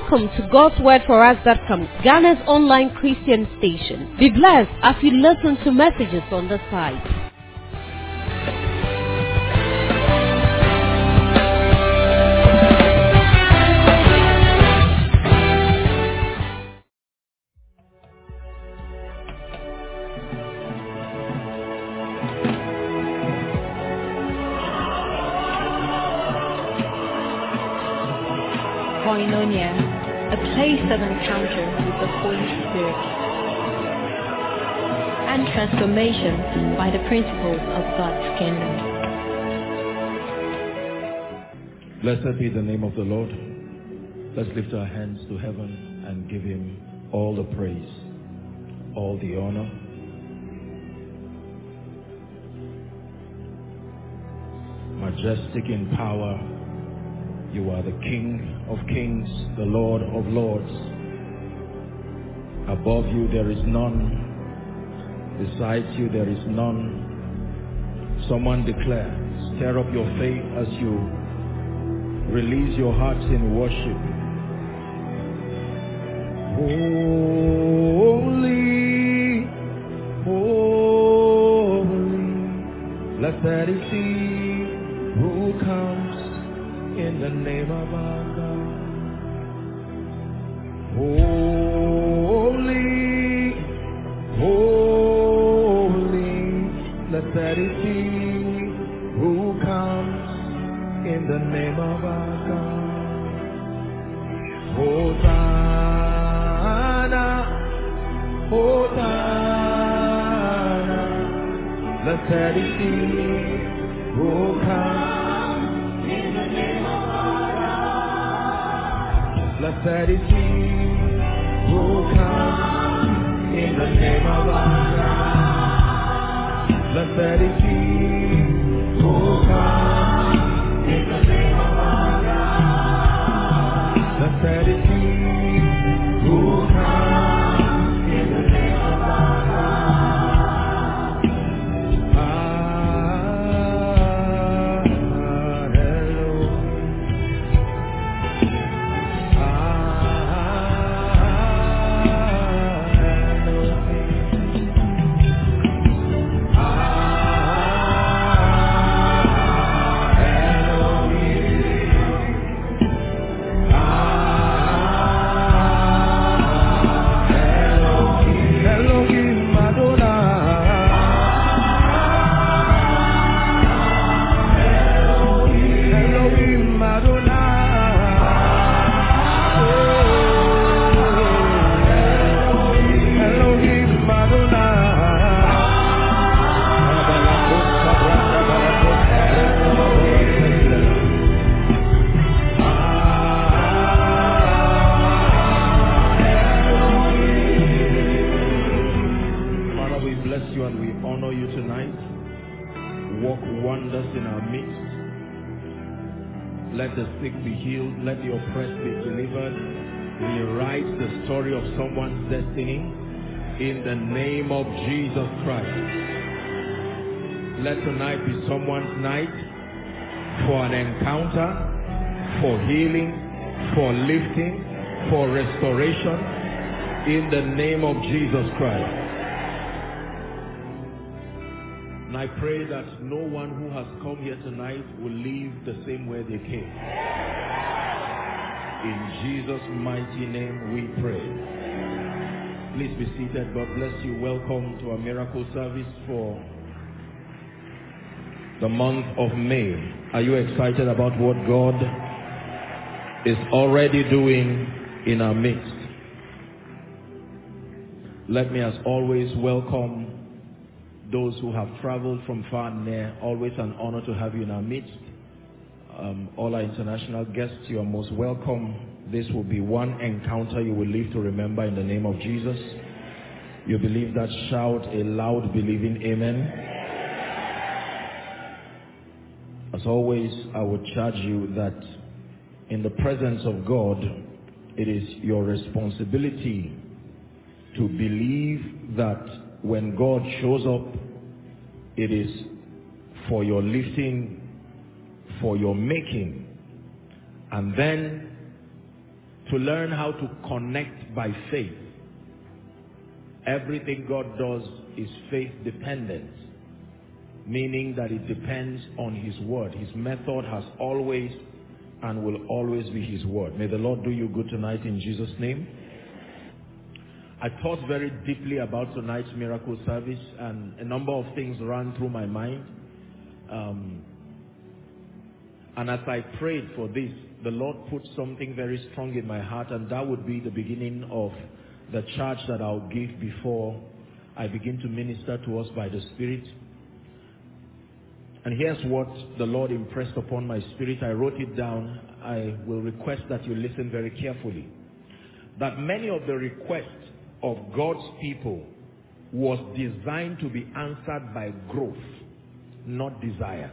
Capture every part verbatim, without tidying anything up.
Welcome to God's Word For Us dot com, Ghana's online Christian station. Be blessed as you listen to messages on the site. Koinonia, a place of encounter with the Holy Spirit and transformation by the principles of God's kingdom. Blessed be the name of the Lord. Let's lift our hands to heaven and give Him all the praise, all the honor. Majestic in power, you are the King of kings, the Lord of lords. Above you there is none. Besides you there is none. Someone declare, stir up your faith as you release your hearts in worship. Holy, holy, blessed is He who comes in the name of our God. Holy, holy, blessed is He who comes in the name of our God. Hosanna, Hosanna, blessed is He who comes. Blessed is He who comes in the name of our God. Blessed is He who comes in the name of our God. Blessed is He who comes in the name of our God. Let the sick be healed. Let the oppressed be delivered. Rewrite the story of someone's destiny in the name of Jesus Christ. Let tonight be someone's night for an encounter, for healing, for lifting, for restoration in the name of Jesus Christ. And I pray that no one who has come here tonight will leave the same way they came. In Jesus' mighty name we pray. Please be seated. God bless you. Welcome to our miracle service for the month of May. Are you excited about what God is already doing in our midst? Let me, as always, welcome those who have traveled from far and near. Always an honor to have you in our midst. Um, all our international guests, you are most welcome. This will be one encounter you will live to remember in the name of Jesus. You believe that? Shout a loud believing amen. As always, I would charge you that in the presence of God, it is your responsibility to believe that when God shows up, it is for your lifting, for your making, and then to learn how to connect by faith. Everything God does is faith dependent, meaning that it depends on His word. His method has always and will always be His word. May the Lord do you good tonight in Jesus' name. I thought very deeply about tonight's miracle service, and a number of things ran through my mind. Um, and as I prayed for this, the Lord put something very strong in my heart, and that would be the beginning of the charge that I'll give before I begin to minister to us by the Spirit. And here's what the Lord impressed upon my spirit. I wrote it down. I will request that you listen very carefully. That many of the requests of God's people was designed to be answered by growth, not desires.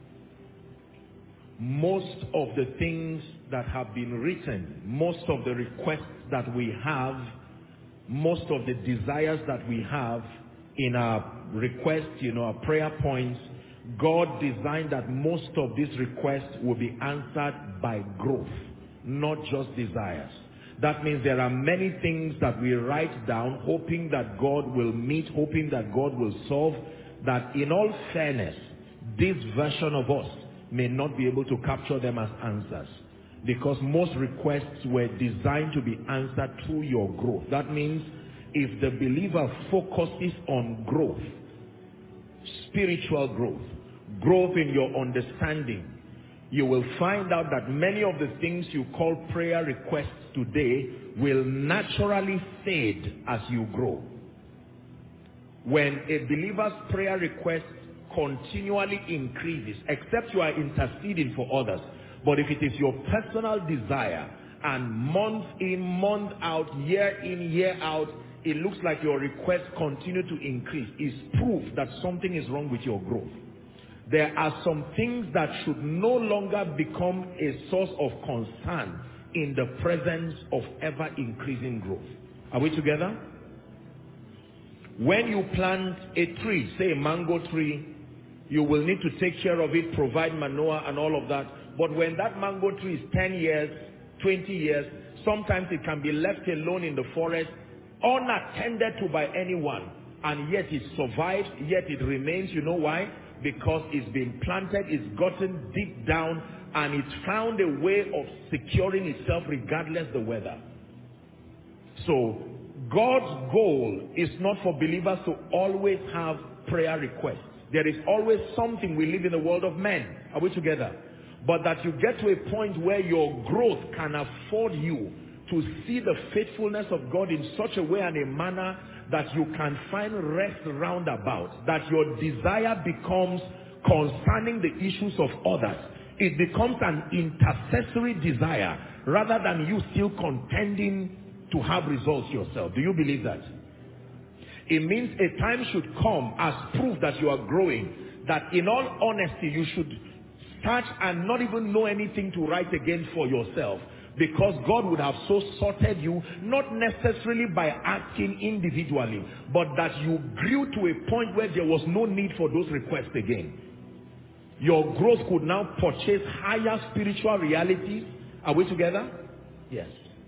Most of the things that have been written, most of the requests that we have, most of the desires that we have in our requests, you know, our prayer points, God designed that most of these requests will be answered by growth, not just desires. That means there are many things that we write down hoping that God will meet, hoping that God will solve, that in all fairness, this version of us may not be able to capture them as answers. Because most requests were designed to be answered through your growth. That means if the believer focuses on growth, spiritual growth, growth in your understanding, you will find out that many of the things you call prayer requests today will naturally fade as you grow. When a believer's prayer request continually increases, except you are interceding for others, but if it is your personal desire and month in, month out, year in, year out, it looks like your requests continue to increase, is proof that something is wrong with your growth. There are some things that should no longer become a source of concern in the presence of ever-increasing growth. Are we together? When you plant a tree, say a mango tree, you will need to take care of it, provide manure and all of that. But when that mango tree is ten years, twenty years, sometimes it can be left alone in the forest, unattended to by anyone, and yet it survives, yet it remains. You know why? Because it's been planted, it's gotten deep down, and it's found a way of securing itself regardless the weather. So God's goal is not for believers to always have prayer requests. There is always something. We live in the world of men. Are we together? But that you get to a point where your growth can afford you to see the faithfulness of God in such a way and a manner that you can find rest roundabout. That your desire becomes concerning the issues of others. It becomes an intercessory desire rather than you still contending to have results yourself. Do you believe that? It means a time should come as proof that you are growing, that in all honesty you should start and not even know anything to write again for yourself, because God would have so sorted you, not necessarily by asking individually, but that you grew to a point where there was no need for those requests again. Your growth could now purchase higher spiritual realities. Are we together? Yes.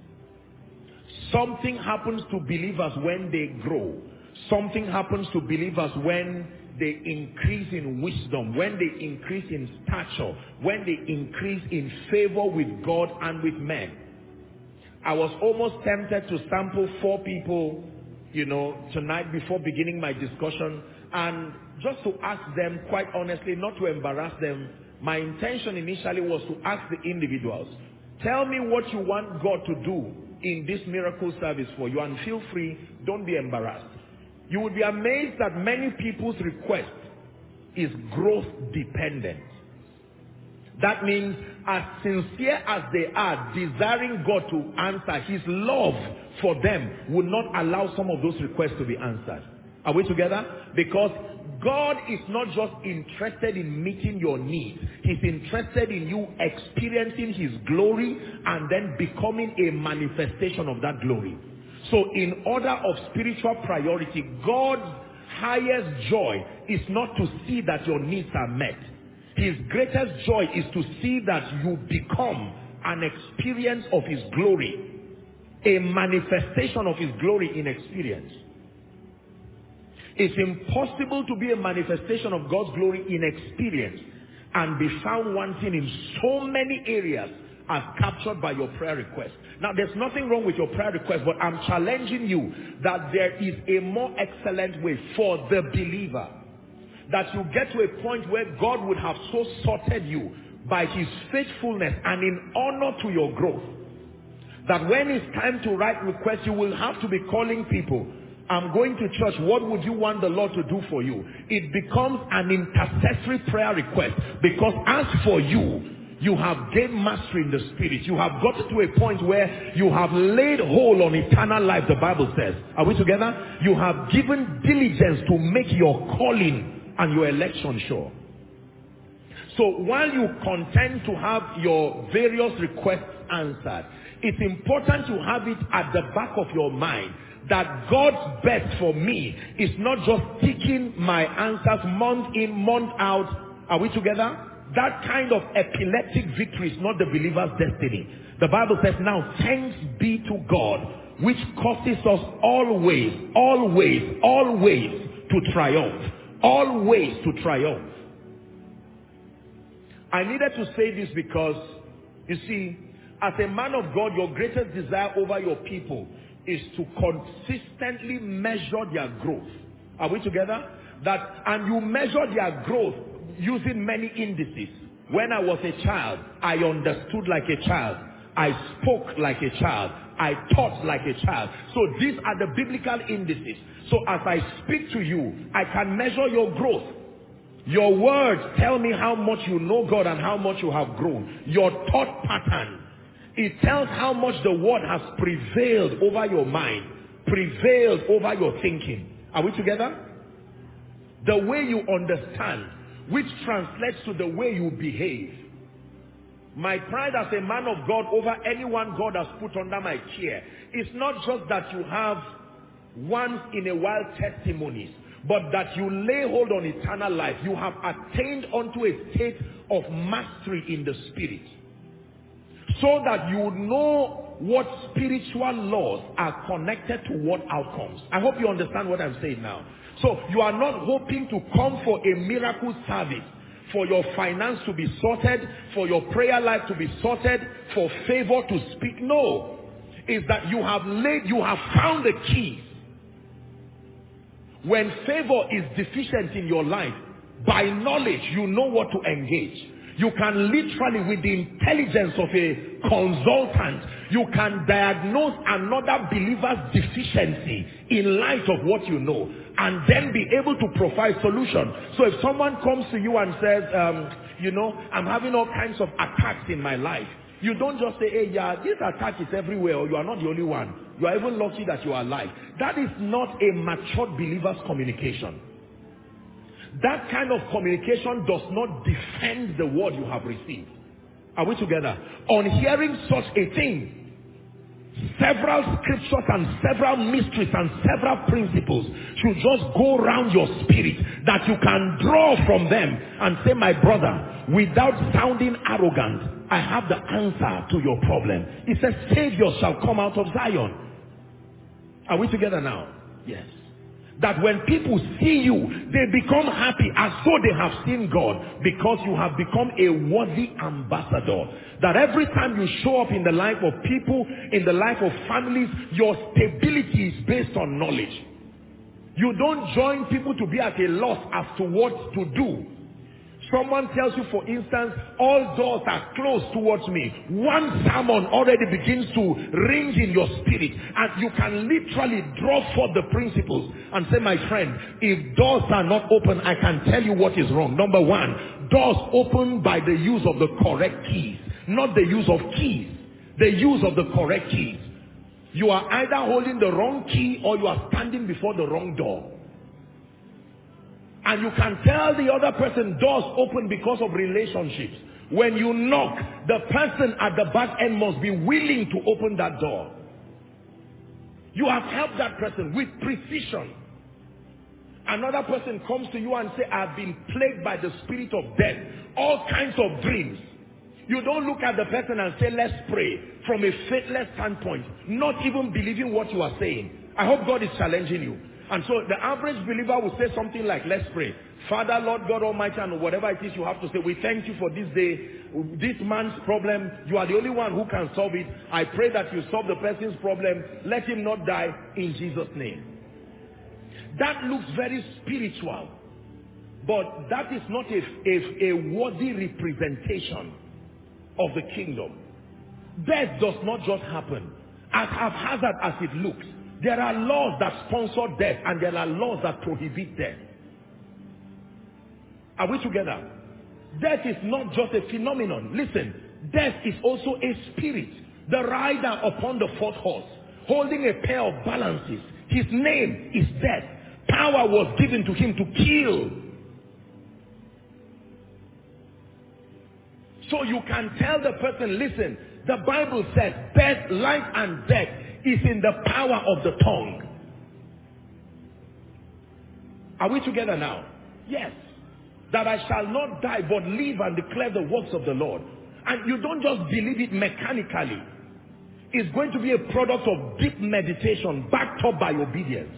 Something happens to believers when they grow. Something happens to believers when they increase in wisdom, when they increase in stature, when they increase in favor with God and with men. I was almost tempted to sample four people, you know, tonight before beginning my discussion, and just to ask them, quite honestly, not to embarrass them. My intention initially was to ask the individuals, tell me what you want God to do in this miracle service for you, and feel free, don't be embarrassed. You would be amazed that many people's request is growth dependent. That means as sincere as they are desiring God to answer, His love for them will not allow some of those requests to be answered. Are we together? Because God is not just interested in meeting your needs. He's interested in you experiencing His glory and then becoming a manifestation of that glory. So in order of spiritual priority, God's highest joy is not to see that your needs are met. His greatest joy is to see that you become an experience of His glory. a manifestation of his glory in experience. It's impossible to be a manifestation of God's glory in experience and be found wanting in so many areas as captured by your prayer request. Now, there's nothing wrong with your prayer request, but I'm challenging you that there is a more excellent way for the believer. That you get to a point where God would have so sorted you by his faithfulness and in honor to your growth, that when it's time to write requests, you will have to be calling people. I'm going to church. What would you want the Lord to do for you? It becomes an intercessory prayer request, because as for you, you have gained mastery in the spirit. You have got to a point where you have laid hold on eternal life, the Bible says. Are we together? You have given diligence to make your calling and your election sure. So while you contend to have your various requests answered, it's important to have it at the back of your mind that God's best for me is not just ticking my answers month in, month out. Are we together? That kind of epileptic victory is not the believer's destiny. The Bible says, now thanks be to God, which causes us always, always, always to triumph. Always to triumph. I needed to say this because, you see, as a man of God, your greatest desire over your people is to consistently measure their growth. Are we together? That, and you measure their growth using many indices. When I was a child, I understood like a child. I spoke like a child. I taught like a child. So these are the biblical indices. So as I speak to you, I can measure your growth. Your words tell me how much you know God and how much you have grown. Your thought pattern, it tells how much the word has prevailed over your mind, prevailed over your thinking. Are we together? The way you understand, which translates to the way you behave. My pride as a man of God over anyone God has put under my care is not just that you have once in a while testimonies, but that you lay hold on eternal life. You have attained unto a state of mastery in the spirit, so that you know what spiritual laws are connected to what outcomes. I hope you understand what I'm saying now. So you are not hoping to come for a miracle service, for your finance to be sorted, for your prayer life to be sorted, for favor to speak. No. It's that you have laid, you have found the keys. When favor is deficient in your life, by knowledge, you know what to engage. You can literally, with the intelligence of a consultant, you can diagnose another believer's deficiency in light of what you know, and then be able to provide solution. So if someone comes to you and says, um, you know, I'm having all kinds of attacks in my life, you don't just say, hey, yeah, this attack is everywhere, or you are not the only one. You are even lucky that you are alive. That is not a matured believer's communication. That kind of communication does not defend the word you have received. Are we together? On hearing such a thing, several scriptures and several mysteries and several principles should just go around your spirit, that you can draw from them and say, my brother, without sounding arrogant, I have the answer to your problem. It says, Savior shall come out of Zion. Are we together now? Yes. That when people see you, they become happy as though they have seen God, because you have become a worthy ambassador. That every time you show up in the life of people, in the life of families, your stability is based on knowledge. You don't join people to be at a loss as to what to do. Someone tells you, for instance, all doors are closed towards me. One sermon already begins to ring in your spirit, and you can literally draw forth the principles and say, my friend, if doors are not open, I can tell you what is wrong. Number one, doors open by the use of the correct keys, not the use of keys, the use of the correct keys. You are either holding the wrong key or you are standing before the wrong door. And you can tell the other person doors open because of relationships. When you knock, the person at the back end must be willing to open that door. You have helped that person with precision. Another person comes to you and says, I've been plagued by the spirit of death. All kinds of dreams. You don't look at the person and say, let's pray from a faithless standpoint, not even believing what you are saying. I hope God is challenging you. And so the average believer will say something like, let's pray. Father, Lord God Almighty, and whatever it is you have to say, we thank you for this day. This man's problem, you are the only one who can solve it. I pray that you solve the person's problem. Let him not die in Jesus' name. That looks very spiritual, but that is not a, a, a worthy representation of the kingdom. Death does not just happen. As haphazard as it looks, there are laws that sponsor death and there are laws that prohibit death. Are we together? Death is not just a phenomenon. Listen, death is also a spirit. The rider upon the fourth horse, holding a pair of balances. His name is death. Power was given to him to kill. So you can tell the person, listen, the Bible says death, life and death is in the power of the tongue. Are we together now? Yes. That I shall not die but live and declare the works of the Lord. And you don't just believe it mechanically. It's going to be a product of deep meditation backed up by obedience.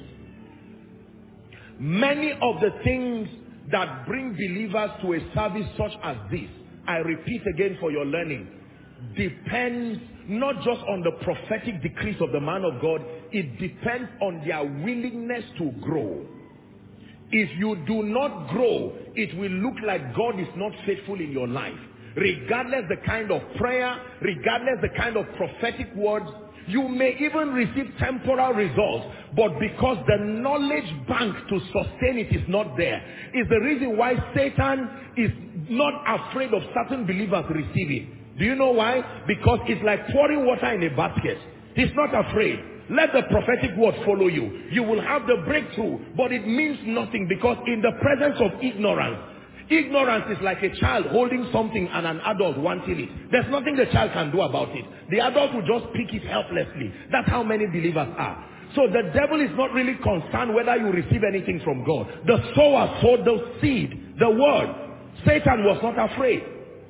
Many of the things that bring believers to a service such as this, I repeat again for your learning, depends not just on the prophetic decrees of the man of God, it depends on their willingness to grow. If you do not grow, it will look like God is not faithful in your life. Regardless the kind of prayer, regardless the kind of prophetic words, you may even receive temporal results, but because the knowledge bank to sustain it is not there, is the reason why Satan is not afraid of certain believers receiving. Do you know why? Because it's like pouring water in a basket. He's not afraid. Let the prophetic word follow you. You will have the breakthrough, but it means nothing because in the presence of ignorance, ignorance is like a child holding something and an adult wanting it. There's nothing the child can do about it. The adult will just pick it helplessly. That's how many believers are. So the devil is not really concerned whether you receive anything from God. The sower sowed the seed, the word. Satan was not afraid.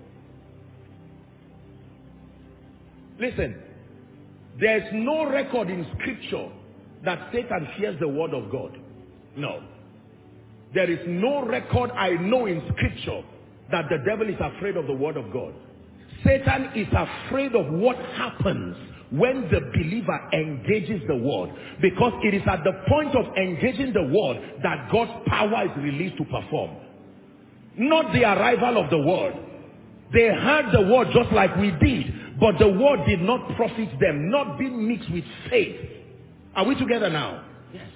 Listen. There's no record in scripture that Satan fears the word of God. No. There is no record I know in scripture that the devil is afraid of the word of God. Satan is afraid of what happens when the believer engages the word. Because it is at the point of engaging the word that God's power is released to perform. Not the arrival of the word. They heard the word just like we did. But the word did not profit them, not being mixed with faith. Are we together now? Yes.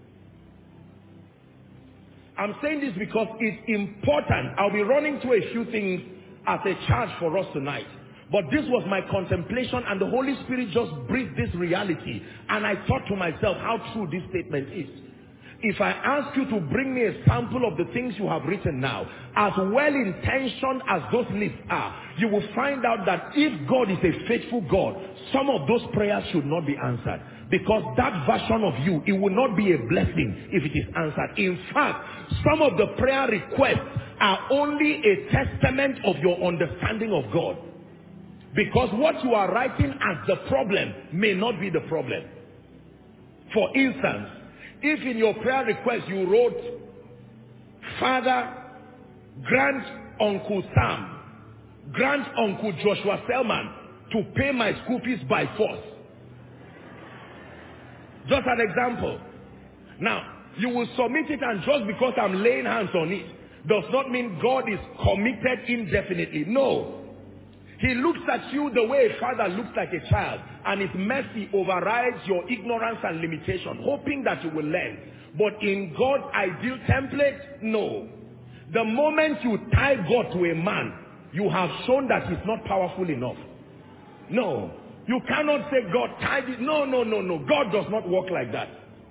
I'm saying this because it's important. I'll be running through a few things as a charge for us tonight. But this was my contemplation and the Holy Spirit just breathed this reality. And I thought to myself how true this statement is. If I ask you to bring me a sample of the things you have written now, as well-intentioned as those lists are, you will find out that if God is a faithful God, some of those prayers should not be answered. Because that version of you, it will not be a blessing if it is answered. In fact, some of the prayer requests are only a testament of your understanding of God. Because what you are writing as the problem may not be the problem. For instance, if in your prayer request you wrote, Father, grant Uncle Sam, grant Uncle Joshua Selman to pay my school fees by force. Just an example. Now, you will submit it and just because I'm laying hands on it does not mean God is committed indefinitely. No. He looks at you the way a father looks like a child, and his mercy overrides your ignorance and limitation, hoping that you will learn. But in God's ideal template, no. The moment you tie God to a man, you have shown that he's not powerful enough. No. You cannot say God tied it. No, no, no, no. God does not work like that.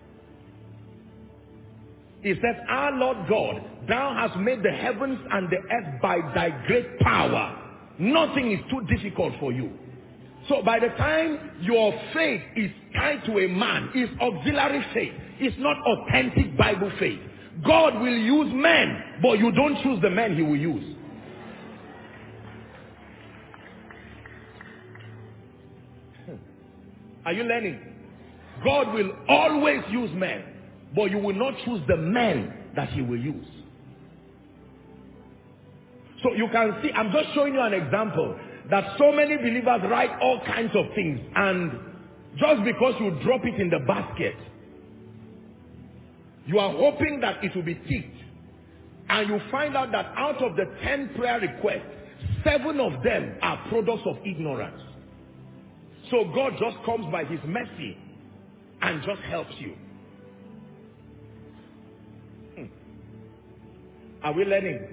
He says, our Lord God, thou hast made the heavens and the earth by thy great power. Nothing is too difficult for you. So by the time your faith is tied to a man, it's auxiliary faith. It's not authentic Bible faith. God will use men, but you don't choose the men he will use. Are you learning? God will always use men, but you will not choose the men that he will use. So you can see, I'm just showing you an example, that so many believers write all kinds of things, and just because you drop it in the basket, you are hoping that it will be ticked, and you find out that out of the ten prayer requests, seven of them are products of ignorance. So God just comes by his mercy and just helps you. Hmm. Are we learning?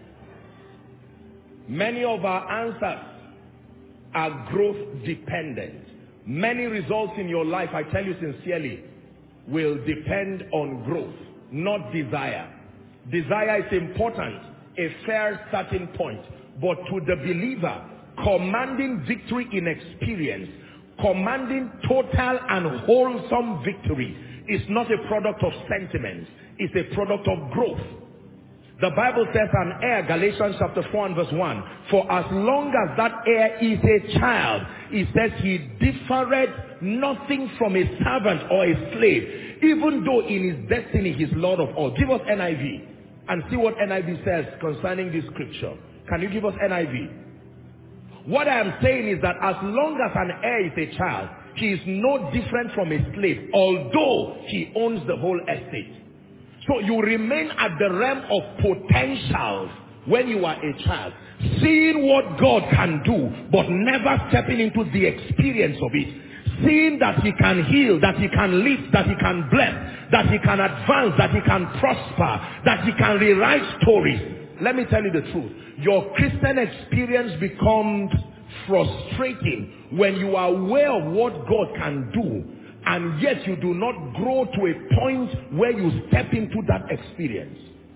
Many of our answers are growth dependent. Many results in your life, I tell you sincerely, will depend on growth, not desire. Desire is important, a fair starting point. But to the believer, commanding victory in experience, commanding total and wholesome victory is not a product of sentiment. It's a product of growth. The Bible says an heir, Galatians chapter four and verse one, for as long as that heir is a child, it says he differeth nothing from a servant or a slave, even though in his destiny he is Lord of all. Give us N I V and see what N I V says concerning this scripture. Can you give us N I V? What I am saying is that as long as an heir is a child, he is no different from a slave, although he owns the whole estate. So you remain at the realm of potentials when you are a child, seeing what God can do, but never stepping into the experience of it. Seeing that he can heal, that he can lift, that he can bless, that he can advance, that he can prosper, that he can rewrite stories. Let me tell you the truth. Your Christian experience becomes frustrating when you are aware of what God can do, and yet you do not grow to a point where you step into that experience.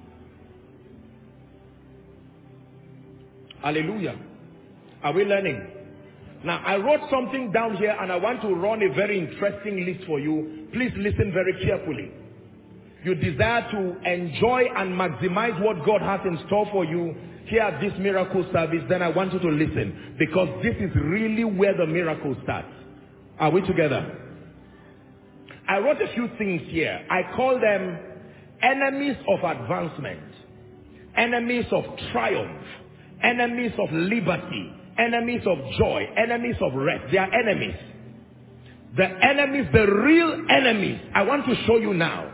Hallelujah. Are we learning? Now, I wrote something down here and I want to run a very interesting list for you. Please listen very carefully. You desire to enjoy and maximize what God has in store for you here at this miracle service, then I want you to listen, because this is really where the miracle starts. Are we together? I wrote a few things here. I call them enemies of advancement, enemies of triumph, enemies of liberty, enemies of joy, enemies of rest. They are enemies. The enemies, the real enemies, I want to show you now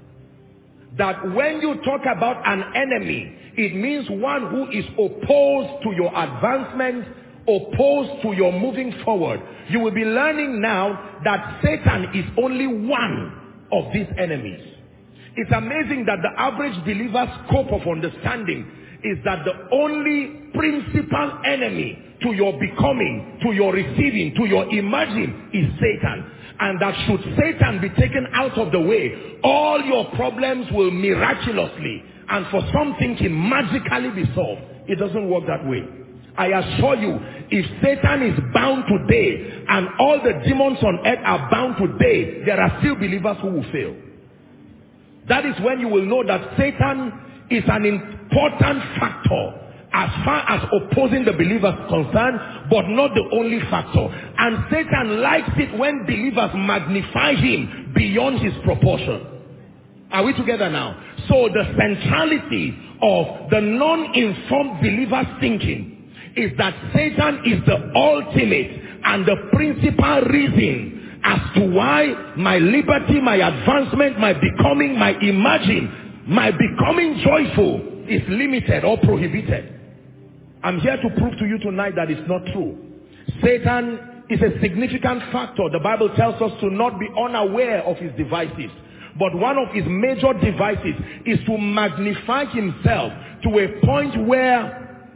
that when you talk about an enemy, it means one who is opposed to your advancement, opposed to your moving forward. You will be learning now that Satan is only one of these enemies. It's amazing that the average believer's scope of understanding is that the only principal enemy to your becoming, to your receiving, to your emerging is Satan. And that should Satan be taken out of the way, all your problems will miraculously and for some thinking magically be solved. It doesn't work that way. I assure you, if Satan is bound today and all the demons on earth are bound today, there are still believers who will fail. That is when you will know that Satan is an important factor as far as opposing the believer is concerned, but not the only factor. And Satan likes it when believers magnify him beyond his proportion. Are we together now? So the centrality of the non-informed believer's thinking is that Satan is the ultimate and the principal reason as to why my liberty, my advancement, my becoming, my emerging, my becoming joyful is limited or prohibited. I'm here to prove to you tonight that it's not true. Satan is a significant factor. The Bible tells us to not be unaware of his devices. But one of his major devices is to magnify himself to a point where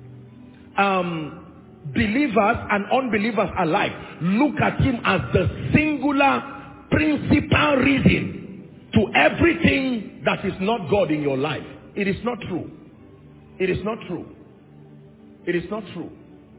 um, believers and unbelievers alike look at him as the singular principal reason to everything that is not God in your life. It is not true. It is not true. It is not true.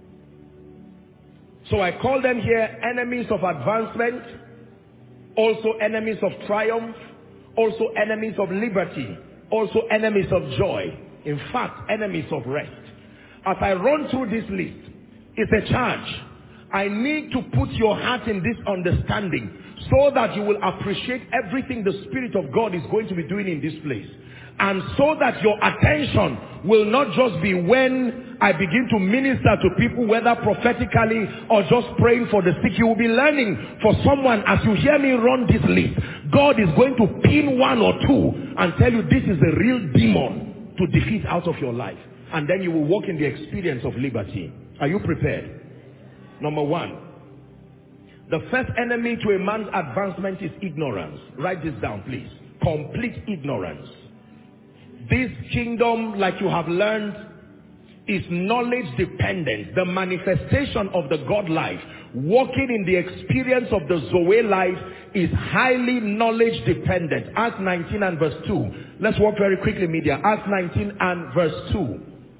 So I call them here enemies of advancement, also enemies of triumph, also enemies of liberty, also enemies of joy. In fact, enemies of rest. As I run through this list, it's a charge. I need to put your heart in this understanding so that you will appreciate everything the Spirit of God is going to be doing in this place. And so that your attention will not just be when I begin to minister to people, whether prophetically or just praying for the sick. You will be learning for someone as you hear me run this list. God is going to pin one or two and tell you this is a real demon to defeat out of your life. And then you will walk in the experience of liberty. Are you prepared? Number one, the first enemy to a man's advancement is ignorance. Write this down, please. Complete ignorance. This kingdom, like you have learned, is knowledge dependent. The manifestation of the God life, walking in the experience of the Zoe life, is highly knowledge dependent. Acts nineteen and verse two. Let's walk very quickly, media. Acts nineteen and verse two.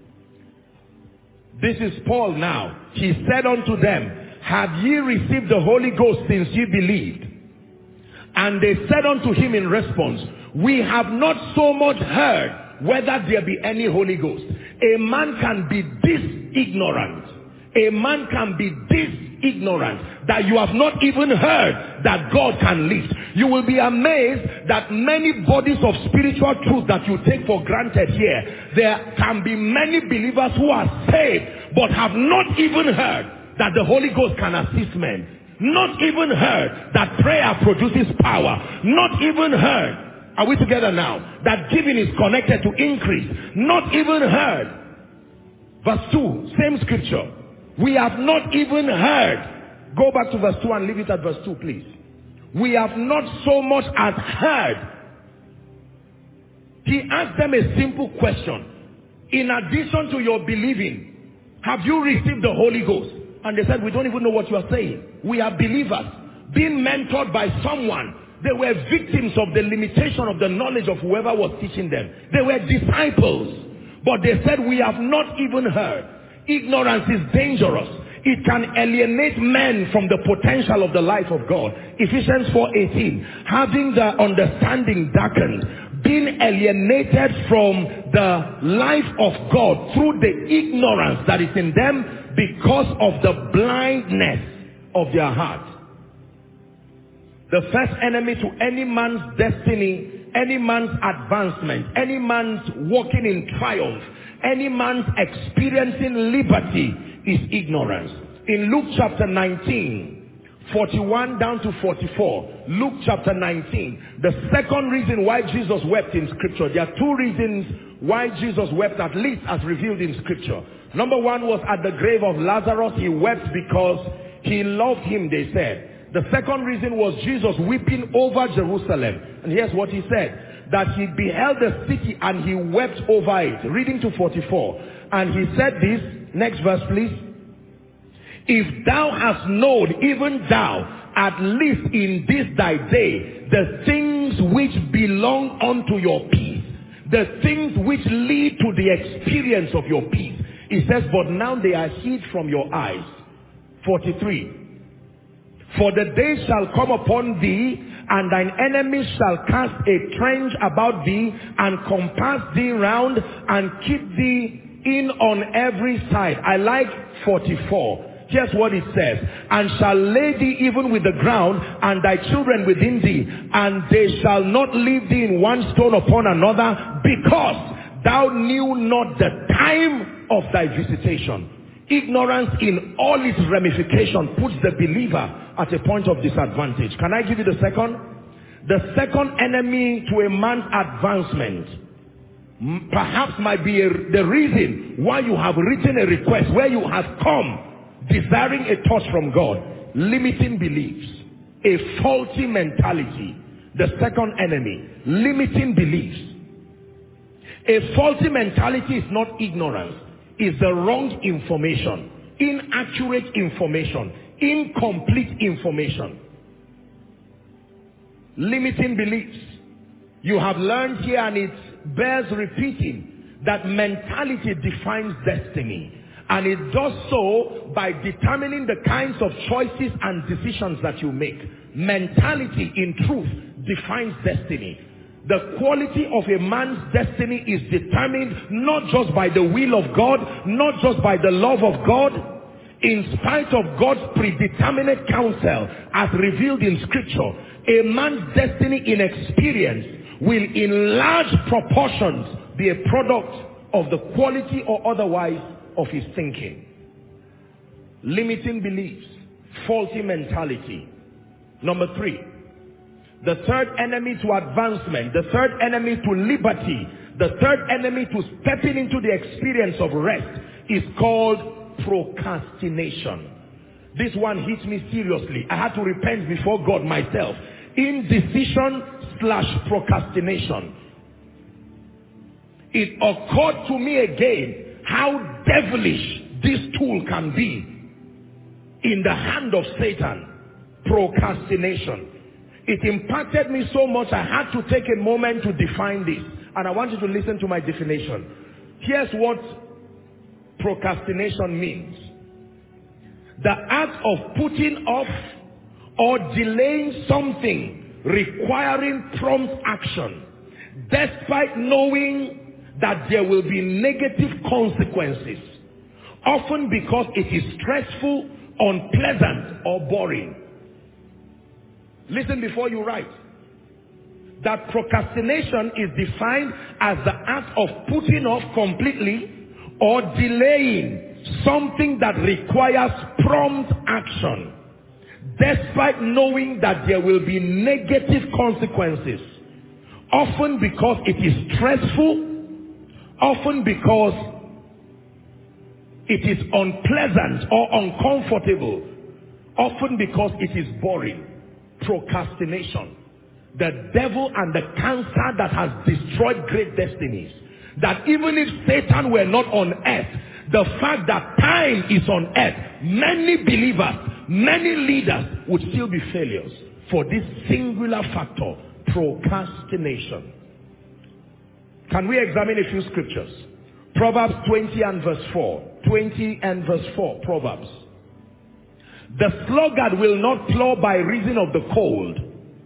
This is Paul now. He said unto them, have ye received the Holy Ghost since ye believed? And they said unto him in response, we have not so much heard whether there be any Holy Ghost. A man can be this ignorant. A man can be this ignorant that you have not even heard that God can lift. You will be amazed that many bodies of spiritual truth that you take for granted here, there can be many believers who are saved but have not even heard that the Holy Ghost can assist men. Not even heard that prayer produces power. Not even heard, are we together now, that giving is connected to increase. Not even heard. Verse two, same scripture. We have not even heard. Go back to verse two and leave it at verse two, please. We have not so much as heard. He asked them a simple question. In addition to your believing, have you received the Holy Ghost? And they said, we don't even know what you are saying. We are believers, being mentored by someone. They were victims of the limitation of the knowledge of whoever was teaching them. They were disciples. But they said, we have not even heard. Ignorance is dangerous. It can alienate men from the potential of the life of God. Ephesians four eighteen. Having the understanding darkened, being alienated from the life of God through the ignorance that is in them because of the blindness of their heart. The first enemy to any man's destiny, any man's advancement, any man's walking in triumph, any man's experiencing liberty is ignorance. In Luke chapter nineteen, forty-one down to forty-four, Luke chapter nineteen, the second reason why Jesus wept in scripture, there are two reasons why Jesus wept, at least as revealed in scripture. Number one was at the grave of Lazarus. He wept because he loved him, they said. The second reason was Jesus weeping over Jerusalem. And here's what he said, that he beheld the city and he wept over it. Reading to forty-four. And he said this, next verse please. If thou hast known, even thou, at least in this thy day, the things which belong unto your peace, the things which lead to the experience of your peace. He says, but now they are hid from your eyes. forty-three. For the day shall come upon thee, and thine enemies shall cast a trench about thee, and compass thee round, and keep thee in on every side. I like forty-four. Here's what it says. And shall lay thee even with the ground, and thy children within thee, and they shall not leave thee in one stone upon another, because thou knew not the time of thy visitation. Ignorance in all its ramification puts the believer at a point of disadvantage. Can I give you the second? The second enemy to a man's advancement perhaps might be a, the reason why you have written a request, where you have come desiring a touch from God. Limiting beliefs. A faulty mentality. The second enemy. Limiting beliefs. A faulty mentality is not ignorance. It's the wrong information. Inaccurate information. Incomplete information. Limiting beliefs. You have learned here, and it bears repeating, that mentality defines destiny. And it does so by determining the kinds of choices and decisions that you make. Mentality, in truth, defines destiny. The quality of a man's destiny is determined not just by the will of God, not just by the love of God. in spite of God's predeterminate counsel as revealed in scripture, a man's destiny in experience will in large proportions be a product of the quality or otherwise of his thinking. Limiting beliefs, faulty mentality. Number three, the third enemy to advancement, the third enemy to liberty, the third enemy to stepping into the experience of rest is called procrastination. This one hit me seriously. I had to repent before God myself. Indecision slash procrastination. It occurred to me again how devilish this tool can be in the hand of Satan. Procrastination. It impacted me so much I had to take a moment to define this. And I want you to listen to my definition. Here's what procrastination means. The act of putting off or delaying something requiring prompt action, despite knowing that there will be negative consequences, often because it is stressful, unpleasant, or boring. Listen before you write. That procrastination is defined as the act of putting off completely or delaying something that requires prompt action, despite knowing that there will be negative consequences, often because it is stressful, often because it is unpleasant or uncomfortable, often because it is boring. Procrastination. The devil and the cancer that has destroyed great destinies. That even if Satan were not on earth, the fact that time is on earth, many believers, many leaders would still be failures for this singular factor, procrastination. Can we examine a few scriptures? Proverbs twenty and verse four. twenty and verse four, Proverbs. The sluggard will not plow by reason of the cold.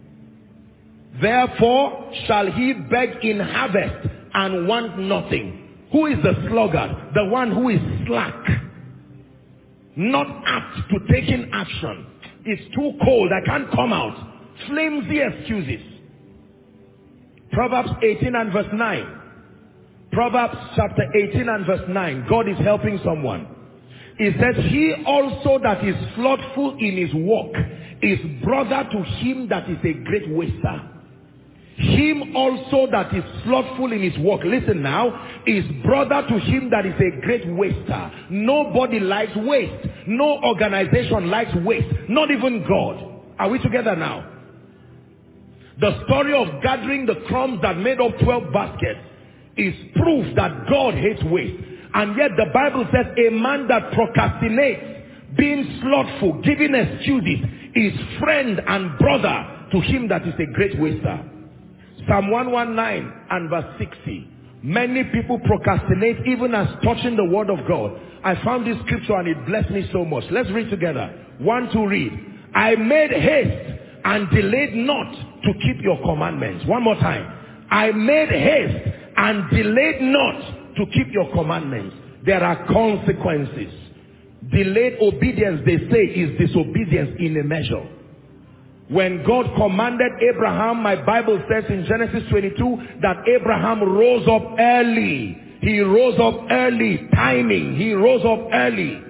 Therefore shall he beg in harvest and want nothing. Who is the sluggard? The one who is slack, not apt to taking action. It's too cold, I can't come out. Flimsy excuses. Proverbs eighteen and verse nine. Proverbs chapter eighteen and verse nine. God is helping someone. It says, he also that is slothful in his work is brother to him that is a great waster. Him also that is slothful in his work, listen now, is brother to him that is a great waster. Nobody likes waste. No organization likes waste. Not even God. Are we together now? The story of gathering the crumbs that made up twelve baskets is proof that God hates waste. And yet the Bible says a man that procrastinates, being slothful, giving excuses, is friend and brother to him that is a great waster. Psalm one nineteen and verse sixty. Many people procrastinate even as touching the word of God. I found this scripture and it blessed me so much. Let's read together. One, two, read. I made haste and delayed not to keep your commandments. One more time. I made haste and delayed not to keep your commandments. There are consequences. Delayed obedience, they say, is disobedience in a measure. When God commanded Abraham, my Bible says in Genesis twenty-two that Abraham rose up early. He rose up early. Timing. He rose up early.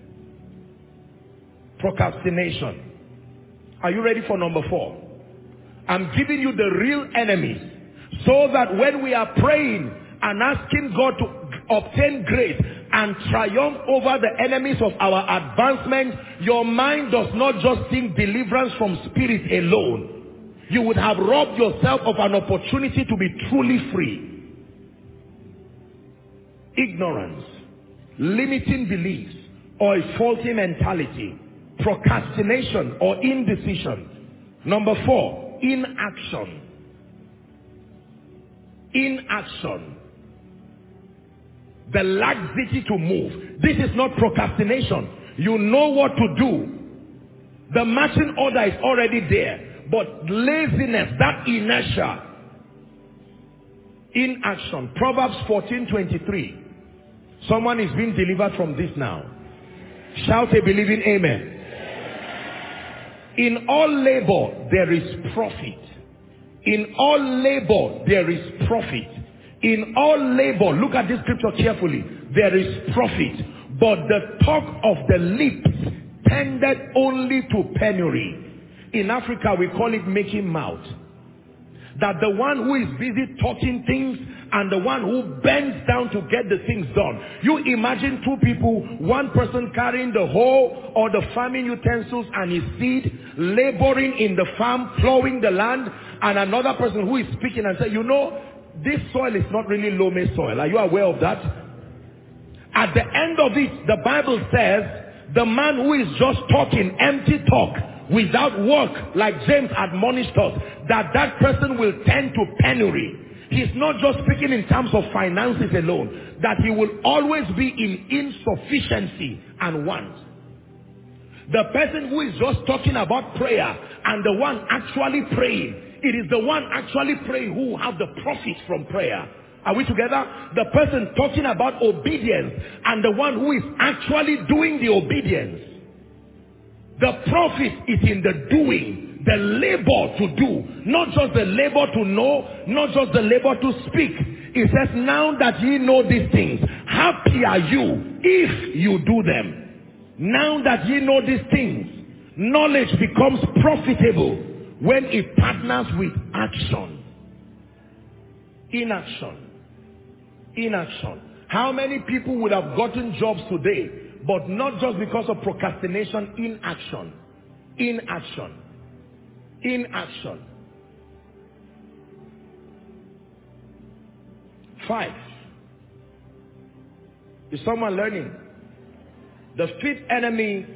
Procrastination. Are you ready for number four? I'm giving you the real enemies so that when we are praying and asking God to obtain grace and triumph over the enemies of our advancement, your mind does not just think deliverance from spirit alone. You would have robbed yourself of an opportunity to be truly free. Ignorance, limiting beliefs, or a faulty mentality, procrastination or indecision. Number four, inaction. Inaction. The laxity to move. This is not procrastination. You know what to do. The marching order is already there. But laziness, that inertia. Inaction. Proverbs fourteen twenty-three. Someone is being delivered from this now. Shout a believing amen. In all labor, there is profit. In all labor, there is profit. In all labor, look at this scripture carefully, there is profit. But the talk of the lips tended only to penury. In Africa, we call it making mouth. That the one who is busy talking things and the one who bends down to get the things done. You imagine two people, one person carrying the hoe or the farming utensils and his seed, laboring in the farm, plowing the land, and another person who is speaking and say, you know, this soil is not really loamy soil. Are you aware of that? At the end of it, the Bible says, the man who is just talking empty talk, without work, like James admonished us, that that person will tend to penury. He's not just speaking in terms of finances alone, that he will always be in insufficiency and want. The person who is just talking about prayer and the one actually praying, it is the one actually praying who will have the profit from prayer. Are we together? The person talking about obedience and the one who is actually doing the obedience. The profit is in the doing, the labor to do, not just the labor to know, not just the labor to speak. It says, now that ye know these things, happy are you if you do them. Now that ye know these things, knowledge becomes profitable when it partners with action. Inaction. Inaction. How many people would have gotten jobs today, but not just because of procrastination? Inaction. Inaction. Inaction. Five. Is someone learning? The fifth enemy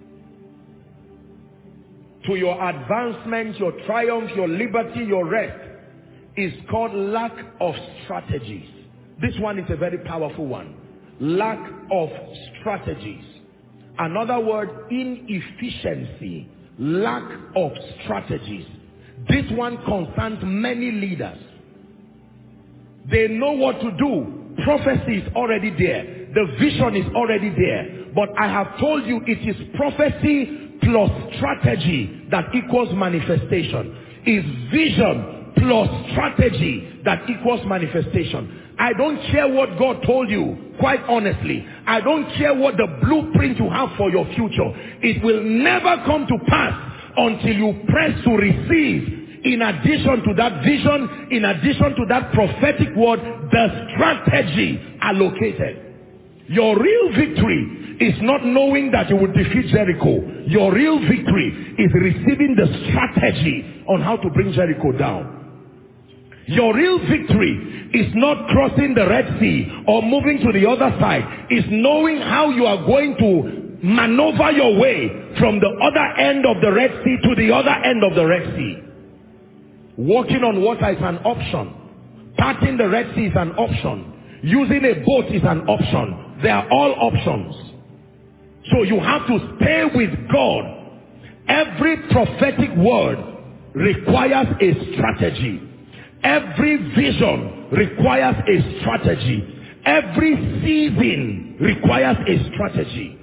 to your advancement, your triumph, your liberty, your rest is called lack of strategies. This one is a very powerful one. Lack of strategies. Another word, inefficiency. Lack of strategies. This one concerns many leaders. They know what to do. Prophecy is already there. The vision is already there. But I have told you it is prophecy plus strategy that equals manifestation. It's vision plus strategy that equals manifestation. I don't care what God told you, quite honestly. I don't care what the blueprint you have for your future. It will never come to pass until you press to receive, in addition to that vision, in addition to that prophetic word, the strategy allocated. Your real victory is not knowing that you will defeat Jericho. Your real victory is receiving the strategy on how to bring Jericho down. Your real victory is not crossing the Red Sea or moving to the other side. It's knowing how you are going to maneuver your way from the other end of the Red Sea to the other end of the Red Sea. Walking on water is an option. Parting the Red Sea is an option. Using a boat is an option. They are all options. So you have to stay with God. Every prophetic word requires a strategy. Every vision requires a strategy. Every season requires a strategy.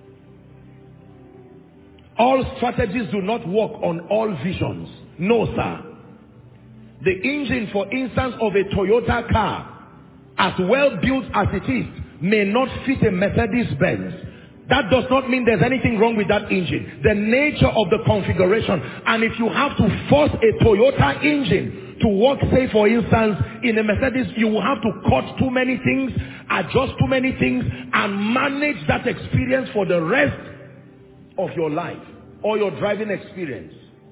All strategies do not work on all visions. No, sir. The engine, for instance, of a Toyota car, as well built as it is, may not fit a Mercedes-Benz. That does not mean there's anything wrong with that engine. The nature of the configuration. And if you have to force a Toyota engine to work, say for instance, in a Mercedes, you will have to cut too many things, adjust too many things, and manage that experience for the rest of your life or your driving experience.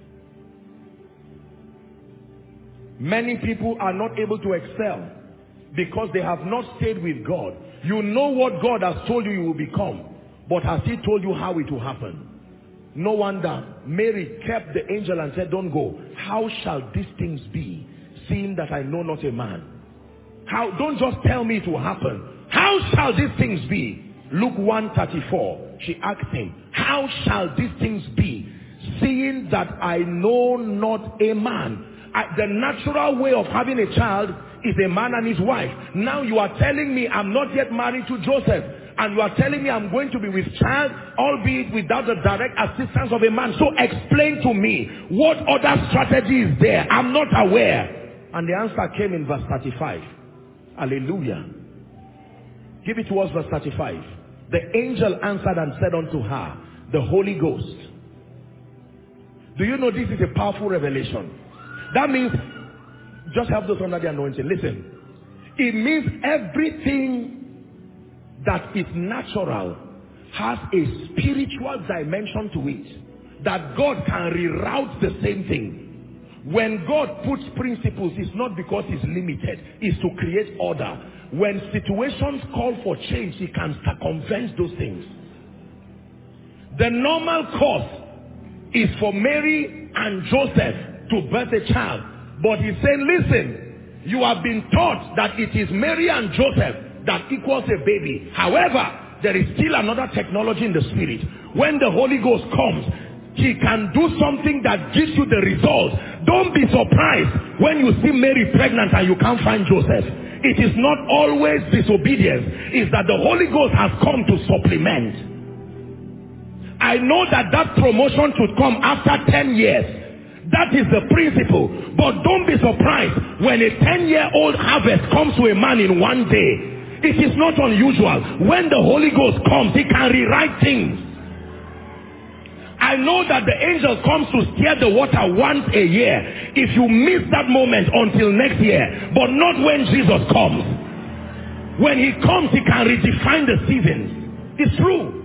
Many people are not able to excel because they have not stayed with God. You know what God has told you you will become, but has He told you how it will happen? No wonder Mary kept the angel and said, don't go. How shall these things be, seeing that I know not a man? How? Don't just tell me it will happen. How shall these things be? Luke one thirty-four. She asked him, how shall these things be, seeing that I know not a man? I, the natural way of having a child is a man and his wife. Now you are telling me I'm not yet married to Joseph. and you are telling me I'm going to be with child, albeit without the direct assistance of a man. So explain to me, what other strategy is there? I'm not aware. And the answer came in verse thirty-five. Hallelujah. Give it to us, verse thirty-five. The angel answered and said unto her, the Holy Ghost. Do you know this is a powerful revelation? That means, just help those under the anointing. Listen. It means everything that is natural has a spiritual dimension to it. That God can reroute the same thing. When God puts principles, it's not because He's limited. It's to create order. When situations call for change, He can circumvent those things. The normal course is for Mary and Joseph to birth a child. But He's saying, listen, you have been taught that it is Mary and Joseph that equals a baby. However, there is still another technology in the spirit. When the Holy Ghost comes, He can do something that gives you the result. Don't be surprised when you see Mary pregnant and you can't find Joseph. It is not always disobedience. It's that the Holy Ghost has come to supplement. I know that that promotion should come after ten years. That is the principle. But don't be surprised when a ten-year-old harvest comes to a man in one day. It is not unusual. When the Holy Ghost comes, He can rewrite things. I know that the angel comes to stir the water once a year. If you miss that moment until next year, but not when Jesus comes. When He comes, He can redefine the seasons. It's true.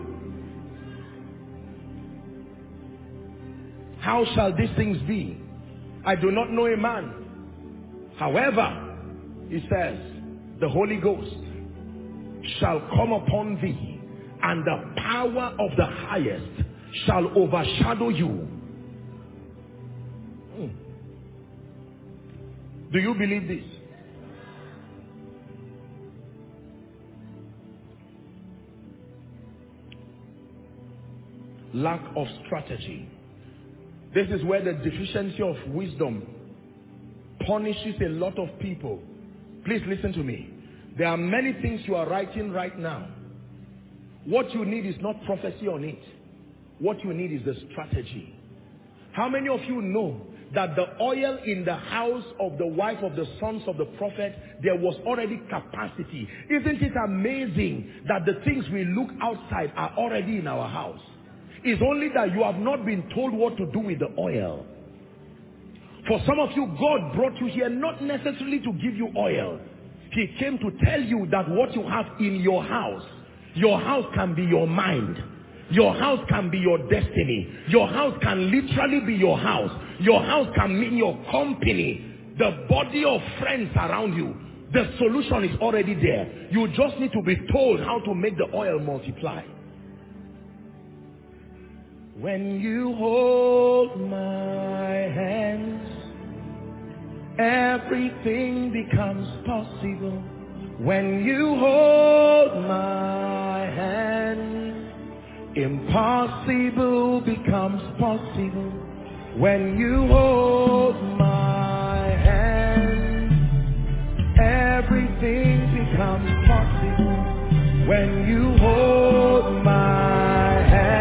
How shall these things be? I do not know a man. However, He says, the Holy Ghost shall come upon thee, and the power of the highest shall overshadow you. Hmm. Do you believe this? Lack of strategy. This is where the deficiency of wisdom punishes a lot of people. Please listen to me. There are many things you are writing right now. What you need is not prophecy on it. What you need is the strategy. How many of you know that the oil in the house of the wife of the sons of the prophet, there was already capacity? Isn't it amazing that the things we look outside are already in our house? It's only that you have not been told what to do with the oil. For some of you, God brought you here not necessarily to give you oil. He came to tell you that what you have in your house, your house can be your mind. Your house can be your destiny. Your house can literally be your house. Your house can mean your company, the body of friends around you. The solution is already there. You just need to be told how to make the oil multiply. When you hold my hands, everything becomes possible. When you hold my hand, impossible becomes possible. When you hold my hand, everything becomes possible. When you hold my hand,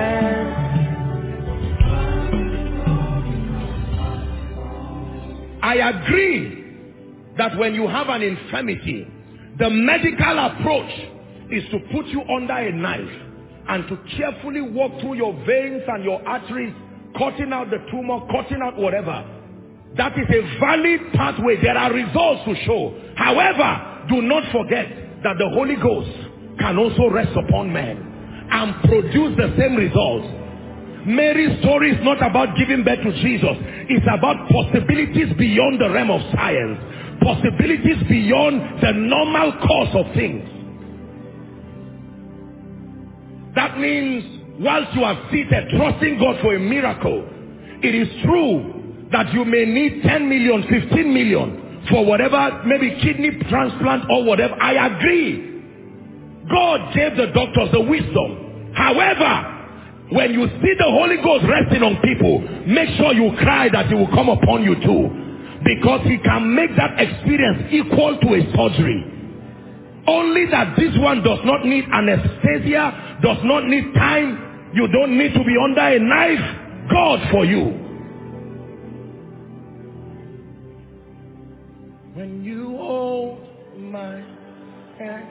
I agree that when you have an infirmity, the medical approach is to put you under a knife and to carefully walk through your veins and your arteries, cutting out the tumor, cutting out whatever. That is a valid pathway. There are results to show. However, do not forget that the Holy Ghost can also rest upon men and produce the same results. Mary's story is not about giving birth to Jesus. It's about possibilities beyond the realm of science. Possibilities beyond the normal course of things. That means whilst you are seated trusting God for a miracle, it is true that you may need ten million, fifteen million for whatever, maybe kidney transplant or whatever. I agree. God gave the doctors the wisdom. However, when you see the Holy Ghost resting on people, make sure you cry that He will come upon you too. Because He can make that experience equal to a surgery. Only that this one does not need anesthesia, does not need time. You don't need to be under a knife. God for you. When you hold my hand,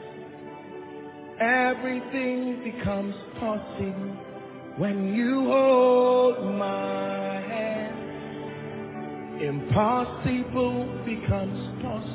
everything becomes possible. When you hold my hand, impossible becomes possible.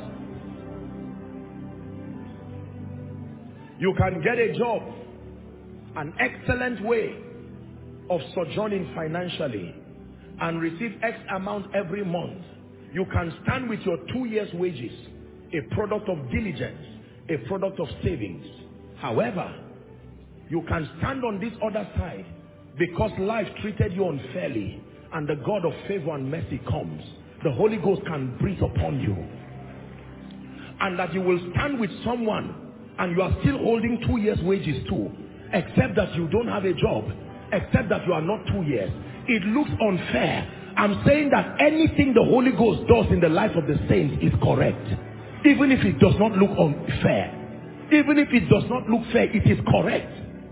You can get a job, an excellent way of sojourning financially, and receive X amount every month. You can stand with your two years' wages, a product of diligence, a product of savings. However, you can stand on this other side because life treated you unfairly, and the God of favor and mercy comes. The Holy Ghost can breathe upon you, and that you will stand with someone and you are still holding two years' wages too, except that you don't have a job, except that you are not two years. It looks unfair. I'm saying that anything the Holy Ghost does in the life of the saints is correct. Even if it does not look unfair. Even if it does not look fair, it is correct.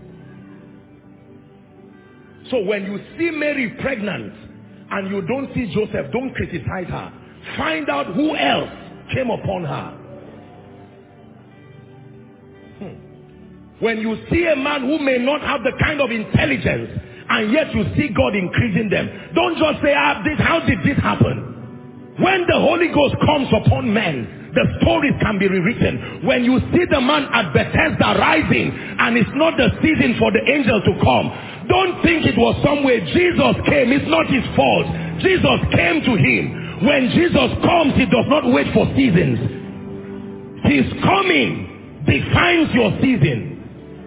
So when you see Mary pregnant and you don't see Joseph, don't criticize her. Find out who else came upon her. Hmm. When you see a man who may not have the kind of intelligence, and yet you see God increasing them, don't just say, ah, this, how did this happen? When the Holy Ghost comes upon men, the stories can be rewritten. When you see the man at Bethesda rising, and it's not the season for the angel to come, don't think it was somewhere. Jesus came. It's not his fault. Jesus came to him. When Jesus comes, he does not wait for seasons. His coming defines your season.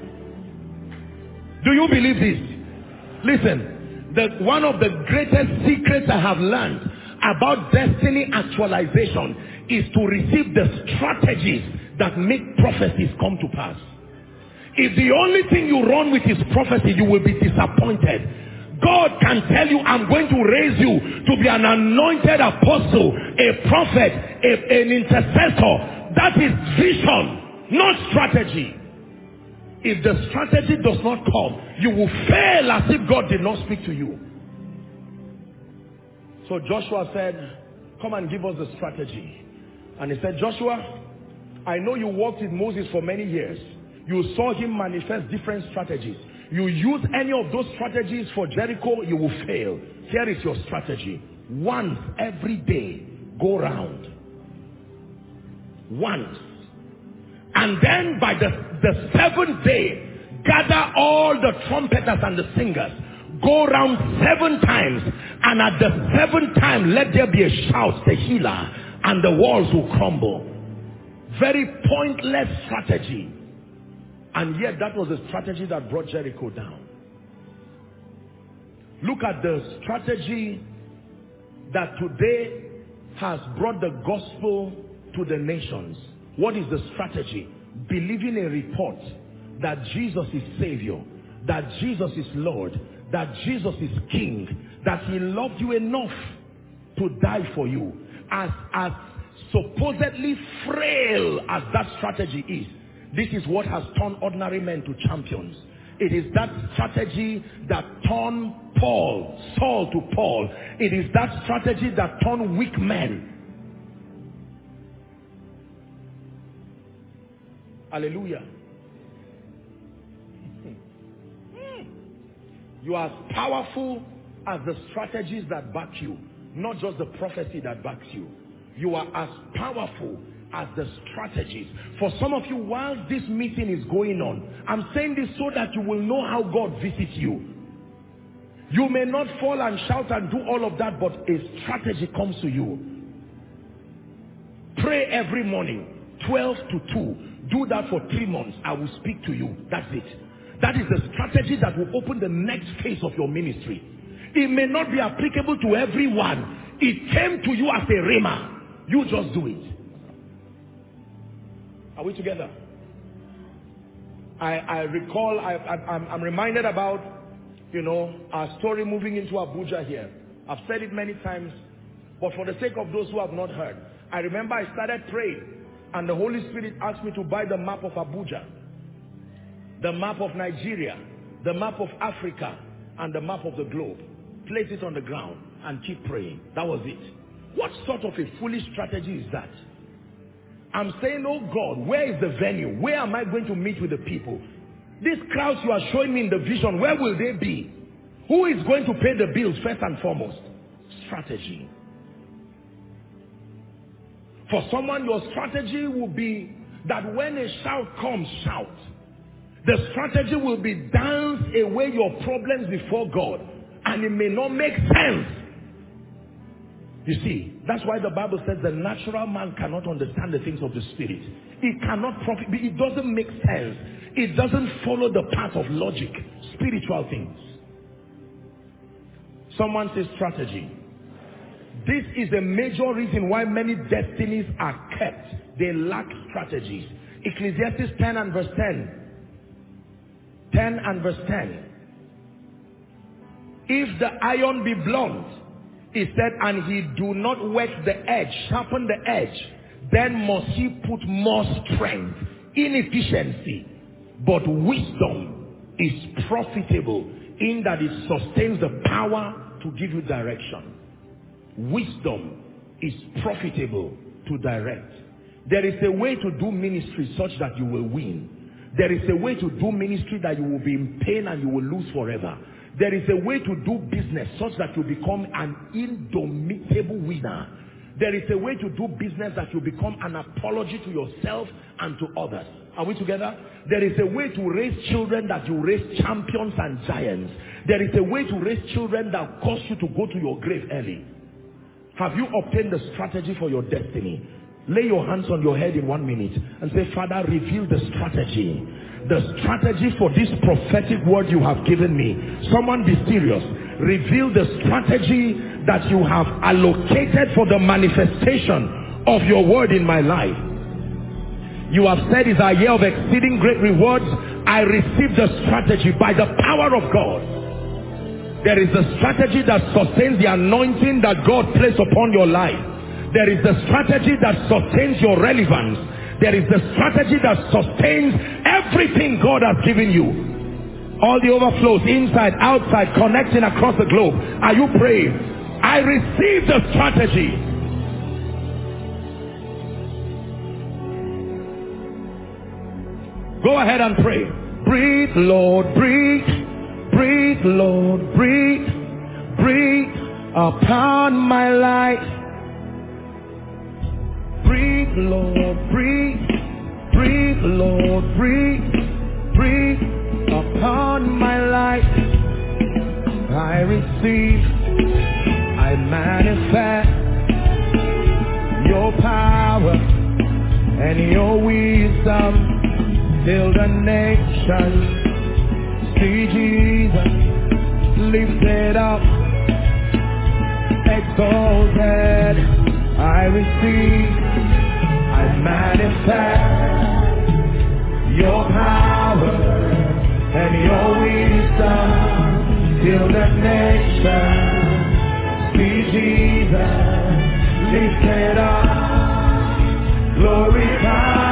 Do you believe this? Listen, the, one of the greatest secrets I have learned about destiny actualization is to receive the strategies that make prophecies come to pass. If the only thing you run with is prophecy, you will be disappointed. God can tell you, I'm going to raise you to be an anointed apostle, a prophet, a, an intercessor. That is vision, not strategy. If the strategy does not come, you will fail as if God did not speak to you. So Joshua said, come and give us the strategy. And he said, Joshua, I know you worked with Moses for many years. You saw him manifest different strategies. You use any of those strategies for Jericho, you will fail. Here is your strategy. Once every day, go round. Once. And then by the, the seventh day, gather all the trumpeters and the singers. Go round seven times. And at the seventh time, let there be a shout, the healer, and the walls will crumble. Very pointless strategy. And yet that was the strategy that brought Jericho down. Look at the strategy that today has brought the gospel to the nations. What is the strategy? Believing a report that Jesus is Savior, that Jesus is Lord, that Jesus is King, that he loved you enough to die for you. As, as supposedly frail as that strategy is, this is what has turned ordinary men to champions. It is that strategy that turned Paul, Saul to Paul. It is that strategy that turned weak men. Hallelujah. You are as powerful as the strategies that back you, not just the prophecy that backs you. You are as powerful as the strategies. For some of you, while this meeting is going on, I'm saying this so that you will know how God visits you. You may not fall and shout and do all of that, but a strategy comes to you. Pray every morning, twelve to two. Do that for three months. I will speak to you. That's it. That is the strategy that will open the next phase of your ministry. It may not be applicable to everyone. It came to you as a rhema. You just do it. Are we together? I, I recall, I, I, I'm, I'm reminded about, you know, our story moving into Abuja here. I've said it many times, but for the sake of those who have not heard, I remember I started praying And the Holy Spirit asked me to buy the map of Abuja, the map of Nigeria, the map of Africa, and the map of the globe. Place it on the ground and keep praying. That was it. What sort of a foolish strategy is that? I'm saying, oh God, where is the venue? Where am I going to meet with the people? These crowds you are showing me in the vision, where will they be? Who is going to pay the bills first and foremost? Strategy. For someone, your strategy will be that when a shout comes, shout. The strategy will be dance away your problems before God. And it may not make sense. You see, that's why the Bible says the natural man cannot understand the things of the Spirit. It cannot profit. It doesn't make sense. It doesn't follow the path of logic. Spiritual things. Someone says strategy. This is a major reason why many destinies are kept. They lack strategies. Ecclesiastes ten and verse ten. ten and verse ten. If the iron be blunt, he said, and he do not whet the edge, sharpen the edge, then must he put more strength, inefficiency. But wisdom is profitable in that it sustains the power to give you direction. Wisdom is profitable to direct. There is a way to do ministry such that you will win. There is a way to do ministry that you will be in pain and you will lose forever. There is a way to do business such that you become an indomitable winner. There is a way to do business that you become an apology to yourself and to others. Are we together? There is a way to raise children that you raise champions and giants. There is a way to raise children that cause you to go to your grave early. Have you obtained the strategy for your destiny? Lay your hands on your head in one minute and say, Father, reveal the strategy. The strategy for this prophetic word you have given me. Someone be serious. Reveal the strategy that you have allocated for the manifestation of your word in my life. You have said it's a year of exceeding great rewards. I receive the strategy by the power of God. There is a strategy that sustains the anointing that God placed upon your life. There is the strategy that sustains your relevance. There is the strategy that sustains everything God has given you. All the overflows, inside, outside, connecting across the globe. Are you praying? I receive the strategy. Go ahead and pray. Breathe, Lord, breathe. Breathe, Lord, breathe. Breathe upon my life. Breathe, Lord, breathe. Breathe, Lord, breathe. Breathe upon my life. I receive, I manifest your power and your wisdom. Till the nations see Jesus lifted up, exalted. I receive, I manifest your power and your wisdom. Till the nations see Jesus lifted up, glorified.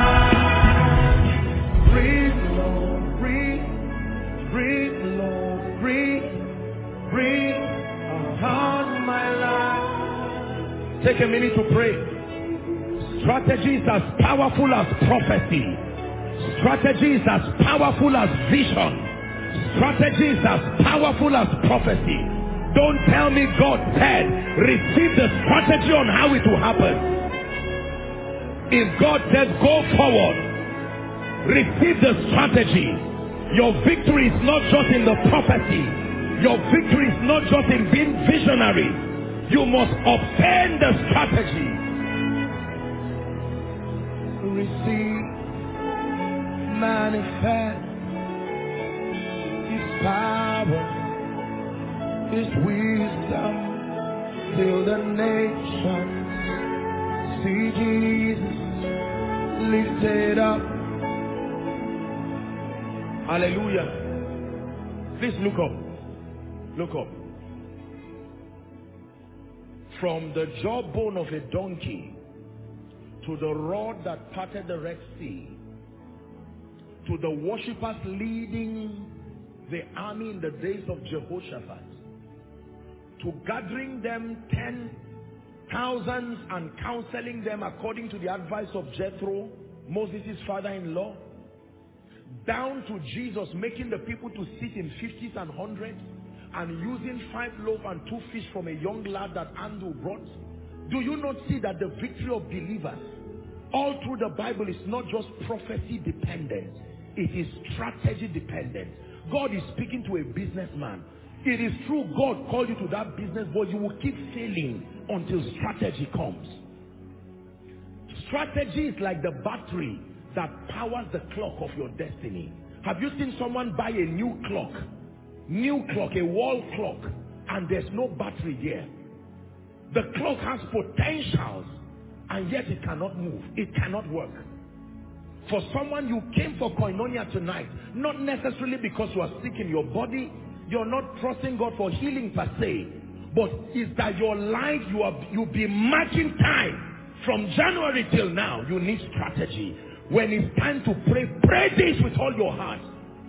Breathe, Lord, breathe. Breathe, Lord, breathe. Breathe upon my life. Take a minute to pray. Strategy is as powerful as prophecy. Strategy is as powerful as vision. Strategy is as powerful as prophecy. Don't tell me God said. Receive the strategy on how it will happen. If God said go forward, receive the strategy. Your victory is not just in the prophecy. Your victory is not just in being visionary. You must obtain the strategy. Receive, manifest His power, His wisdom, till the nations see Jesus lifted up. Hallelujah. Please look up. Look up. From the jawbone of a donkey to the rod that parted the Red Sea, to the worshippers leading the army in the days of Jehoshaphat, to gathering them ten thousands and counseling them according to the advice of Jethro, Moses' father-in-law, down to Jesus making the people to sit in fifties and hundreds and using five loaves and two fish from a young lad that Andrew brought. Do you not see that the victory of believers all through the Bible is not just prophecy dependent, it is strategy dependent. God is speaking to a businessman. It is true God called you to that business, but you will keep failing until strategy comes. Strategy is like the battery that powers the clock of your destiny. Have you seen someone buy a new clock? New clock, a wall clock, and there's no battery there. The clock has potentials, and yet it cannot move. It cannot work. For someone, you came for koinonia tonight, not necessarily because you are sick in your body. You're not trusting God for healing per se, but is that your life, you are you'll be marking time from January till now. You need strategy. When it's time to pray, pray this with all your heart.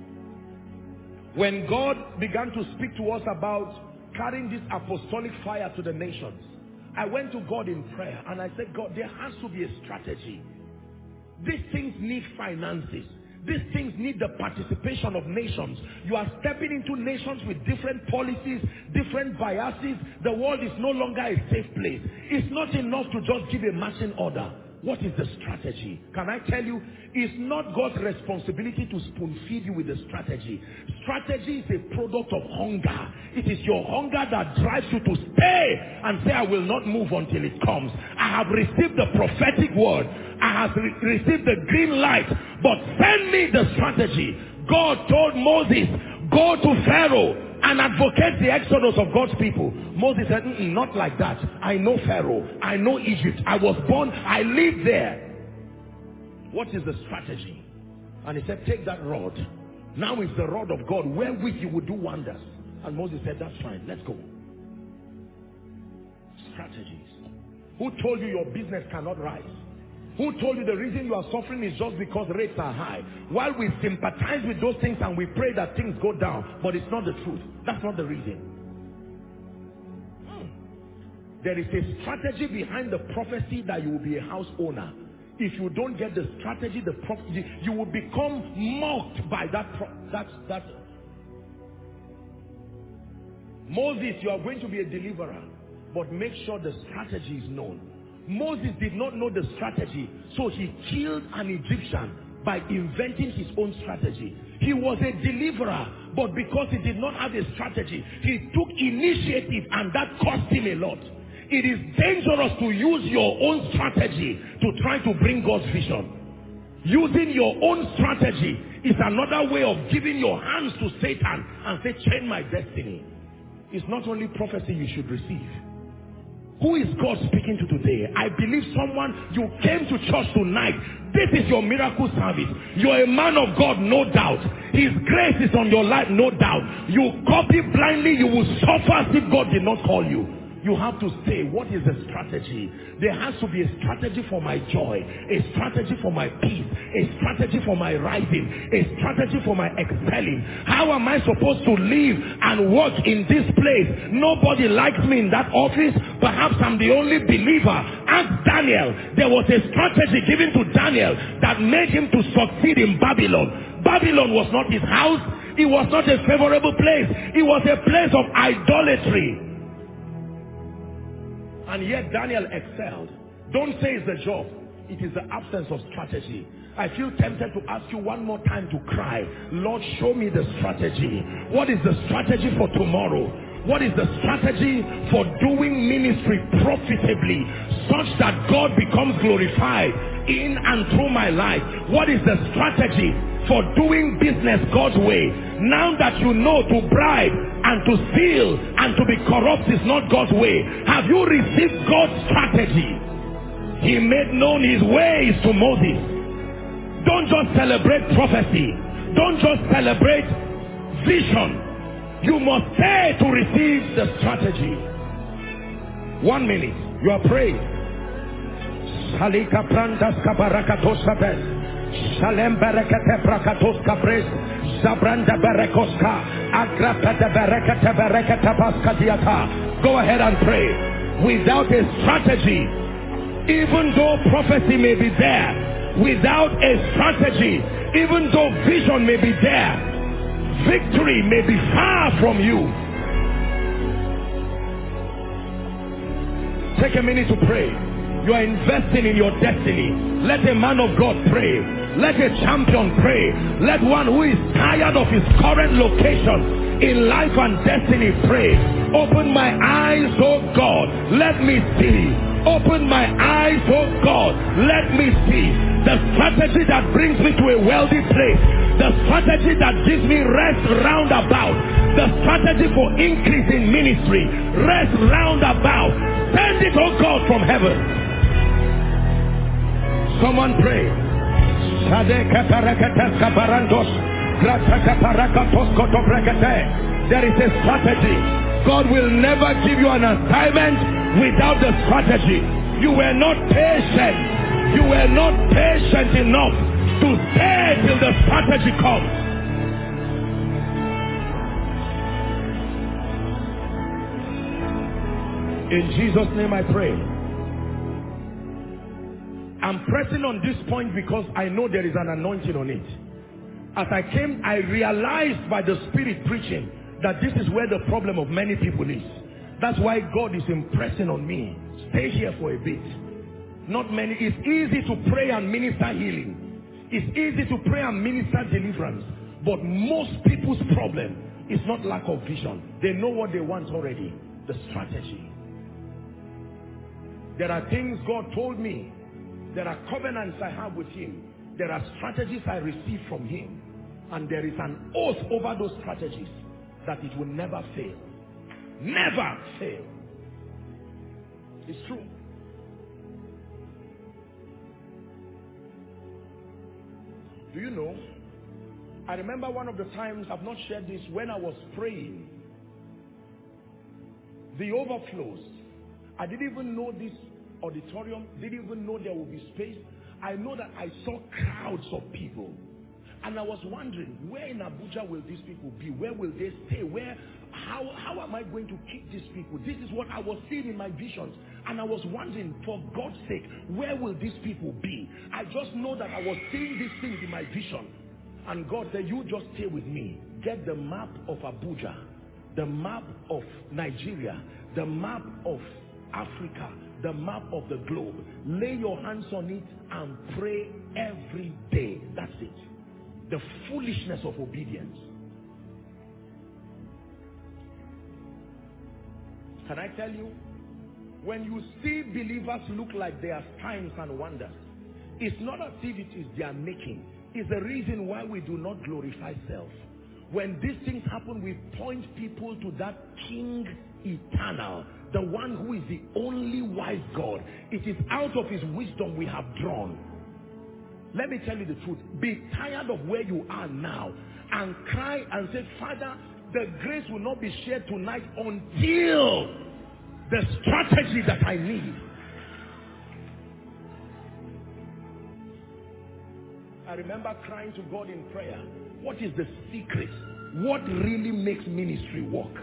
When God began to speak to us about carrying this apostolic fire to the nations, I went to God in prayer and I said, God, there has to be a strategy. These things need finances. These things need the participation of nations. You are stepping into nations with different policies, different biases. The world is no longer a safe place. It's not enough to just give a marching order. What is the strategy? Can I tell you, it's not God's responsibility to spoon feed you with the strategy. Strategy is a product of hunger. It is your hunger that drives you to stay and say, I will not move until it comes. I have received the prophetic word. I have re received the green light, but send me the strategy. God told Moses, go to Pharaoh and advocate the exodus of God's people. Moses said, mm -mm, not like that. I know Pharaoh. I know Egypt. I was born. I live there. What is the strategy? And he said, take that rod. Now is the rod of God wherewith you will do wonders. And Moses said, that's fine. Let's go. Strategies. Who told you your business cannot rise? Who told you the reason you are suffering is just because rates are high? While we sympathize with those things and we pray that things go down, but it's not the truth. That's not the reason. Hmm. There is a strategy behind the prophecy that you will be a house owner. If you don't get the strategy, the prophecy, you will become mocked by that. That that. Moses, you are going to be a deliverer, but make sure the strategy is known. Moses did not know the strategy, so he killed an Egyptian by inventing his own strategy. He was a deliverer, but because he did not have a strategy, he took initiative, and that cost him a lot. It is dangerous to use your own strategy to try to bring God's vision. Using your own strategy is another way of giving your hands to Satan and say, change my destiny. It's not only prophecy you should receive. Who is God speaking to today? I believe someone, you came to church tonight. This is your miracle service. You're a man of God, no doubt. His grace is on your life, no doubt. You copy blindly, you will suffer as if God did not call you. You have to say, what is the strategy? There has to be a strategy for my joy, a strategy for my peace, a strategy for my rising, a strategy for my excelling. How am I supposed to live and work in this place? Nobody likes me in that office. Perhaps I'm the only believer. Ask Daniel. There was a strategy given to Daniel that made him to succeed in Babylon. Babylon was not his house. It was not a favorable place. It was a place of idolatry. And yet Daniel excelled. Don't say it's the job. It is the absence of strategy. I feel tempted to ask you one more time to cry, Lord, show me the strategy. What is the strategy for tomorrow? What is the strategy for doing ministry profitably such that God becomes glorified in and through my life? What is the strategy for doing business God's way? Now that you know to bribe and to steal and to be corrupt is not God's way, have you received God's strategy? He made known his ways to Moses. Don't just celebrate prophecy. Don't just celebrate vision. You must stay to receive the strategy. One minute. You are praying. Salika prandas kabarakatos kapes. Salem berekete brakatos kapres. Zabranda berekoska. Agrapete berekete berekete paskadiata. Go ahead and pray. Without a strategy, even though prophecy may be there, without a strategy, even though vision may be there, victory may be far from you. Take a minute to pray. You are investing in your destiny. Let a man of God pray. Let a champion pray. Let one who is tired of his current location in life and destiny pray. Open my eyes, oh God, let me see. Open my eyes, oh God, let me see the strategy that brings me to a wealthy place, the strategy that gives me rest round about, the strategy for increase in ministry, rest round about. Send it, oh God, from heaven. Someone pray. There is a strategy. God will never give you an assignment without the strategy. You were not patient. You were not patient enough to stay till the strategy comes. In Jesus' name I pray. I'm pressing on this point because I know there is an anointing on it. As I came, I realized by the Spirit preaching that this is where the problem of many people is. That's why God is impressing on me. Stay here for a bit. Not many. It's easy to pray and minister healing. It's easy to pray and minister deliverance. But most people's problem is not lack of vision. They know what they want already. The strategy. There are things God told me. There are covenants I have with Him. There are strategies I receive from Him. And there is an oath over those strategies that it will never fail. Never fail. It's true. Do you know? I remember one of the times, I've not shared this, when I was praying. The overflows. I didn't even know this auditorium, didn't even know there would be space. I know that I saw crowds of people. And I was wondering, where in Abuja will these people be? Where will they stay? Where, how, how am I going to keep these people? This is what I was seeing in my visions. And I was wondering, for God's sake, where will these people be? I just know that I was seeing these things in my vision. And God said, you just stay with me. Get the map of Abuja, the map of Nigeria, the map of Africa, the map of the globe. Lay your hands on it and pray every day. That's it. The foolishness of obedience. Can I tell you? When you see believers look like they are signs and wonders, it's not as if it is their making. It's the reason why we do not glorify self. When these things happen, we point people to that King eternal, the one who is the only wise God. It is out of His wisdom we have drawn. Let me tell you the truth. Be tired of where you are now and cry and say, Father, the grace will not be shared tonight until the strategy that I need. I remember crying to God in prayer. What is the secret? What really makes ministry work?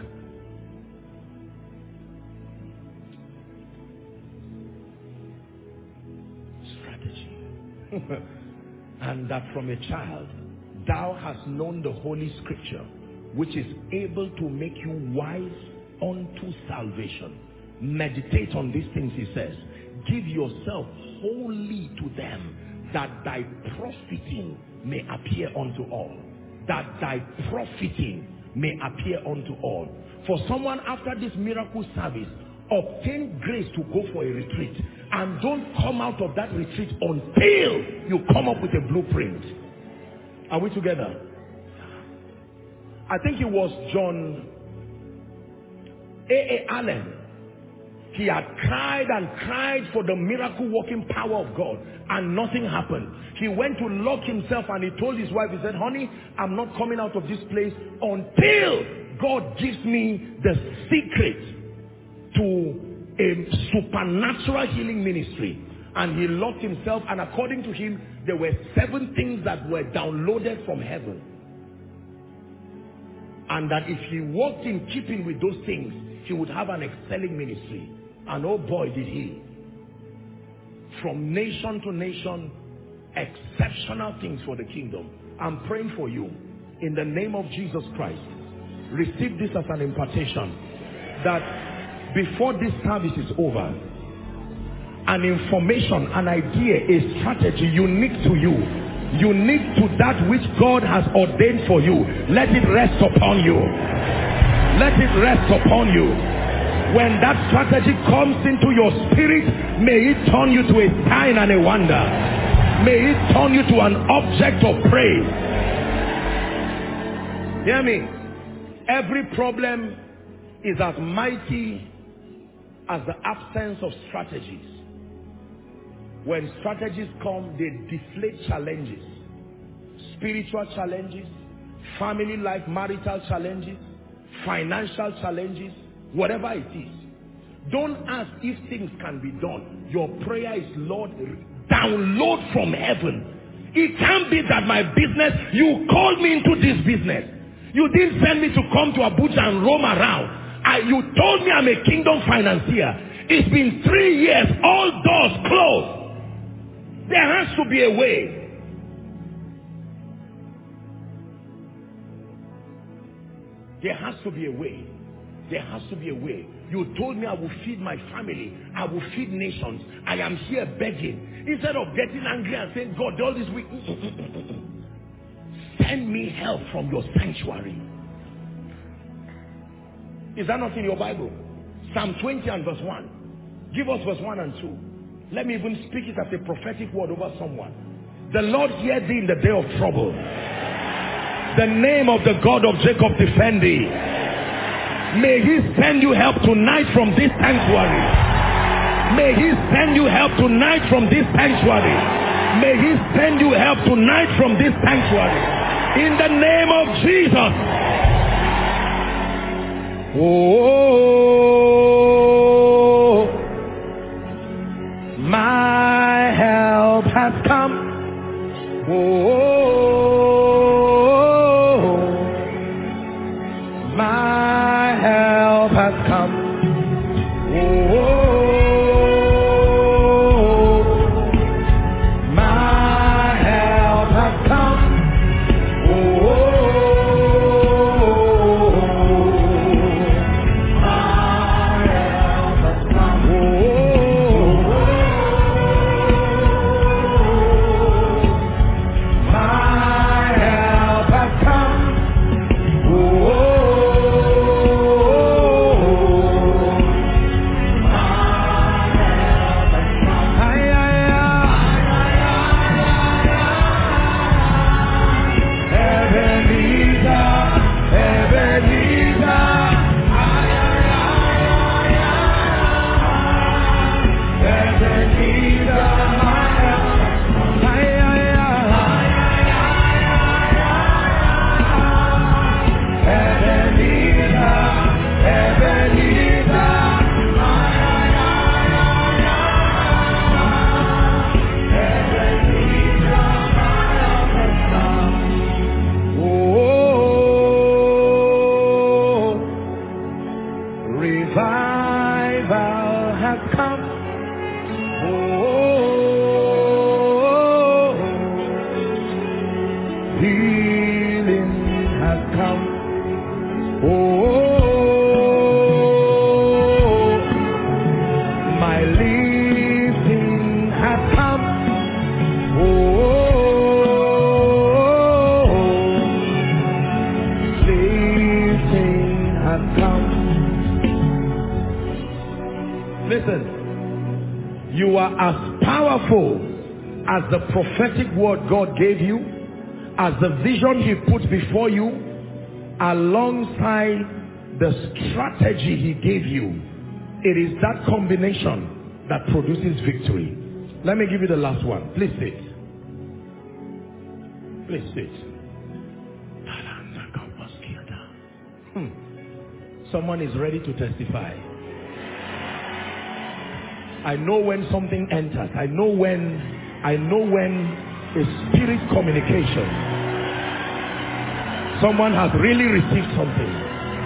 Strategy. And that from a child, thou hast known the Holy Scripture, which is able to make you wise unto salvation. Meditate on these things, he says. Give yourself wholly to them, that thy profiting may appear unto all. That thy profiting may appear unto all. For someone after this miracle service, obtain grace to go for a retreat. And don't come out of that retreat until you come up with a blueprint. Are we together? I think it was John A A Allen. He had cried and cried for the miracle working power of God, and nothing happened. He went to lock himself and he told his wife, he said, honey, I'm not coming out of this place until God gives me the secret to a supernatural healing ministry. And he locked himself, and according to him, there were seven things that were downloaded from heaven. And that if he walked in keeping with those things, he would have an excelling ministry. And oh boy, did he. From nation to nation, exceptional things for the kingdom. I'm praying for you in the name of Jesus Christ. Receive this as an impartation, that before this service is over, an information, an idea, a strategy unique to you, unique to that which God has ordained for you, let it rest upon you. Let it rest upon you. When that strategy comes into your spirit, may it turn you to a sign and a wonder. May it turn you to an object of praise. Hear me? Every problem is as mighty as the absence of strategies. When strategies come, they deflate challenges. Spiritual challenges, family life, marital challenges, financial challenges, whatever it is. Don't ask if things can be done. Your prayer is, Lord, download from heaven. It can't be that my business, you called me into this business. You didn't send me to come to Abuja and roam around. I, you told me I'm a kingdom financier. It's been three years, all doors closed. There has to be a way. There has to be a way. There has to be a way. You told me I will feed my family. I will feed nations. I am here begging. Instead of getting angry and saying, God, all this week, send me help from your sanctuary. Is that not in your Bible? Psalm twenty and verse one. Give us verse one and two. Let me even speak it as a prophetic word over someone. The Lord hear thee in the day of trouble. The name of the God of Jacob defend thee. May he send you help tonight from this sanctuary. May he send you help tonight from this sanctuary. May he send you help tonight from this sanctuary. In the name of Jesus. Oh, my help has come. Oh, my help has come. Oh, my help has come. Oh, my help has come. As the prophetic word God gave you, as the vision he put before you, alongside the strategy he gave you, it is that combination that produces victory. Let me give you the last one. Please sit. Please sit. Hmm. Someone is ready to testify. I know when something enters. I know when, I know when a spirit communication. Someone has really received something.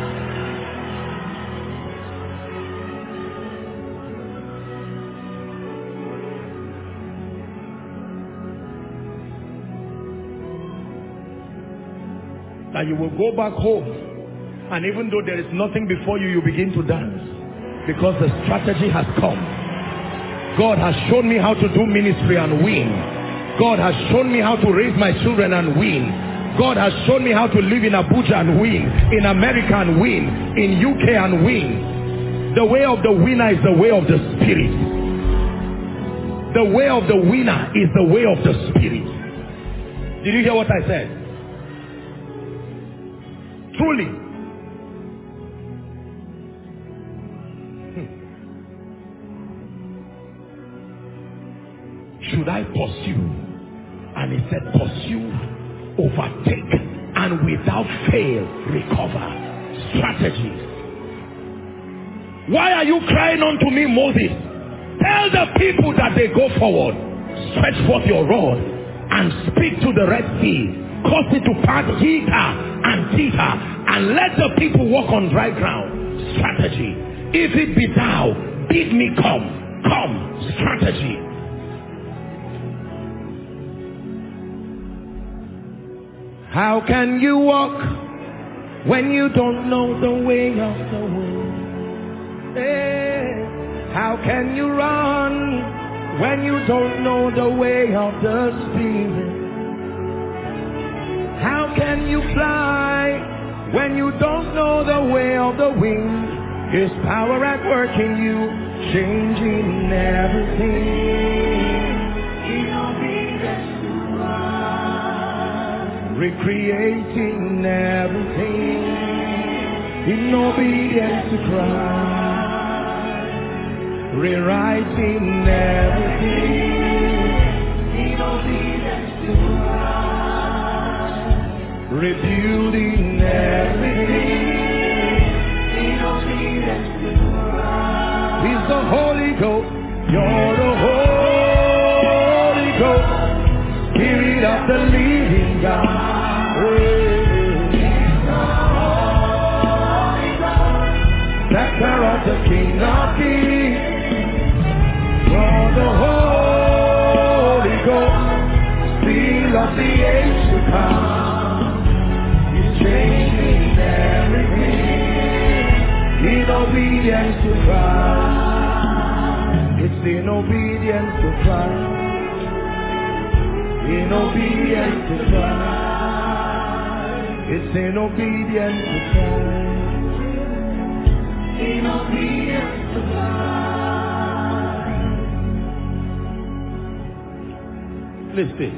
That you will go back home, and even though there is nothing before you, you begin to dance because the strategy has come. God has shown me how to do ministry and win. God has shown me how to raise my children and win. God has shown me how to live in Abuja and win, in America and win, in U K and win. The way of the winner is the way of the Spirit. The way of the winner is the way of the Spirit. Did you hear what I said? Truly. Hmm. Should I pursue? And he said, pursue, overtake, and without fail, recover. Strategies. Why are you crying unto me, Moses? Tell the people that they go forward. Stretch forth your rod and speak to the Red Sea. Cause it to part hither and thither, and let the people walk on dry ground. Strategy. If it be thou, bid me come. Come. Strategy. How can you walk when you don't know the way of the wind? Hey. How can you run when you don't know the way of the Spirit? How can you fly when you don't know the way of the wind? His power at work in you, changing everything. In obedience to God. Recreating everything. In obedience to Christ. Rewriting everything. In obedience to Christ. Rebuilding everything in obedience to Christ. He's the Holy Ghost. You're the Holy Ghost, Spirit of the living God. He's the Holy Ghost, Scepter of the King of Kings. You're the Holy Ghost, Seal of the age to come. Changing everything in obedience to Christ. It's in obedience to Christ. In obedience to Christ. It's in obedience to Christ. In obedience to Christ. Listen.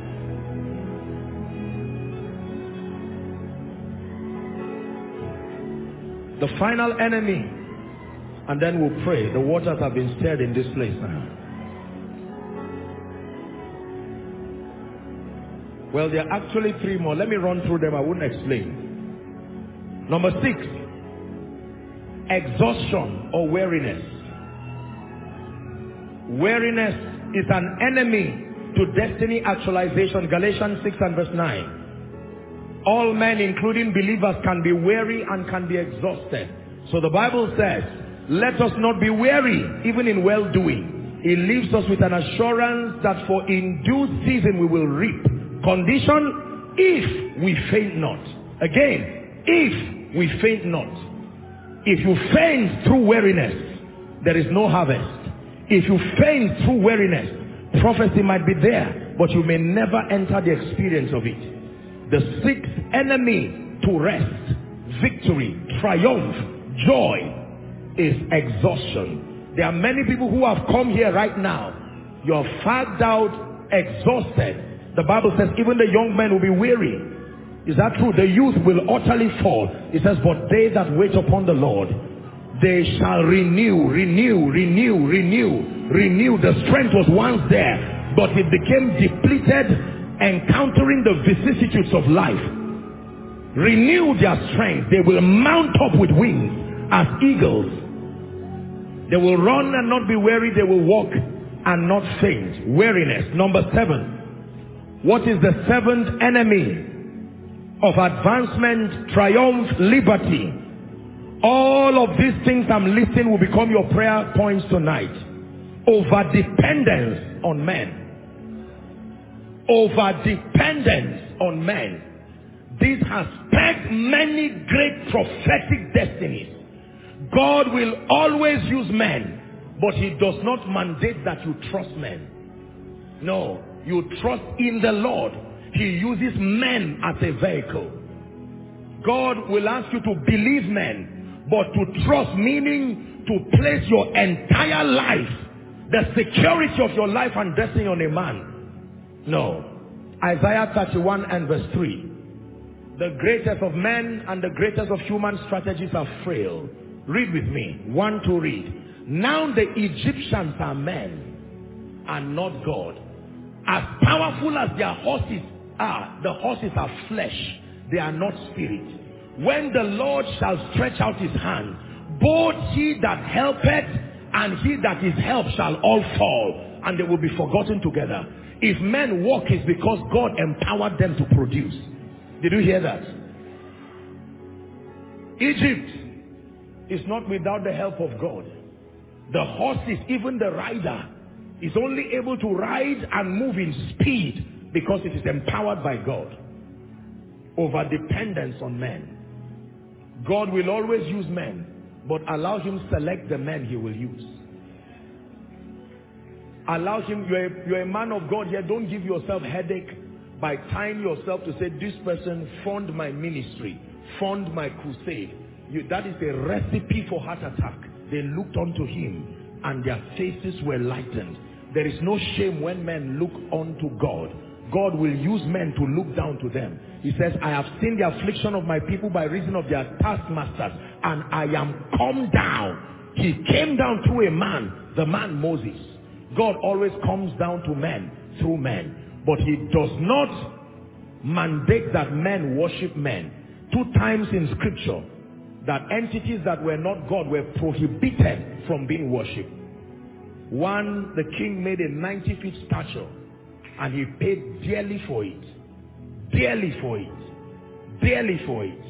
The final enemy, and then we'll pray. The waters have been stirred in this place now. Well, there are actually three more. Let me run through them. I wouldn't explain. Number six, exhaustion or weariness. Weariness is an enemy to destiny actualization. Galatians six and verse nine. All men, including believers, can be weary and can be exhausted. So the Bible says, let us not be weary, even in well-doing. It leaves us with an assurance that for in due season we will reap. Condition, if we faint not. Again, if we faint not. If you faint through weariness, there is no harvest. If you faint through weariness, prophecy might be there, but you may never enter the experience of it. The sixth enemy to rest, victory, triumph, joy is exhaustion. There are many people who have come here right now. You are fagged out, exhausted. The Bible says even the young men will be weary. Is that true? The youth will utterly fall. It says, but they that wait upon the Lord, they shall renew, renew, renew, renew, renew. The strength was once there, but it became depleted, encountering the vicissitudes of life. Renew their strength. They will mount up with wings as eagles. They will run and not be weary. They will walk and not faint. Weariness. Number seven. What is the seventh enemy of advancement, triumph, liberty? All of these things I'm listing will become your prayer points tonight. Over-dependence on men. Over-dependence on men. This has pegged many great prophetic destinies. God will always use men, but he does not mandate that you trust men. No, you trust in the Lord. He uses men as a vehicle. God will ask you to believe men, but to trust, meaning to place your entire life, the security of your life and destiny on a man. No. Isaiah thirty-one and verse three. The greatest of men and the greatest of human strategies are frail. Read with me. One to read. Now the Egyptians are men and not God. As powerful as their horses are, the horses are flesh. They are not spirit. When the Lord shall stretch out his hand, both he that helpeth and he that is helped shall all fall, and they will be forgotten together. If men walk, it's because God empowered them to produce. Did you hear that? Egypt is not without the help of God. The horses, even the rider, is only able to ride and move in speed because it is empowered by God. Over dependence on men. God will always use men, but allow him select the men he will use. Allow him, you're a, you're a man of God here, don't give yourself headache by tying yourself to say, this person fund my ministry, fund my crusade. You, that is a recipe for heart attack. They looked unto him and their faces were lightened. There is no shame when men look unto God. God will use men to look down to them. He says, I have seen the affliction of my people by reason of their taskmasters, and I am come down. He came down through a man, the man Moses. God always comes down to men through men, but he does not mandate that men worship men. Two times in scripture that entities that were not God were prohibited from being worshipped. One, the king made a ninety feet statue and he paid dearly for it. Dearly for it. Dearly for it.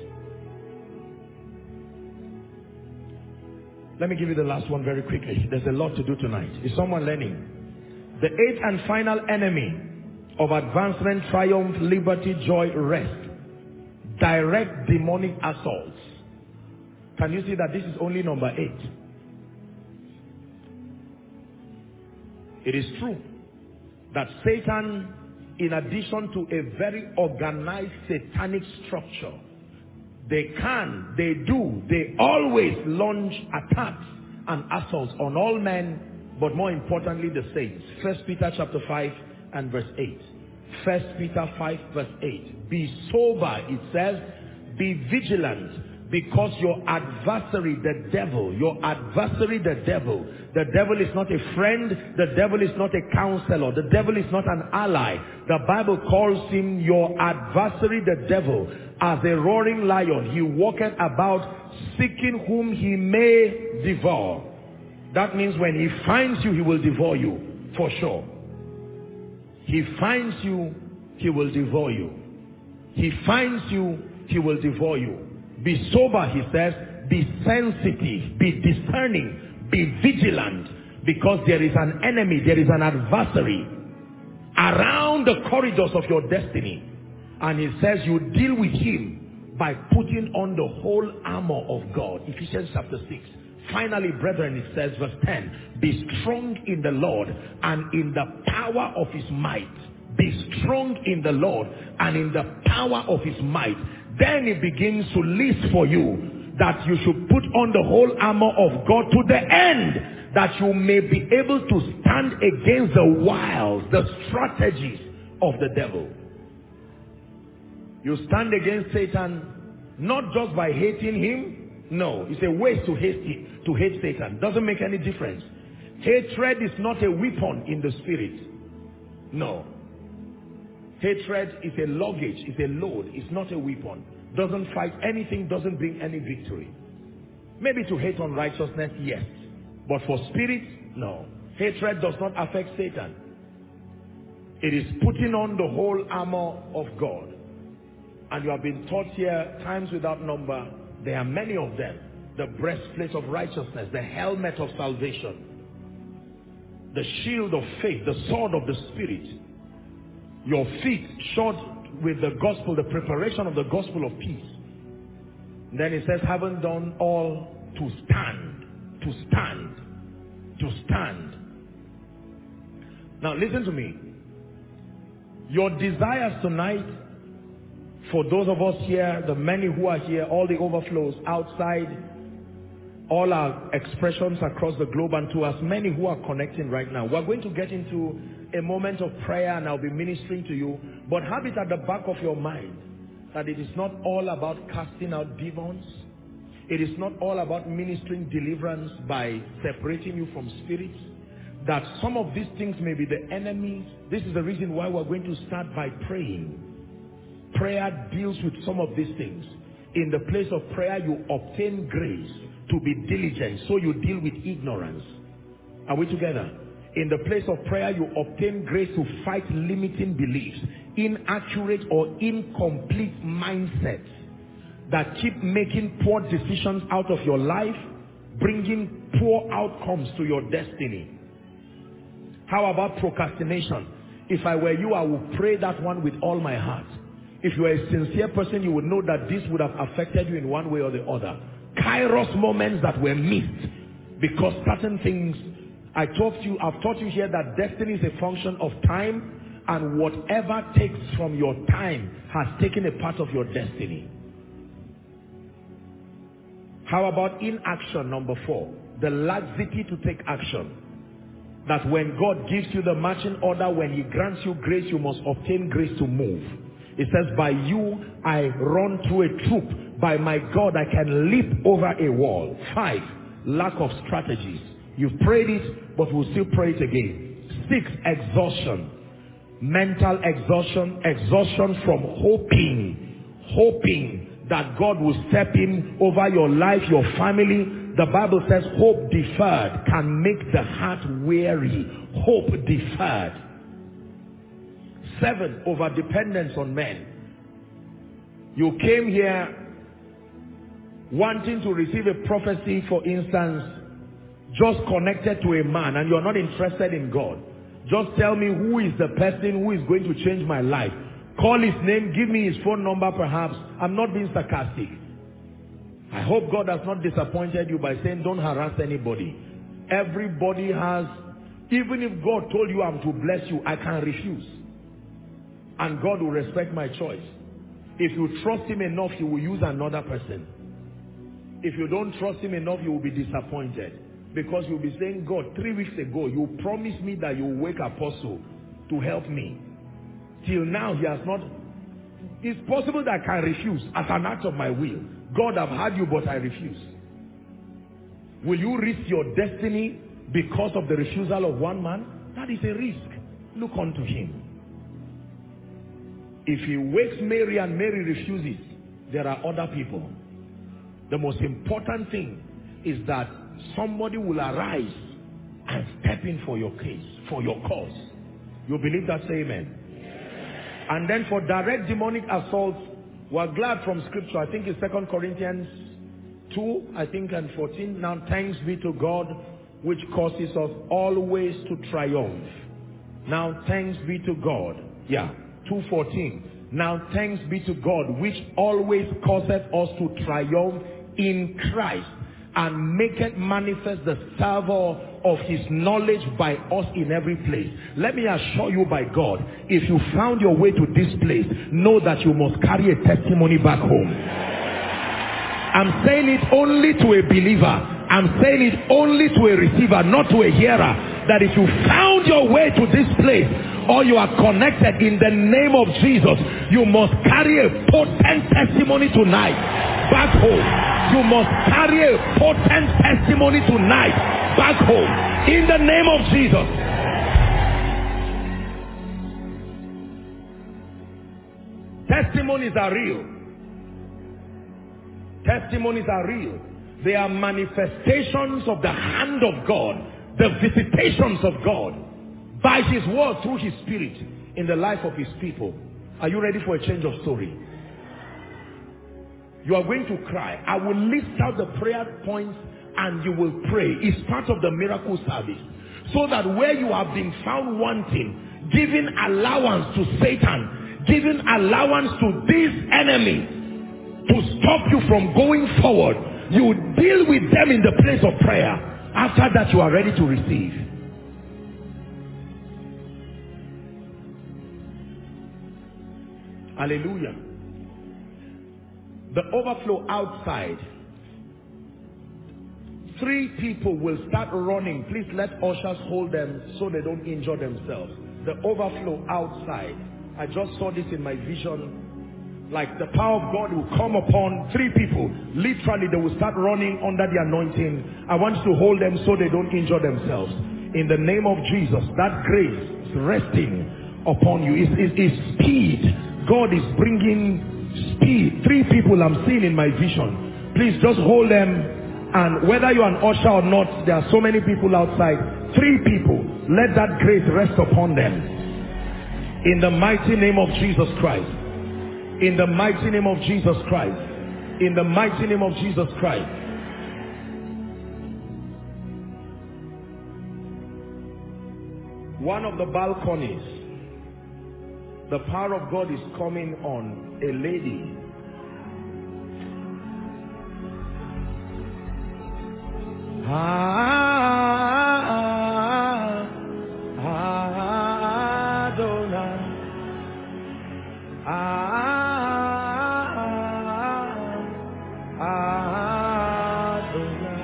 Let me give you the last one very quickly. There's a lot to do tonight. Is someone learning? The eighth and final enemy of advancement, triumph, liberty, joy, rest. Direct demonic assaults. Can you see that this is only number eight? It is true that Satan, in addition to a very organized satanic structure, they can, they do, they always launch attacks and assaults on all men, but more importantly the saints. First Peter chapter five and verse eight. First Peter five verse eight. Be sober, it says, be vigilant, because your adversary, the devil, your adversary, the devil, the devil is not a friend, the devil is not a counselor, the devil is not an ally. The Bible calls him your adversary, the devil, as a roaring lion. He walketh about seeking whom he may devour. That means when he finds you, he will devour you, for sure. He finds you, he will devour you. He finds you, he will devour you. Be sober, he says, be sensitive, be discerning, be vigilant, because there is an enemy, there is an adversary around the corridors of your destiny. And he says you deal with him by putting on the whole armor of God. Ephesians chapter six. Finally, brethren, it says, verse ten, be strong in the Lord and in the power of his might. Be strong in the Lord and in the power of his might. Then it begins to list for you that you should put on the whole armor of God to the end that you may be able to stand against the wiles, the strategies of the devil. You stand against Satan not just by hating him. No, it's a waste to hate him, to hate Satan. Doesn't make any difference. Hatred is not a weapon in the spirit. No. Hatred is a luggage, it's a load, it's not a weapon. Doesn't fight anything, doesn't bring any victory. Maybe to hate unrighteousness, yes. But for spirits, no. Hatred does not affect Satan. It is putting on the whole armor of God. And you have been taught here times without number. There are many of them. The breastplate of righteousness, the helmet of salvation, the shield of faith, the sword of the Spirit, your feet shod with the gospel, the preparation of the gospel of peace. Then it says, having done all, to stand, to stand, to stand. Now listen to me. Your desires tonight, for those of us here, the many who are here, all the overflows outside, all our expressions across the globe, and to as many who are connecting right now, we're going to get into a moment of prayer and I'll be ministering to you. But have it at the back of your mind that it is not all about casting out demons. It is not all about ministering deliverance by separating you from spirits. That some of these things may be the enemies. This is the reason why we're going to start by praying. Prayer deals with some of these things. In the place of prayer, you obtain grace to be diligent, so you deal with ignorance. Are we together? In the place of prayer, you obtain grace to fight limiting beliefs, inaccurate or incomplete mindsets that keep making poor decisions out of your life, bringing poor outcomes to your destiny. How about procrastination? If I were you, I would pray that one with all my heart. If you are a sincere person, you would know that this would have affected you in one way or the other. Kairos moments that were missed because certain things, I taught you, I've taught you here that destiny is a function of time, and whatever takes from your time has taken a part of your destiny. How about inaction, number four? The laxity to take action. That when God gives you the marching order, when He grants you grace, you must obtain grace to move. It says, by you I run through a troop. By my God I can leap over a wall. Five, lack of strategies. You've prayed it, but we'll still pray it again. Six, exhaustion. Mental exhaustion. Exhaustion from hoping. Hoping that God will step in over your life, your family. The Bible says hope deferred can make the heart weary. Hope deferred. Seven, over-dependence on men. You came here wanting to receive a prophecy, for instance, just connected to a man, and you're not interested in God. Just tell me who is the person who is going to change my life. Call his name, give me his phone number perhaps. I'm not being sarcastic. I hope God has not disappointed you by saying don't harass anybody. Everybody has, even if God told you I'm to bless you, I can refuse. And God will respect my choice. If you trust Him enough, He will use another person. If you don't trust Him enough, you will be disappointed. Because you'll be saying, God, three weeks ago, you promised me that you will wake Apostle to help me. Till now, he has not. It's possible that I can refuse as an act of my will. God, I've had you, but I refuse. Will you risk your destiny because of the refusal of one man? That is a risk. Look unto him. If he wakes Mary and Mary refuses, there are other people. The most important thing is that somebody will arise and step in for your case, for your cause. You believe that? Say amen. And then for direct demonic assaults, we're glad from scripture. I think it's Second Corinthians two, I think, and fourteen. Now thanks be to God, which causes us always to triumph. Now thanks be to God. Yeah. two fourteen. Now thanks be to God, which always causeth us to triumph in Christ, and maketh manifest the savour of his knowledge by us in every place. Let me assure you by God, if you found your way to this place, know that you must carry a testimony back home. I'm saying it only to a believer. I'm saying it only to a receiver, not to a hearer. That if you found your way to this place, or you are connected in the name of Jesus, you must carry a potent testimony tonight back home. You must carry a potent testimony tonight back home in the name of Jesus. Testimonies are real. Testimonies are real. They are manifestations of the hand of God, the visitations of God by His word through His Spirit in the life of His people. Are you ready for a change of story? You are going to cry. I will list out the prayer points and you will pray. It's part of the miracle service. So that where you have been found wanting, giving allowance to Satan, giving allowance to this enemy to stop you from going forward, you deal with them in the place of prayer. After that, you are ready to receive. Hallelujah. The overflow outside. Three people will start running. Please let ushers hold them so they don't injure themselves. The overflow outside. I just saw this in my vision. Like the power of God will come upon three people. Literally, they will start running under the anointing. I want you to hold them so they don't injure themselves. In the name of Jesus, that grace is resting upon you. It's, it's, it's speed. God is bringing speed. Three people I'm seeing in my vision. Please just hold them. And whether you're an usher or not, there are so many people outside. Three people. Let that grace rest upon them. In the mighty name of Jesus Christ. In the mighty name of Jesus Christ. In the mighty name of Jesus Christ. One of the balconies, the power of God is coming on a lady. Ah, ah, Adonai. Ah, Adonai.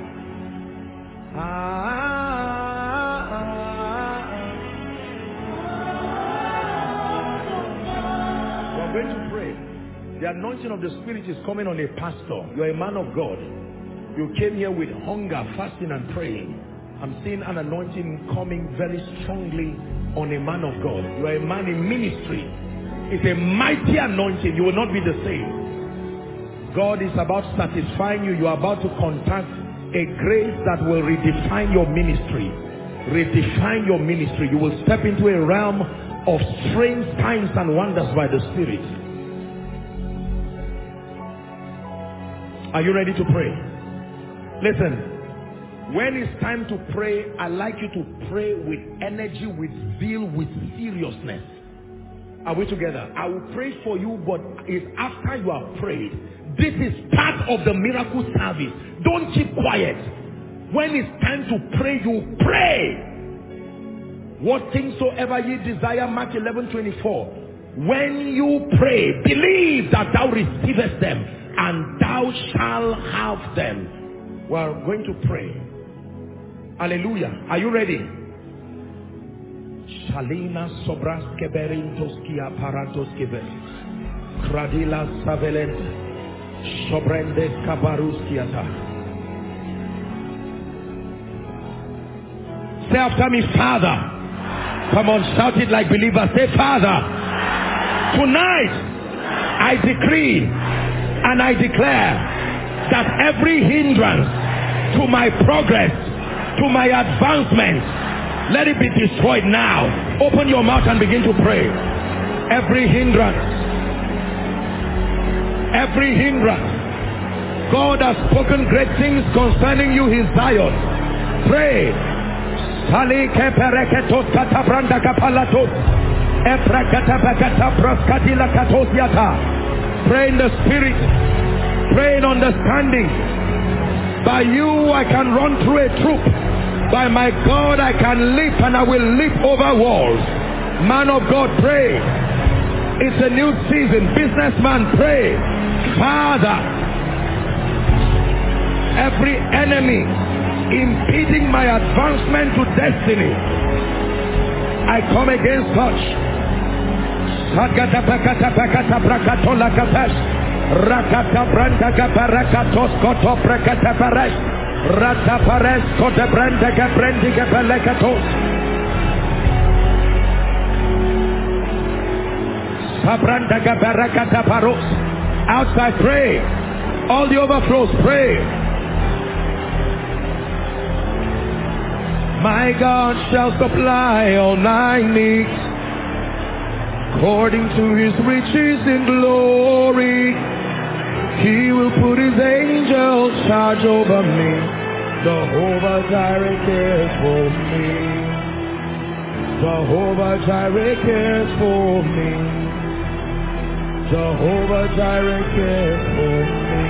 Ah, we're going to pray. The anointing of the Spirit is coming on a pastor. You're a man of God. You came here with hunger, fasting and praying. I'm seeing an anointing coming very strongly on a man of God. You are a man in ministry. It's a mighty anointing. You will not be the same. God is about satisfying you. You are about to contact a grace that will redefine your ministry. Redefine your ministry. You will step into a realm of strange signs and wonders by the Spirit. Are you ready to pray? Listen, when it's time to pray, I like you to pray with energy, with zeal, with seriousness. Are we together? I will pray for you, but it's after you have prayed. This is part of the miracle service. Don't keep quiet. When it's time to pray, you pray. What things soever ye desire, Mark eleven twenty-four. When you pray, believe that thou receivest them, and thou shalt have them. We are going to pray. Hallelujah. Are you ready? Shalina sobraske berintoskia parantoskive. Kradila savelent. Sobrende kabaruskiata. Say after me, Father. Come on, shout it like believers. Say, Father, tonight I decree and I declare that every hindrance to my progress, to my advancement, let it be destroyed now. Open your mouth and begin to pray. Every hindrance, every hindrance. God has spoken great things concerning you, His Zion. Pray. Pray in the Spirit. Pray in understanding. By you I can run through a troop. By my God I can leap, and I will leap over walls. Man of God, pray. It's a new season. Businessman, pray. Father, every enemy impeding my advancement to destiny, I come against such. Rakata branda gabarakatos koto brakata paresh rata paresh kote branda gabrendi gabelekatos sabranda gabarakata paros. Outside, pray. All the overflows, pray. My God shall supply all my needs according to his riches in glory. He will put his angels charge over me. Jehovah Jireh cares for me. Jehovah Jireh cares for me. Jehovah Jireh cares for me.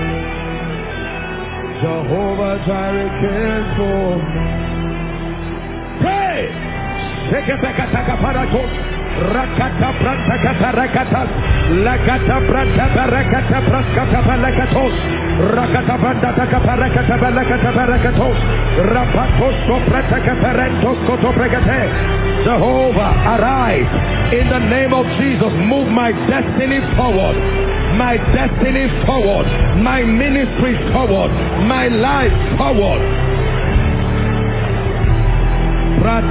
Jehovah Jireh cares for me. Pray! Rakata branta katarakatas, lakata branta barakata praskata balakatos, rakata branta kaparakata balakata barakatos, rapatos soprata kaparentos kotopregate. Jehovah, arise in the name of Jesus. Move my destiny forward, my destiny forward, my ministry forward, my life forward. In the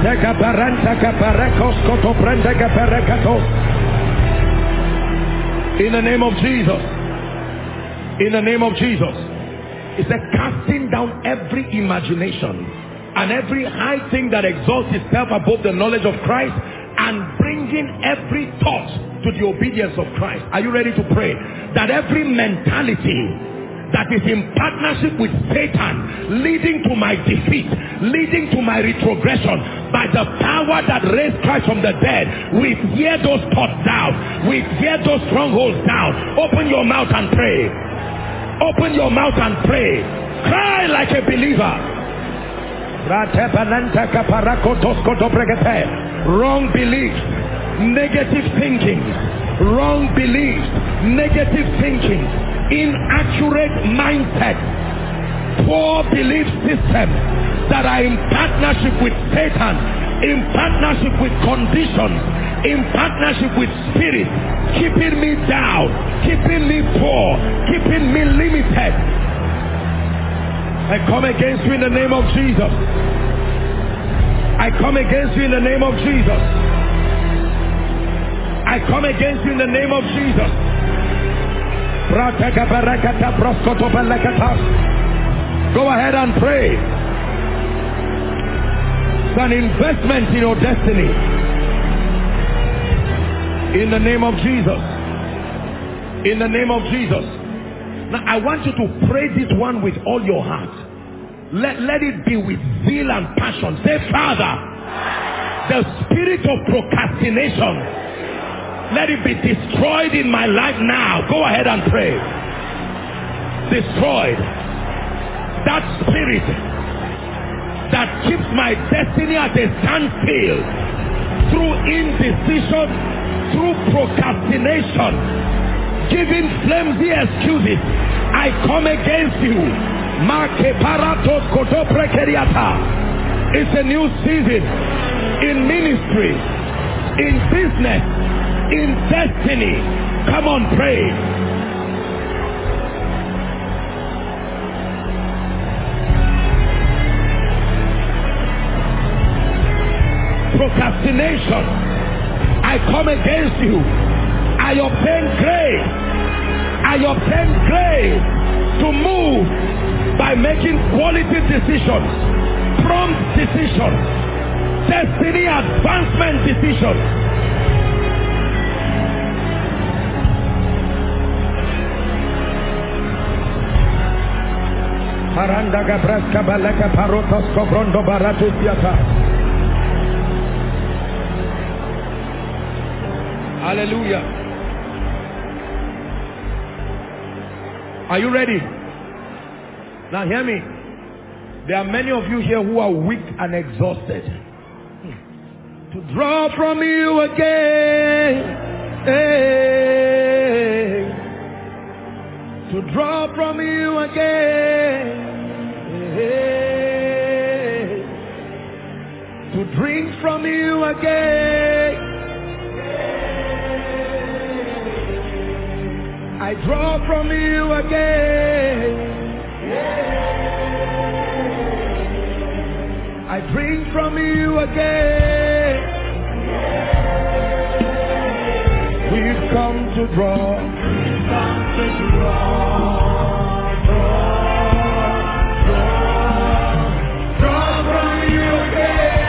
name of Jesus. In the name of Jesus. It's a casting down every imagination and every high thing that exalts itself above the knowledge of Christ, and bringing every thought to the obedience of Christ. Are you ready to pray? That every mentality that is in partnership with Satan, leading to my defeat, leading to my retrogression, by the power that raised Christ from the dead, we tear those thoughts down, we tear those strongholds down. Open your mouth and pray. Open your mouth and pray. Cry like a believer. Wrong beliefs, negative thinking, wrong beliefs, negative thinking, inaccurate mindset, poor belief systems that are in partnership with Satan, in partnership with conditions, in partnership with spirits, keeping me down, keeping me poor, keeping me limited. I come against you in the name of Jesus. I come against you in the name of Jesus. I come against you in the name of Jesus. Go ahead and pray. It's an investment in your destiny. In the name of Jesus. In the name of Jesus. Now I want you to pray this one with all your heart. Let, let it be with zeal and passion. Say, Father, the spirit of procrastination, let it be destroyed in my life now. Go ahead and pray. Destroyed. That spirit that keeps my destiny at a standstill through indecision, through procrastination, giving flimsy excuses. I come against you. It's a new season in ministry, in business, in destiny. Come on, pray. Procrastination, I come against you. I obtain grace. I obtain grace to move by making quality decisions, prompt decisions, destiny advancement decisions. Hallelujah. Are you ready? Now hear me. There are many of you here who are weak and exhausted. To draw from you again. Hey. To draw from you again. Hey. To drink from you again. I draw from you again. I drink from you again. We've come to draw. We've come to draw. Draw, draw, draw from you again.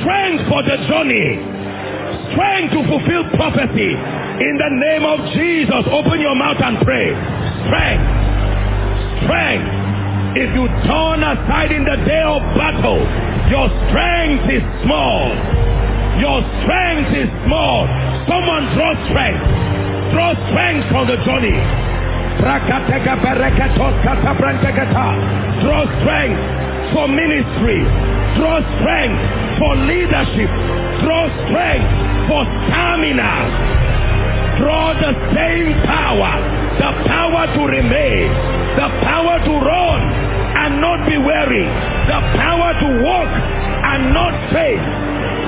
strength for the journey, strength to fulfill prophecy. In the name of Jesus, open your mouth and pray. Strength, strength. If you turn aside in the day of battle, your strength is small. Your strength is small. Someone draw strength. Draw strength from the journey. Draw strength for ministry. Draw strength for leadership. Draw strength for stamina. Draw the same power. The power to remain. The power to run and not be weary. The power to walk and not faint.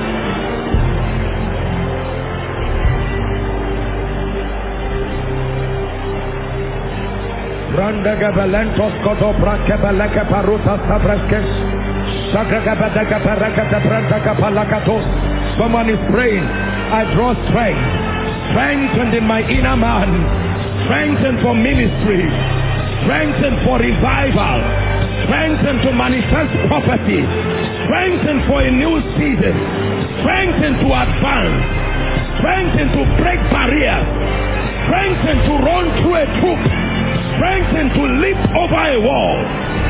Randa gabalentos koto brake baleke paruta sabraskes. Shagagabadaka parakata brantaka palakatos. Someone is praying. I draw strength. Strengthened in my inner man. Strengthened for ministry. Strengthened for revival. Strengthened to manifest prophecy. Strengthened for a new season. Strengthened to advance. Strengthened to break barriers. Strengthened to run through a troop. Strengthened to leap over a wall.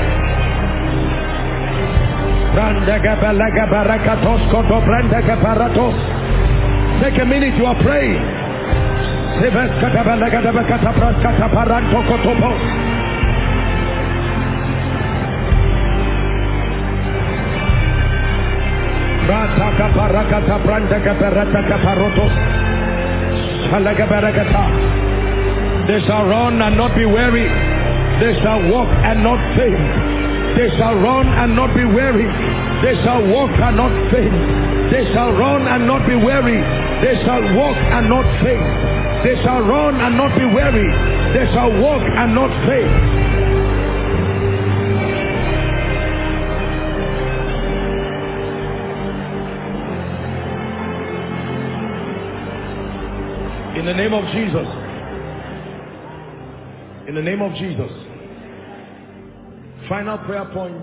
Take a minute, you are praying. They shall run and not be weary. They shall walk and not faint. They shall run and not be weary. They shall walk and not faint. They shall run and not be weary. They shall walk and not faint. They shall run and not be weary. They shall walk and not faint. In the name of Jesus. In the name of Jesus. Final prayer point.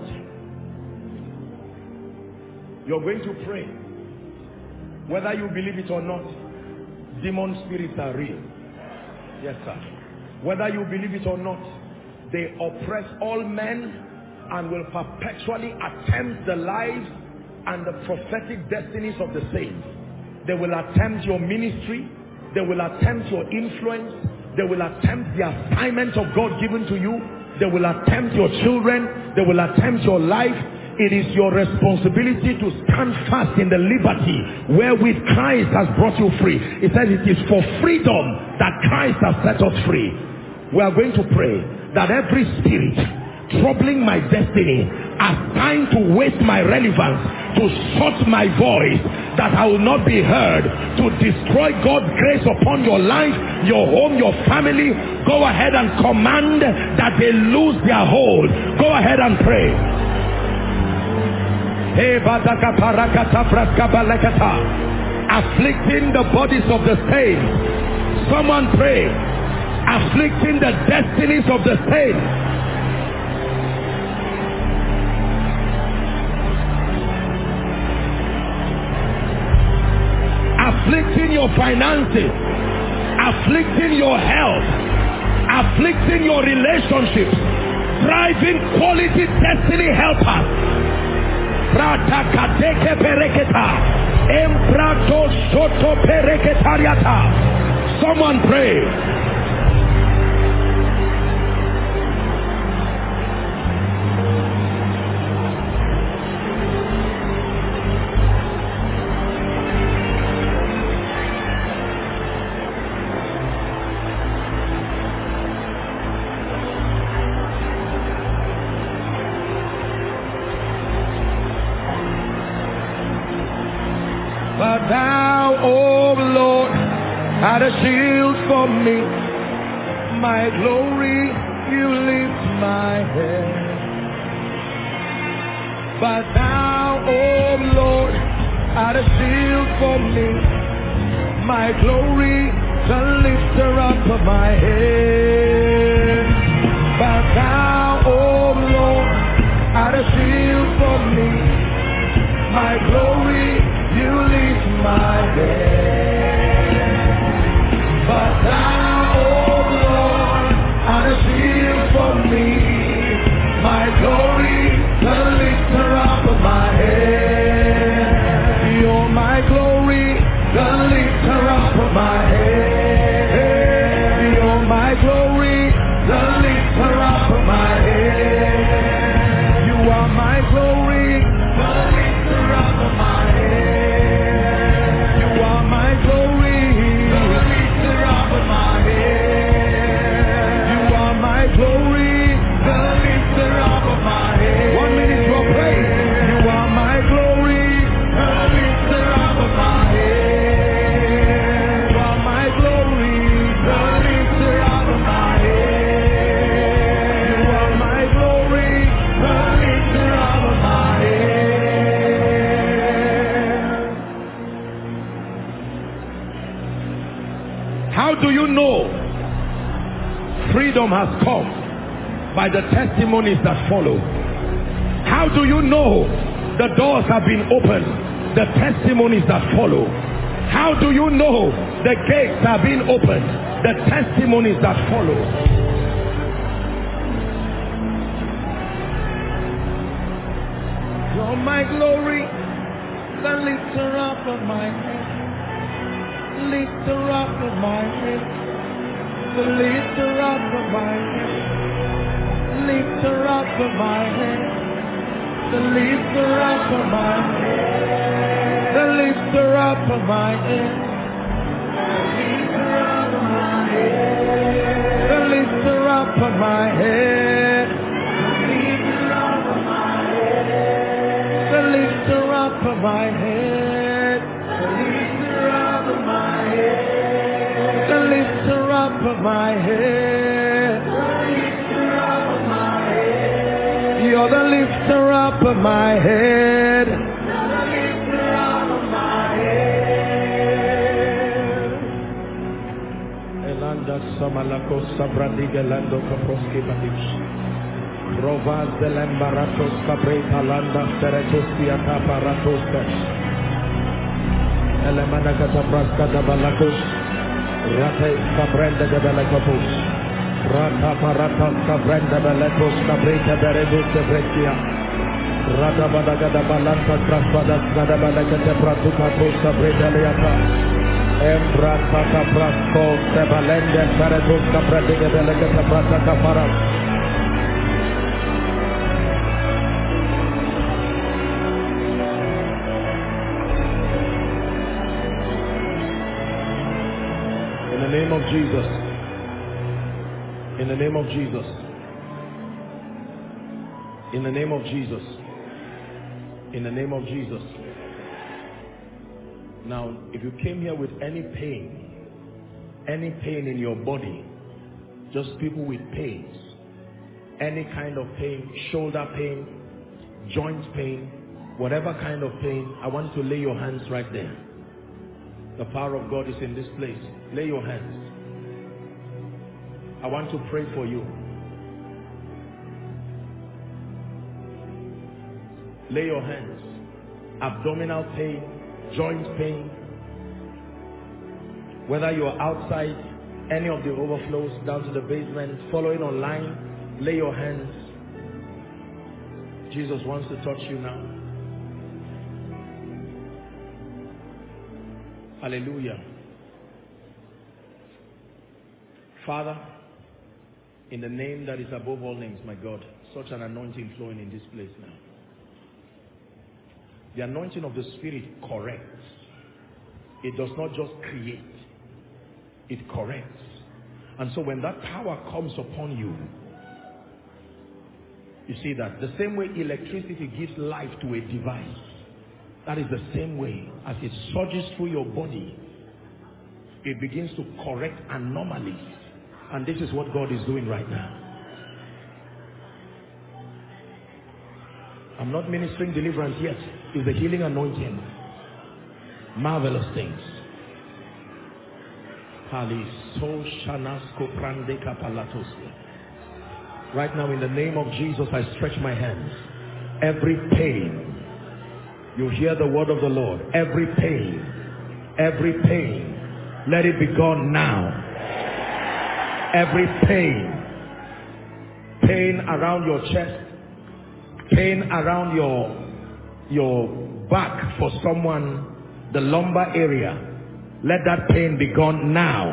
You're going to pray. Whether you believe it or not, demon spirits are real. Yes, sir. Whether you believe it or not, they oppress all men and will perpetually attempt the lives and the prophetic destinies of the saints. They will attempt your ministry. They will attempt your influence. They will attempt the assignment of God given to you. They will attempt your children. They will attempt your life. It is your responsibility to stand fast in the liberty wherewith Christ has brought you free. It says it is for freedom that Christ has set us free. We are going to pray that every spirit troubling my destiny, assigned to waste my relevance, to shut my voice, that I will not be heard, to destroy God's grace upon your life, your home, your family, go ahead and command that they lose their hold. Go ahead and pray. Afflicting the bodies of the saints. Someone pray. Afflicting the destinies of the saints. Afflicting your finances, afflicting your health, afflicting your relationships, driving quality destiny helpers. Someone pray. But thou, O Lord, art a shield for me. My glory, you lift my head. But thou, O Lord, art a shield for me. My glory, the lifter up of my head. But thou, O Lord, art a shield for me. My glory, How do you know freedom has come? By the testimonies that follow. How do you know the doors have been opened? The testimonies that follow. How do you know the gates have been opened? The testimonies that follow. You're my glory, the lifter up of my head, lifter up of my head, the lifter up of my head, lifter up of my head, the lifter up of my head, the lifter up of my head, the lifter up of my head, the lifter up of my head, the lifter up of my head, you're the lifter up of my head. Elanda samalako sabradiga lando kaproski badish. Rovaz de lembaratos cabreta landa steretos piata paratos. Elemana katapraska da balakos. Rate cabrenda de balakopos. Rata parata cabrenda balakos cabreta beredus de brekia. Rata badagada balanta traspadas gada balakete pratuka posta breta leata. Embrata caprasco se balende beredus cabrediga balakete prataka paras. In the name of Jesus. In the name of Jesus. In the name of Jesus. In the name of Jesus. Now, if you came here with any pain, any pain in your body, just people with pains, any kind of pain, shoulder pain, joint pain, whatever kind of pain, I want you to lay your hands right there. The power of God is in this place. Lay your hands. I want to pray for you. Lay your hands. Abdominal pain, joint pain. Whether you're outside, any of the overflows down to the basement, following online, lay your hands. Jesus wants to touch you now. Hallelujah. Father, in the name that is above all names, my God, such an anointing flowing in this place now. The anointing of the Spirit corrects. It does not just create. It corrects. And so when that power comes upon you, you see that the same way electricity gives life to a device, that is the same way as it surges through your body, it begins to correct anomalies. And this is what God is doing right now. I'm not ministering deliverance yet. It's the healing anointing. Marvelous things. Right now, in the name of Jesus, I stretch my hands. Every pain, you hear the word of the Lord. Every pain, every pain, let it be gone now. Every pain, pain around your chest, pain around your, your back for someone, the lumbar area, let that pain be gone now.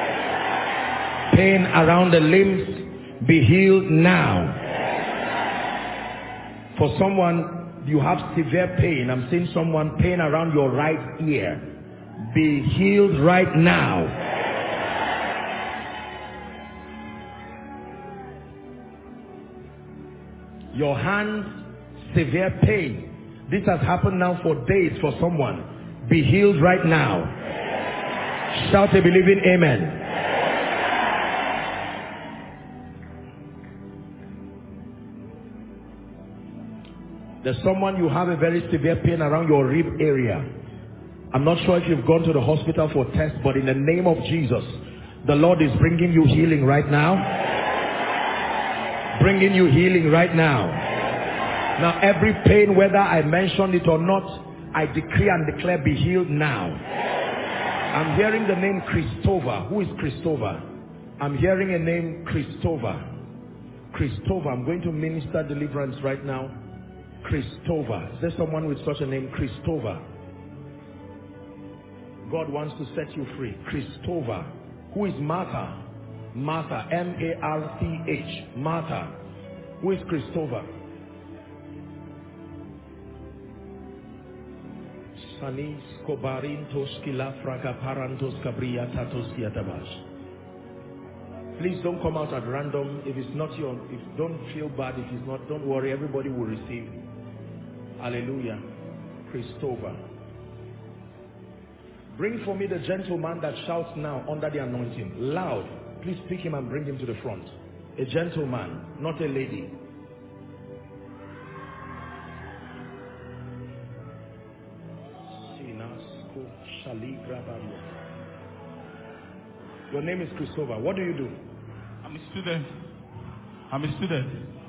Pain around the limbs, be healed now. For someone, you have severe pain. I'm seeing someone, pain around your right ear, be healed right now. Your hands, severe pain. This has happened now for days for someone. Be healed right now. Shout a believing amen. There's someone, you have a very severe pain around your rib area. I'm not sure if you've gone to the hospital for tests, but in the name of Jesus, The Lord is bringing you healing right now. Bringing you healing right now. Now every pain, whether I mentioned it or not, I decree and declare be healed now. I'm hearing the name Christova. Who is Christova? I'm hearing a name Christova. Christova. I'm going to minister deliverance right now. Christova. Is there someone with such a name? Christova. God wants to set you free. Christova. Who is Martha? Martha. M A R T H. Martha. Who is Christova? Sanis Kobarintos Kila Fraga Parantos Cabria Tatos Kiatabash. Please don't come out at random. If it's not your, if don't feel bad, if it's not, don't worry, everybody will receive. Hallelujah. Christopher. Bring for me the gentleman that shouts now under the anointing. Loud. Please pick him and bring him to the front. A gentleman, not a lady. Your name is Christopher. What do you do? I'm a student. I'm a student.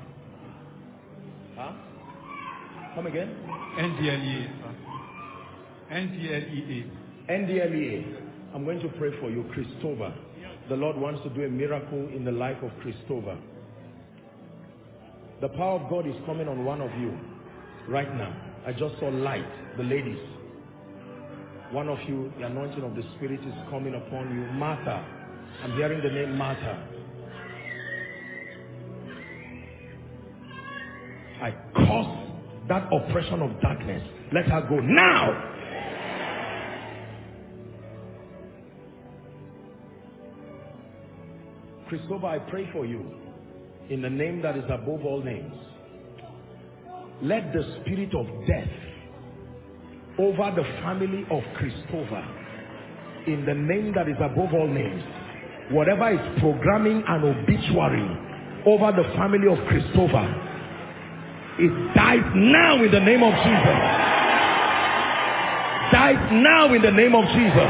Huh? Come again? N D L E A, sir. N D L E A. N D L E A. I'm going to pray for you, Christopher. The Lord wants to do a miracle in the life of Christopher. The power of God is coming on one of you right now. I just saw light, the ladies. One of you, the anointing of the Spirit is coming upon you. Martha. I'm hearing the name Martha. I curse that oppression of darkness. Let her go now. Christopher, I pray for you in the name that is above all names. Let the spirit of death over the family of Christopher, in the name that is above all names, whatever is programming an obituary over the family of Christopher, it dies now in the name of Jesus. Dies now in the name of Jesus.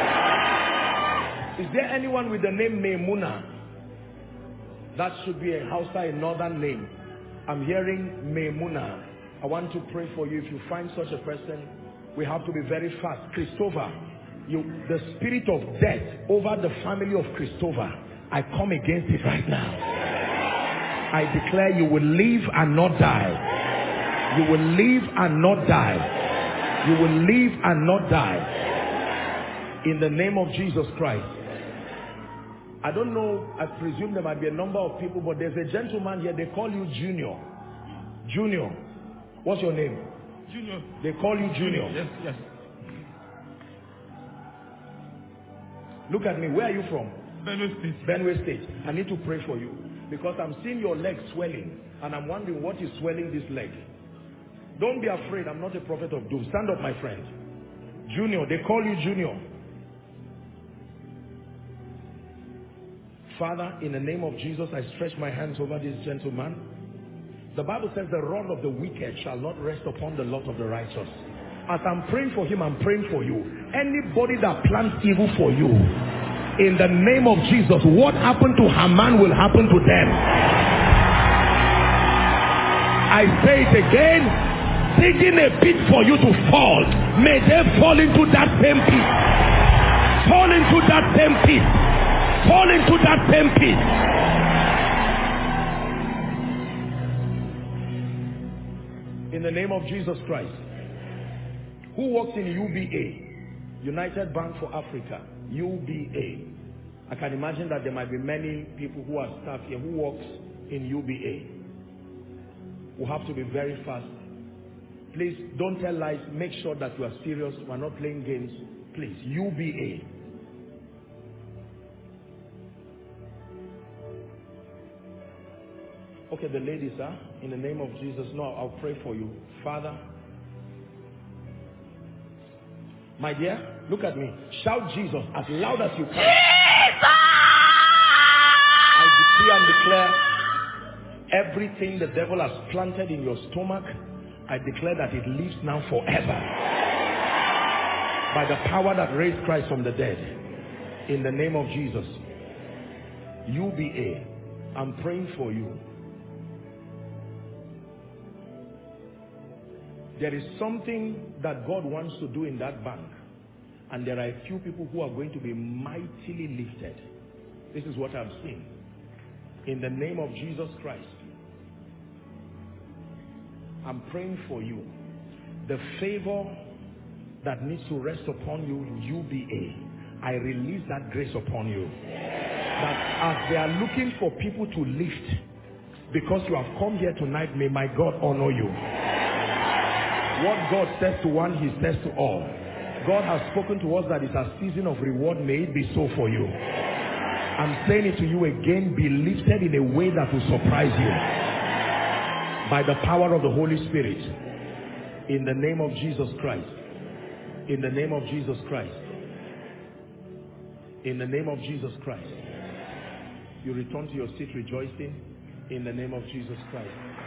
Is there anyone with the name Maimuna? That should be a Hausa, a northern name. I'm hearing Maimuna. I want to pray for you. If you find such a person, we have to be very fast. Christopher, you, the spirit of death over the family of Christopher, I come against it right now. I declare you will live and not die. You will live and not die. You will live and not die. In the name of Jesus Christ. I don't know, I presume there might be a number of people, but there's a gentleman here, they call you Junior. Junior. What's your name? Junior. They call you Junior. Yes, yes. Look at me. Where are you from? Benue State. Benue State. I need to pray for you because I'm seeing your leg swelling and I'm wondering what is swelling this leg. Don't be afraid. I'm not a prophet of doom. Stand up, my friend. Junior. They call you Junior. Father, in the name of Jesus, I stretch my hands over this gentleman. The Bible says the rod of the wicked shall not rest upon the lot of the righteous. As I'm praying for him, I'm praying for you. Anybody that plans evil for you, in the name of Jesus, what happened to Haman will happen to them. I say it again, digging a pit for you to fall. May they fall into that same pit. Fall into that same pit. Fall into that same pit. In the name of Jesus Christ. Who works in U B A? United Bank for Africa. U B A. I can imagine that there might be many people who are staff here who works in U B A. We have to be very fast. Please don't tell lies. Make sure that you are serious. We're not playing games. Please. U B A. Okay, the ladies, huh? In the name of Jesus, no, I'll pray for you. Father, my dear, look at me. Shout Jesus as loud as you can. Jesus! I decree and declare everything the devil has planted in your stomach, I declare that it lives now forever. By the power that raised Christ from the dead. In the name of Jesus. U B A. I'm praying for you. There is something that God wants to do in that bank. And there are a few people who are going to be mightily lifted. This is what I've seen. In the name of Jesus Christ, I'm praying for you. The favor that needs to rest upon you, U B A, I release that grace upon you. That as they are looking for people to lift, because you have come here tonight, may my God honor you. What God says to one, he says to all. God has spoken to us that it's a season of reward. May it be so for you. I'm saying it to you again, be lifted in a way that will surprise you. By the power of the Holy Spirit. In the name of Jesus Christ. In the name of Jesus Christ. In the name of Jesus Christ. You return to your seat rejoicing. In the name of Jesus Christ.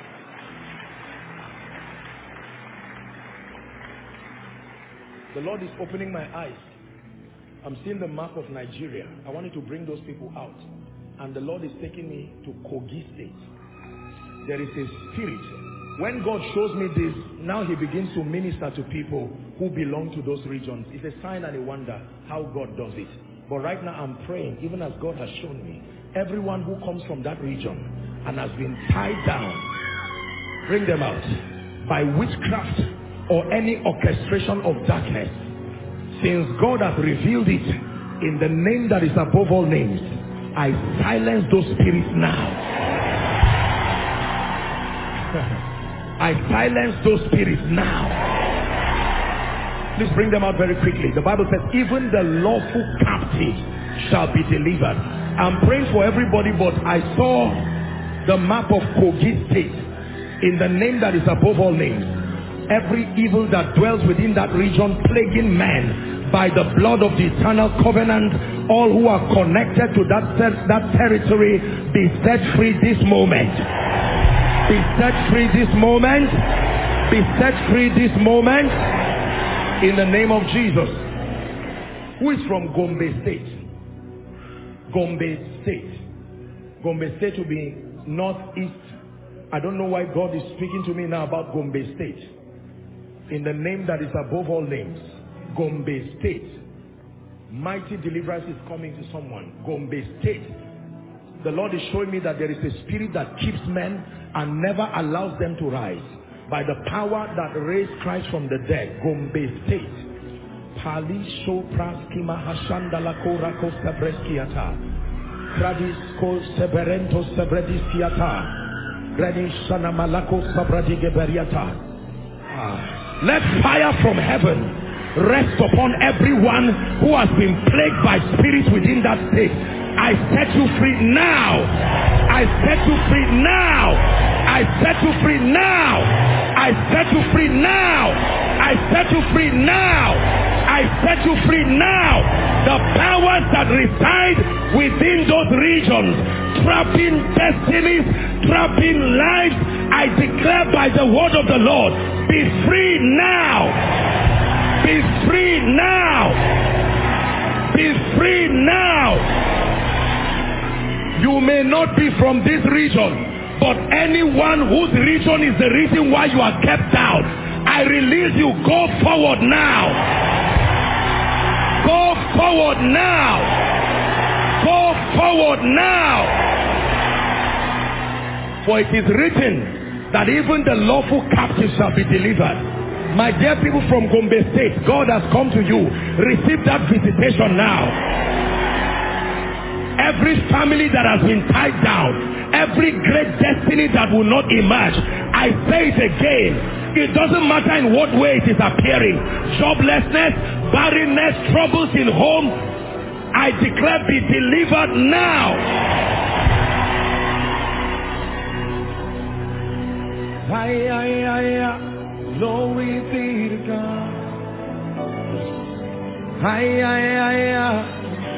The Lord is opening my eyes. I'm seeing the map of Nigeria. I wanted to bring those people out. And the Lord is taking me to Kogi State. There is a spirit. When God shows me this, now he begins to minister to people who belong to those regions. It's a sign and a wonder how God does it. But right now I'm praying, even as God has shown me, everyone who comes from that region and has been tied down, bring them out. By witchcraft or any orchestration of darkness, since God has revealed it in the name that is above all names, I silence those spirits now. I silence those spirits now. Please bring them out very quickly. The Bible says, even the lawful captive shall be delivered. I'm praying for everybody, but I saw the map of Kogi State in the name that is above all names. Every evil that dwells within that region, plaguing men, by the blood of the eternal covenant, all who are connected to that, that territory, be set free this moment. Be set free this moment. Be set free this moment. In the name of Jesus. Who is from Gombe State? Gombe State. Gombe State will be northeast. I don't know why God is speaking to me now about Gombe State. In the name that is above all names. Gombe State. Mighty deliverance is coming to someone. Gombe State. The Lord is showing me that there is a spirit that keeps men and never allows them to rise. By the power that raised Christ from the dead. Gombe State. Pali so praskima hashandala korako sabreskiata. Kradisko seberento sebredisiata. Granishana malako sabradigeberiata. Let fire from heaven rest upon everyone who has been plagued by spirits within that state. I set you free now. I set you free now. I set you free now. I set you free now. I set you free now. I set you free now. The powers that reside within those regions, trapping destinies, trapping lives, I declare by the word of the Lord, be free now. Be free now. Be free now. You may not be from this region, but anyone whose region is the reason why you are kept down, I release you. Go forward now. Go forward now. Go forward now. For it is written that even the lawful captive shall be delivered. My dear people from Gombe State, God has come to you. Receive that visitation now. Every family that has been tied down, every great destiny that will not emerge, I say it again. It doesn't matter in what way it is appearing. Joblessness, barrenness, troubles in home, I declare be delivered now. Aye, aye, aye, aye. Glory be to God. Aye, aye, aye, aye.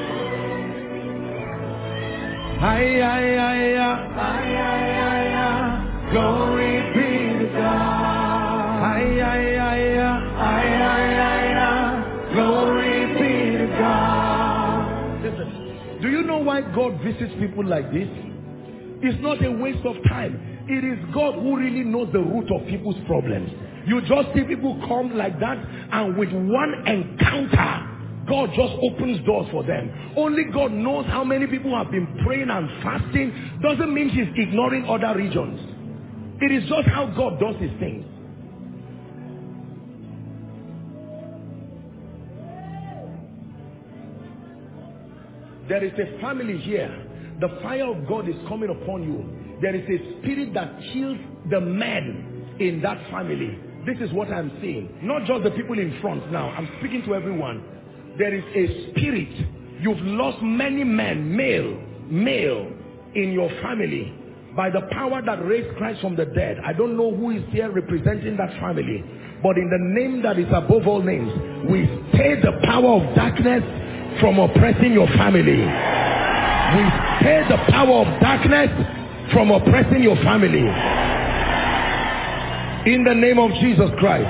Aye, aye, aye, aye, aye, aye, aye. Glory be to God. Aye, aye, aye, aye, aye, aye, aye. Glory be to God. Listen, Do you know why God visits people like this? It's not a waste of time. It is God who really knows the root of people's problems. You just see people come like that, and with one encounter, God just opens doors for them. Only God knows how many people have been praying and fasting. Doesn't mean He's ignoring other regions. It is just how God does His things. There is a family here. The fire of God is coming upon you. There is a spirit that kills the men in that family. This is what I'm seeing. Not just the people in front now. I'm speaking to everyone. There is a spirit. You've lost many men, male, male, in your family by the power that raised Christ from the dead. I don't know who is here representing that family, but in the name that is above all names, we stay the power of darkness from oppressing your family. We stay the power of darkness from oppressing your family. In the name of Jesus Christ.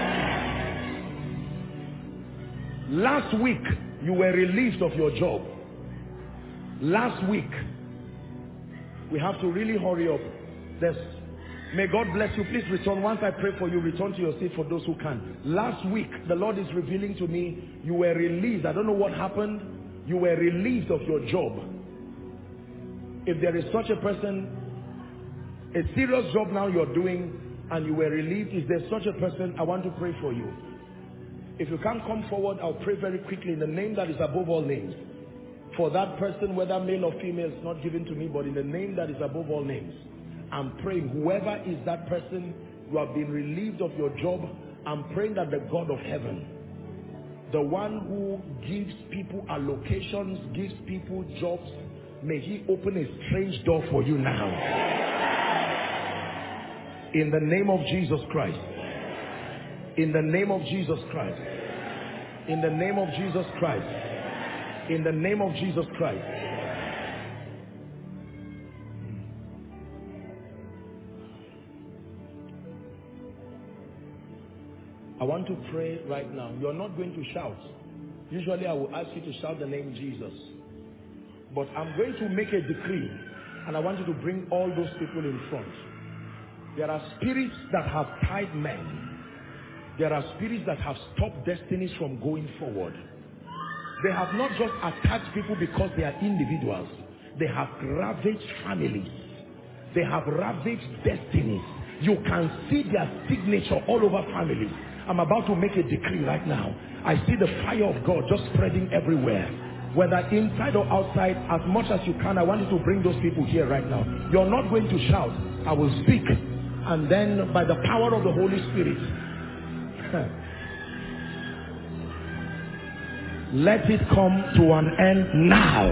Last week, you were released of your job. Last week. We have to really hurry up. There's, may God bless you. Please return. Once I pray for you, return to your seat for those who can. Last week, the Lord is revealing to me, you were released. I don't know what happened. You were released of your job. If there is such a person, a serious job now you're doing, and you were relieved, if there's such a person, I want to pray for you. If you can't come forward, I'll pray very quickly in the name that is above all names. For that person, whether male or female, is not given to me, but in the name that is above all names, I'm praying, whoever is that person, you have been relieved of your job. I'm praying that the God of heaven, the one who gives people allocations, gives people jobs, may He open a strange door for you now. In the name of Jesus Christ. In the name of Jesus Christ. In the name of Jesus Christ. In the name of Jesus Christ. I want to pray right now. You're not going to shout. Usually I will ask you to shout the name Jesus. But I'm going to make a decree, and I want you to bring all those people in front. There are spirits that have tied men. There are spirits that have stopped destinies from going forward. They have not just attacked people because they are individuals. They have ravaged families. They have ravaged destinies. You can see their signature all over families. I'm about to make a decree right now. I see the fire of God just spreading everywhere. Whether inside or outside, as much as you can, I want you to bring those people here right now. You're not going to shout. I will speak. And then by the power of the Holy Spirit, let it come to an end now.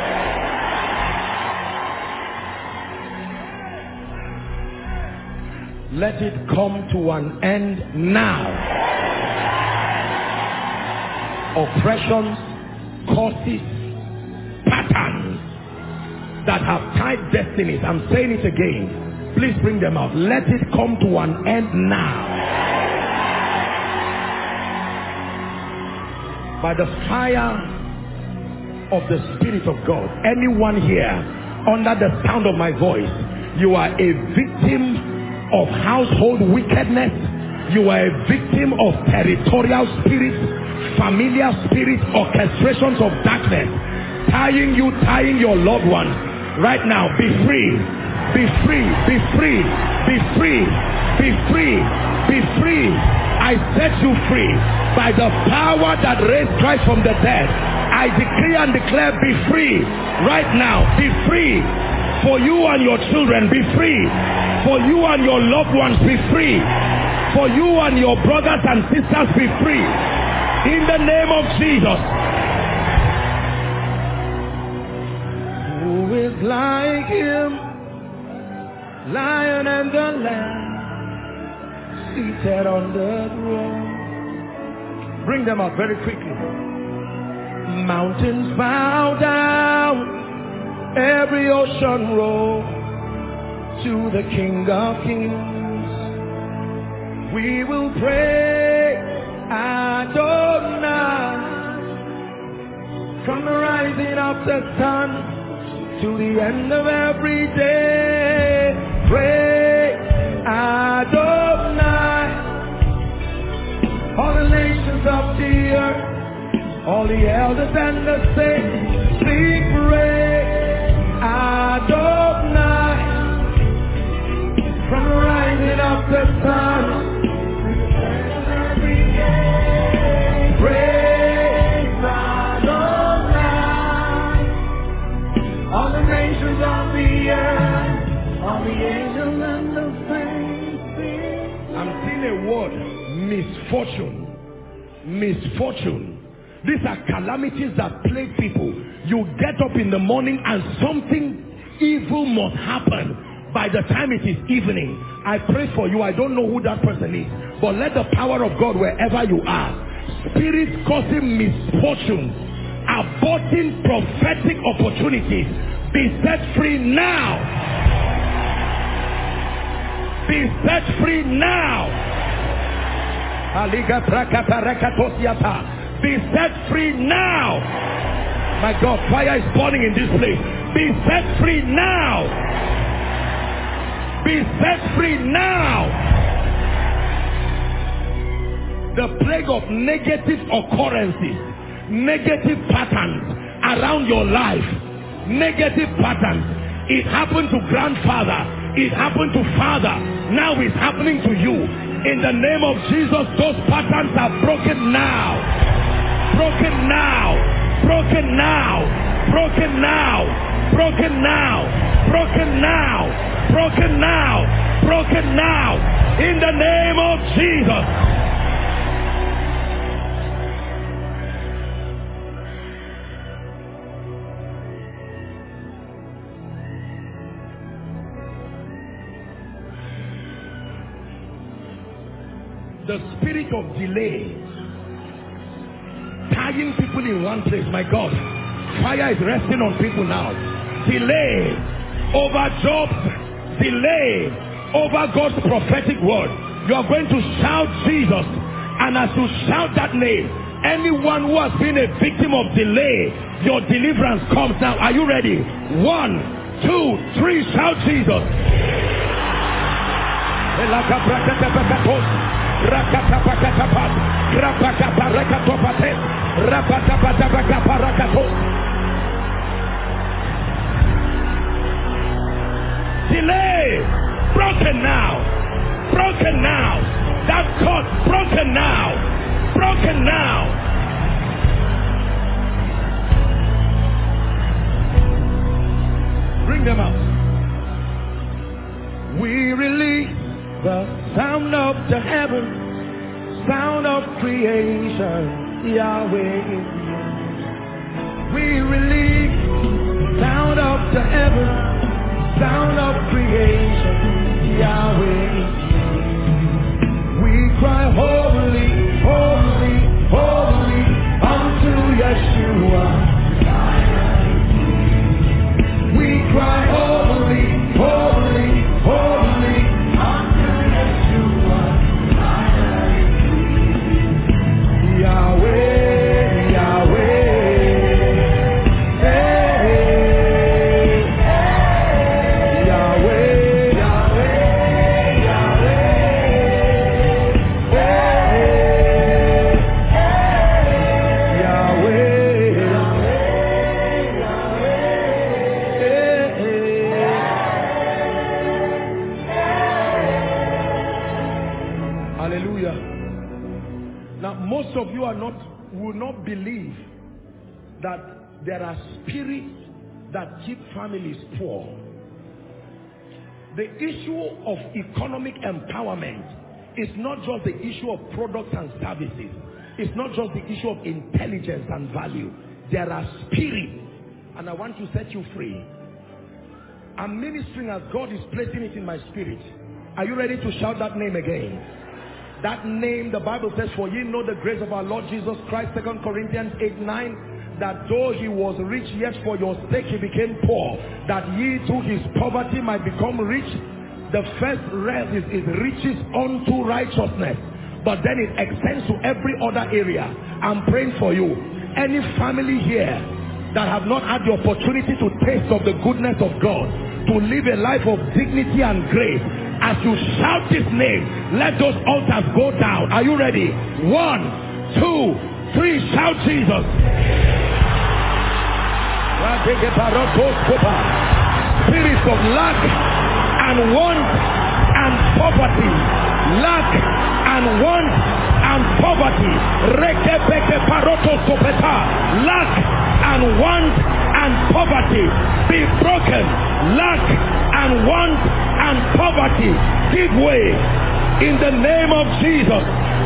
Let it come to an end now. Oppressions, causes, patterns that have tied destinies. I'm saying it again. Please bring them out. Let it come to an end now. By the fire of the Spirit of God, anyone here under the sound of my voice, you are a victim of household wickedness. You are a victim of territorial spirits, familiar spirits, orchestrations of darkness, tying you, tying your loved ones. Right now, be free, be free, be free, be free, be free, be free. I set you free by the power that raised Christ from the dead. I decree and declare, be free right now. Be free. For you and your children, be free. For you and your loved ones, be free. For you and your brothers and sisters, be free. In the name of Jesus. Who is like him? Lion and the Lamb, seated on the throne. Bring them up very quickly. Mountains bow down, every ocean roll to the King of Kings. We will pray Adonai from the rising rising of the sun to the end of every day. Praise Adonai. All the nations of the earth, all the elders and the saints, sing praise Adonai. From the rising of the sun to the end of every day. Praise Adonai. All the nations of the earth, all the angels and the saints. I'm seeing a word, misfortune. Misfortune. These are calamities that plague people. You get up in the morning and something evil must happen by the time it is evening. I pray for you. I don't know who that person is, but let the power of God, wherever you are, spirits causing misfortune, aborting prophetic opportunities, be set free now. Be set free now. Be set free now. My God, fire is burning in this place. Be set free now. Be set free now. The plague of negative occurrences, negative patterns around your life, negative patterns. It happened to grandfather. It happened to father. Now it's happening to you. In the name of Jesus, those patterns are broken now. Broken now. Broken now. Broken now. Broken now. Broken now. Broken now. Broken now. In the name of Jesus. The spirit of delay, tying people in one place. My God, fire is resting on people now. Delay over jobs, delay over God's prophetic word. You are going to shout Jesus, and as you shout that name, anyone who has been a victim of delay, your deliverance comes now. Are you ready? One, two, three, shout Jesus. Rakatapakatapat, Rapakaparakatopates, Rapatapatapakaparakatos. Delay, broken now, broken now. That cord, broken now, broken now. Bring them out. We release the sound of the heavens, sound of creation, Yahweh. We release sound of the heavens, sound of creation, Yahweh. We cry holy, holy, holy unto Yeshua. We cry holy, holy, holy unto Yeshua. Yahweh, Yahweh. Most of you are not, will not believe that there are spirits that keep families poor. The issue of economic empowerment is not just the issue of products and services. It's not just the issue of intelligence and value. There are spirits, and I want to set you free. I'm ministering as God is placing it in my spirit. Are you ready to shout that name again? That name, the Bible says, for ye know the grace of our Lord Jesus Christ, Second Corinthians eight nine, that though he was rich, yet for your sake he became poor, that ye through his poverty might become rich. The first rest is, is riches unto righteousness, but then it extends to every other area. I'm praying for you. Any family here that have not had the opportunity to taste of the goodness of God, to live a life of dignity and grace, as you shout His name, let those altars go down. Are you ready? One, two, three, shout Jesus. Spirits of lack and want and poverty, lack and want and poverty, lack and want and poverty, be broken. Lack and want and poverty, give way in the name of Jesus.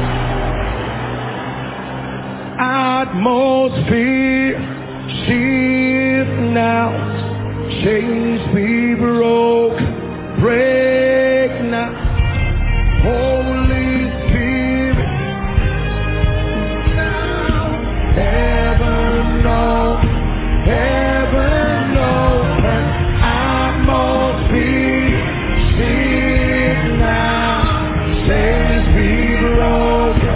Atmosphere shift now, chains be broke, break now. Holy Spirit, now heaven knows, heaven knows, atmosphere shift now, chains be broken.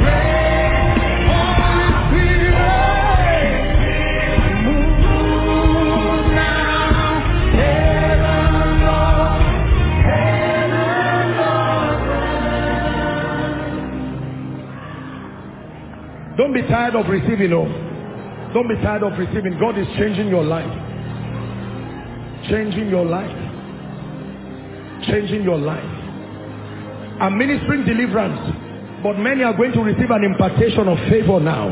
Don't be tired of receiving, oh. Don't be tired of receiving. God is changing your life. Changing your life. Changing your life. I'm ministering deliverance, but many are going to receive an impartation of favor now.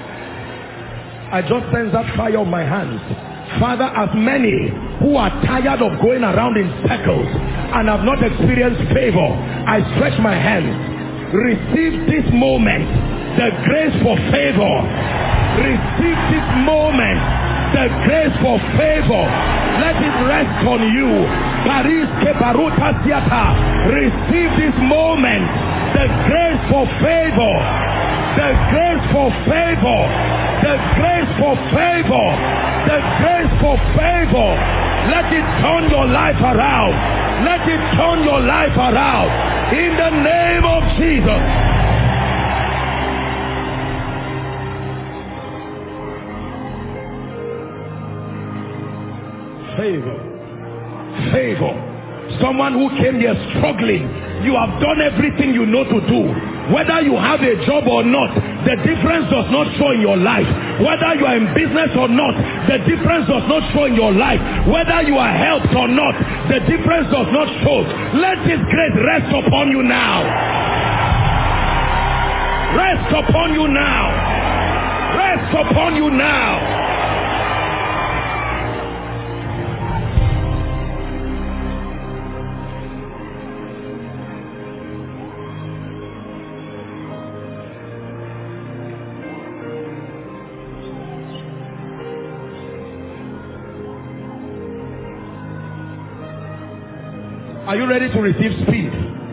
I just sense that fire on my hands. Father, as many who are tired of going around in circles and have not experienced favor, I stretch my hands. Receive this moment the grace for favor. Receive this moment the grace for favor. Let it rest on you. Receive this moment the grace for favor. The grace for favor. The grace for favor. The grace for favor. Let it turn your life around. Let it turn your life around. In the name of Jesus. Favor. Favor. Someone who came here struggling. You have done everything you know to do. Whether you have a job or not, the difference does not show in your life. Whether you are in business or not, the difference does not show in your life. Whether you are helped or not, the difference does not show. Let His grace rest upon you now. Rest upon you now. Rest upon you now. Are you ready to receive speed?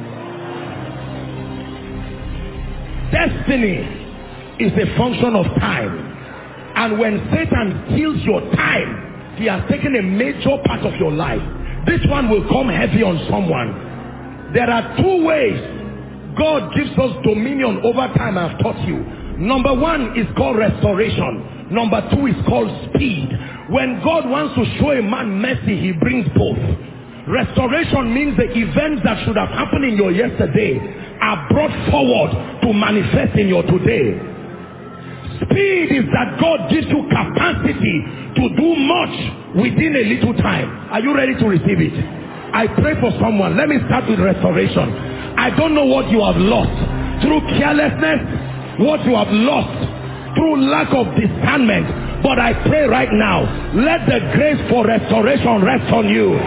Destiny is a function of time. And when Satan steals your time, he has taken a major part of your life. This one will come heavy on someone. There are two ways God gives us dominion over time. I've taught you. Number one is called restoration. Number two is called speed. When God wants to show a man mercy, He brings both. Restoration means the events that should have happened in your yesterday are brought forward to manifest in your today. Speed is that God gives you capacity to do much within a little time. Are you ready to receive it? I pray for someone. Let me start with restoration. I don't know what you have lost through carelessness, what you have lost through lack of discernment, but I pray right now, let the grace for restoration rest on you.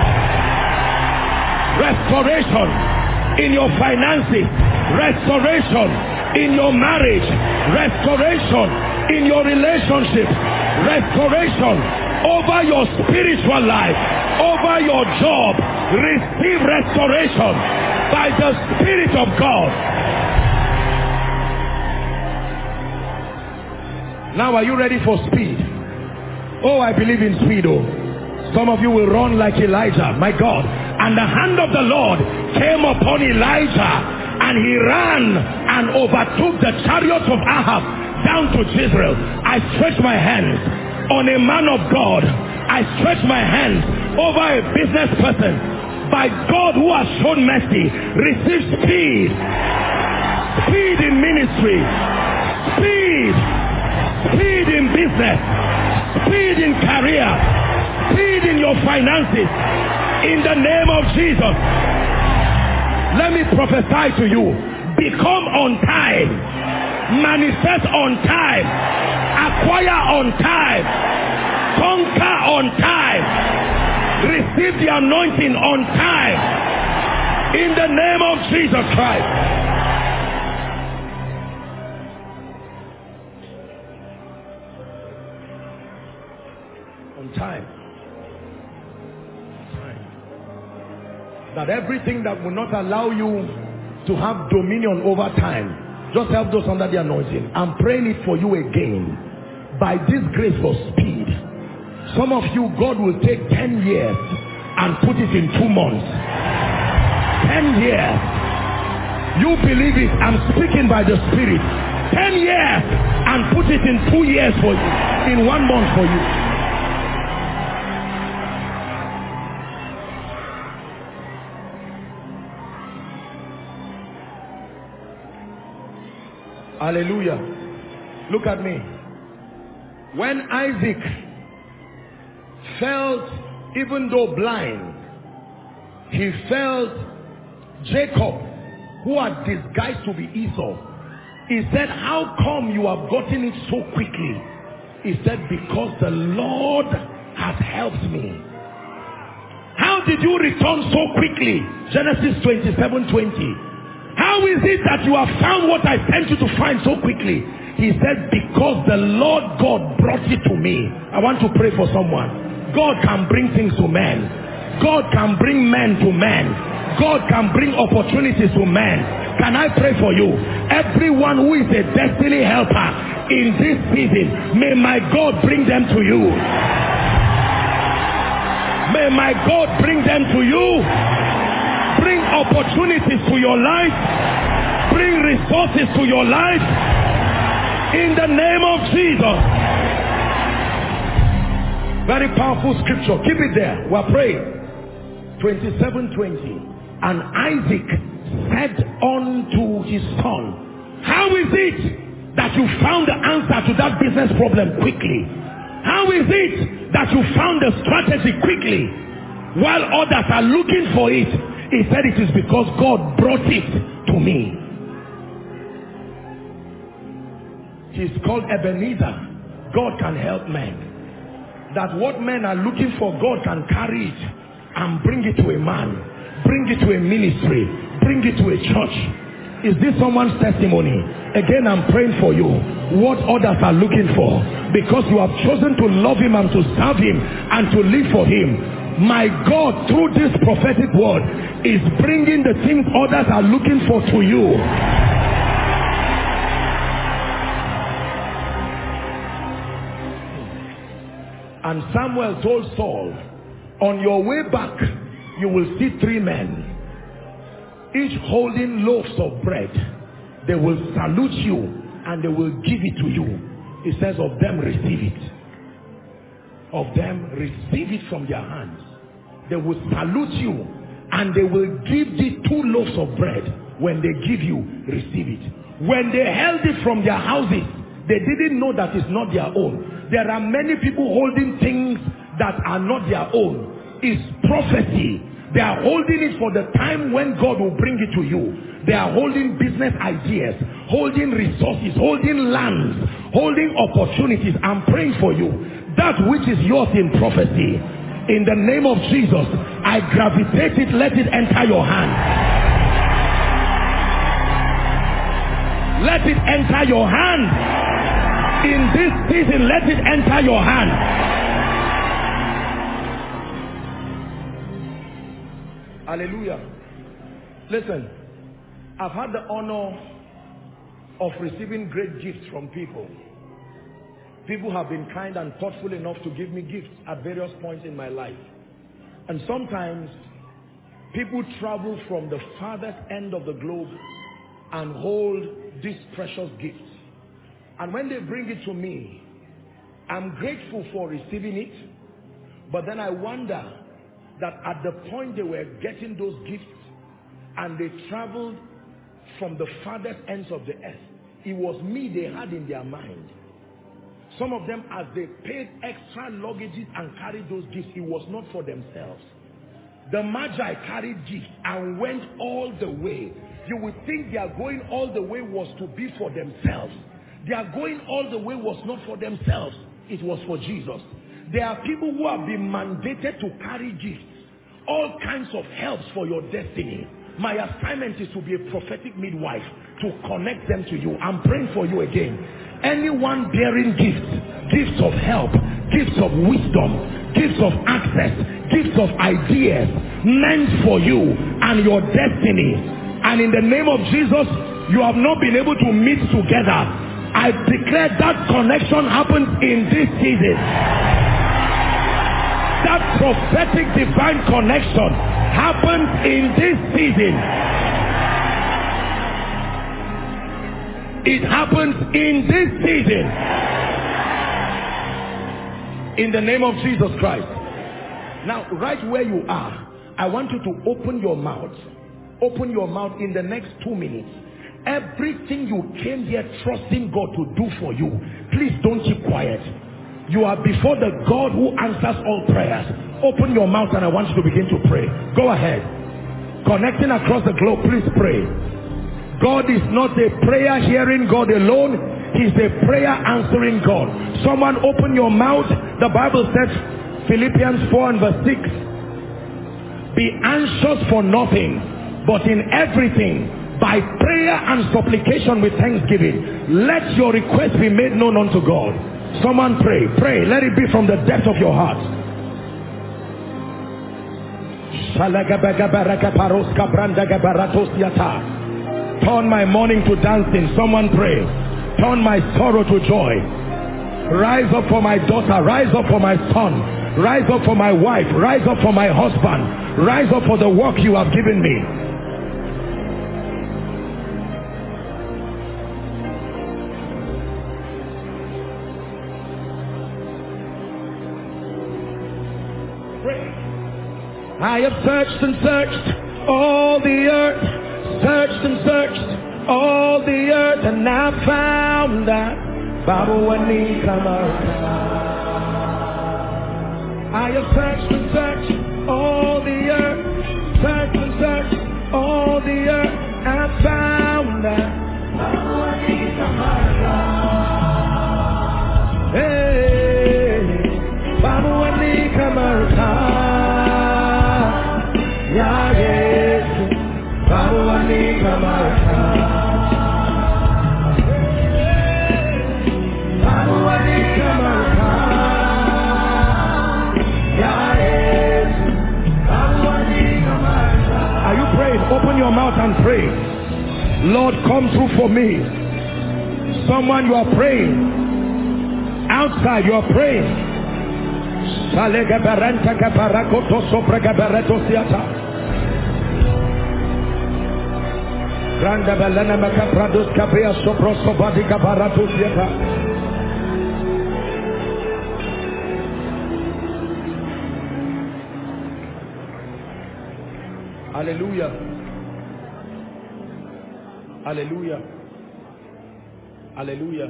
Restoration in your finances, restoration in your marriage, restoration in your relationships, restoration over your spiritual life, over your job. Receive restoration by the Spirit of God. Now, are you ready for speed? Oh, I believe in speed. Oh, some of you will run like Elijah. My God. And the hand of the Lord came upon Elijah, and he ran and overtook the chariots of Ahab down to Jezreel. I stretch my hands. on a man of God. I stretch my hands over a business person. By God who has shown mercy, receive speed. Speed in ministry. Speed. Speed in business. Speed in career. Speed in your finances. In the name of Jesus. Let me prophesy to you. Become on time. Manifest on time. Acquire on time. Conquer on time. Receive the anointing on time. In the name of Jesus Christ. On time. Time. That everything that will not allow you to have dominion over time, just help those under the anointing. I'm praying it for you again. By this grace for speed. Some of you, God will take ten years and put it in two months. ten years. You believe it. I'm speaking by the Spirit. ten years and put it in two years for you. In one month for you. Hallelujah. Look at me. When Isaac felt, even though blind, he felt Jacob, who had disguised to be Esau. He said, how come you have gotten it so quickly? He said, because the Lord has helped me. How did you return so quickly? Genesis twenty-seven twenty. How is it that you have found what I sent you to find so quickly? He said, because the Lord God brought it to me. I want to pray for someone. God can bring things to men. God can bring men to men. God can bring opportunities to men. Can I pray for you? Everyone who is a destiny helper in this season, may my God bring them to you. May my God bring them to you. Bring opportunities to your life. Bring resources to your life. In the name of Jesus. Very powerful scripture. Keep it there. We're praying. twenty-seven twenty. And Isaac said unto his son, how is it that you found the answer to that business problem quickly? How is it that you found the strategy quickly while others are looking for it? He said, it is because God brought it to me. He's called Ebenezer. God can help men. That what men are looking for, God can carry it and bring it to a man, bring it to a ministry, bring it to a church. Is this someone's testimony? Again, I'm praying for you. What others are looking for, because you have chosen to love him and to serve him and to live for him. My God, through this prophetic word, is bringing the things others are looking for to you. And Samuel told Saul, on your way back, you will see three men, each holding loaves of bread. They will salute you and they will give it to you. He says, of them receive it. Of them receive it from their hands. They will salute you and they will give thee two loaves of bread. When they give you, receive it. When they held it from their houses, they didn't know that it's not their own. There are many people holding things that are not their own. It's prophecy. They are holding it for the time when God will bring it to you. They are holding business ideas, holding resources, holding lands, holding opportunities. I'm praying for you. That which is yours in prophecy, in the name of Jesus, I gravitate it, let it enter your hand. Let it enter your hand. In this season, let it enter your hand. Hallelujah. Listen, I've had the honor of receiving great gifts from people. People have been kind and thoughtful enough to give me gifts at various points in my life. And sometimes people travel from the farthest end of the globe and hold these precious gifts. And when they bring it to me, I'm grateful for receiving it, but then I wonder that at the point they were getting those gifts and they traveled from the farthest ends of the earth, it was me they had in their mind. Some of them, as they paid extra luggages and carried those gifts, it was not for themselves. The Magi carried gifts and went all the way. You would think their going all the way was to be for themselves. Their going all the way was not for themselves. It was for Jesus. There are people who have been mandated to carry gifts, all kinds of helps for your destiny. My assignment is to be a prophetic midwife to connect them to you. I'm praying for you again. Anyone bearing gifts, gifts of help, gifts of wisdom, gifts of access, gifts of ideas meant for you and your destiny, and in the name of Jesus, you have not been able to meet together, I declare that connection happens in this season. That prophetic divine connection happens in this season. It happens in this season. In the name of Jesus Christ. Now, right where you are, I want you to open your mouth. Open your mouth in the next two minutes. Everything you came here trusting God to do for you, please don't keep quiet. You are before the God who answers all prayers. Open your mouth and I want you to begin to pray. Go ahead. Connecting across the globe, please pray. God is not a prayer hearing God alone. He's a prayer answering God. Someone open your mouth. The Bible says, Philippians four and verse six, be anxious for nothing, but in everything, by prayer and supplication with thanksgiving, let your request be made known unto God. Someone pray. Pray. Let it be from the depth of your heart. Turn my mourning to dancing. Someone pray. Turn my sorrow to joy. Rise up for my daughter. Rise up for my son. Rise up for my wife. Rise up for my husband. Rise up for the work you have given me. Pray. I have searched and searched all the earth. Searched and searched all the earth, and I found that Babawani Kamara. I have searched and searched all the earth, searched and searched all the earth, and I found that Babawani Kamara. Hey, Babawani Kamara. Yeah, yeah. Babawani Kamara. Babawani Kamara. Yeah, Babawani Kamara. Are you praying? Open your mouth and pray. Lord, come through for me. Someone, you are praying. Outside, you are praying. Salega Baranta Kaparakoto Sopraga Barato Siata. Granda Balana Macaprados Capea Sopro Sobadica Barato Siata. Hallelujah. Hallelujah. Hallelujah.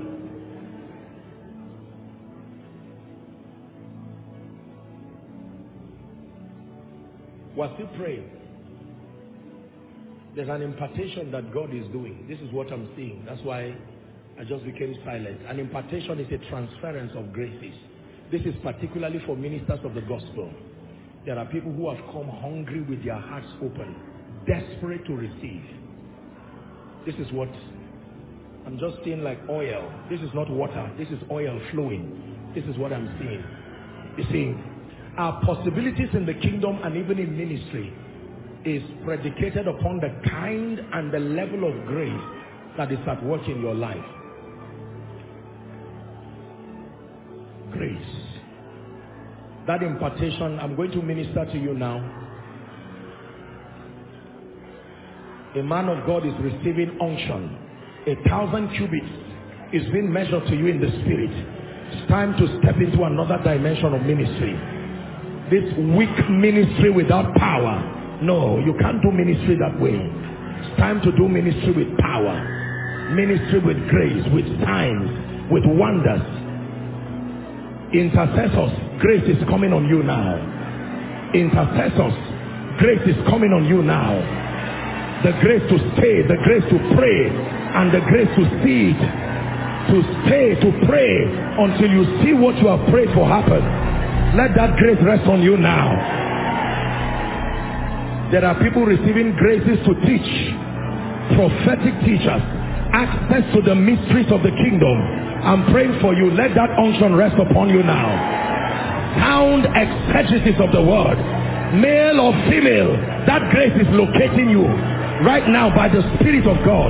We're still praying. There's an impartation that God is doing. This is what I'm seeing. That's why I just became silent. An impartation is a transference of graces. This is particularly for ministers of the gospel. There are people who have come hungry with their hearts open, desperate to receive. This is what I'm just seeing, like oil. This is not water. This is oil flowing. This is what I'm seeing. You see, our possibilities in the kingdom and even in ministry is predicated upon the kind and the level of grace that is at work in your life. Grace. That impartation, I'm going to minister to you now. A man of God is receiving unction. A thousand cubits is being measured to you in the spirit. time to step into another dimension of ministry. This weak ministry without power. No, you can't do ministry that way. It's time to do ministry with power. Ministry with grace, with signs, with wonders. Intercessors, grace is coming on you now. Intercessors, grace is coming on you now. The grace to stay, the grace to pray, and the grace to see it. To stay, to pray until you see what you have prayed for happen. Let that grace rest on you now. There are people receiving graces to teach. Prophetic teachers. Access to the mysteries of the kingdom. I'm praying for you. Let that unction rest upon you now. Sound exegesis of the word. Male or female. That grace is locating you right now by the Spirit of God.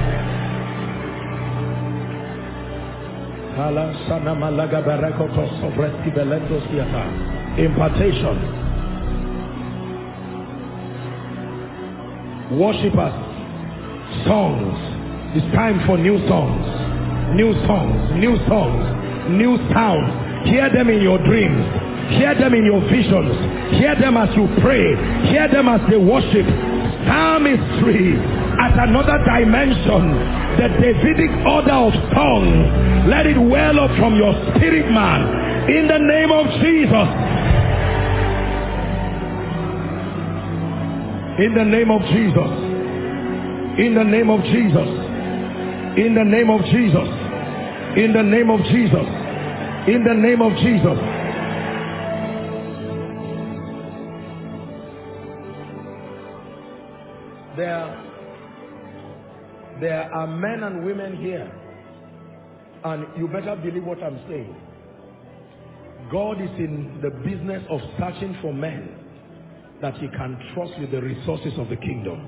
Impartation. Worshippers. Songs. It's time for new songs. New songs. New songs. New sounds. Hear them in your dreams. Hear them in your visions. Hear them as you pray. Hear them as they worship. Psalmistry at another dimension. The Davidic order of song. Let it well up from your spirit, man. In the name of Jesus. In the name of Jesus. In the name of Jesus. In the name of Jesus. In the name of Jesus. In the name of Jesus. There, there are men and women here, and you better believe what I'm saying. God is in the business of searching for men that he can trust with the resources of the kingdom.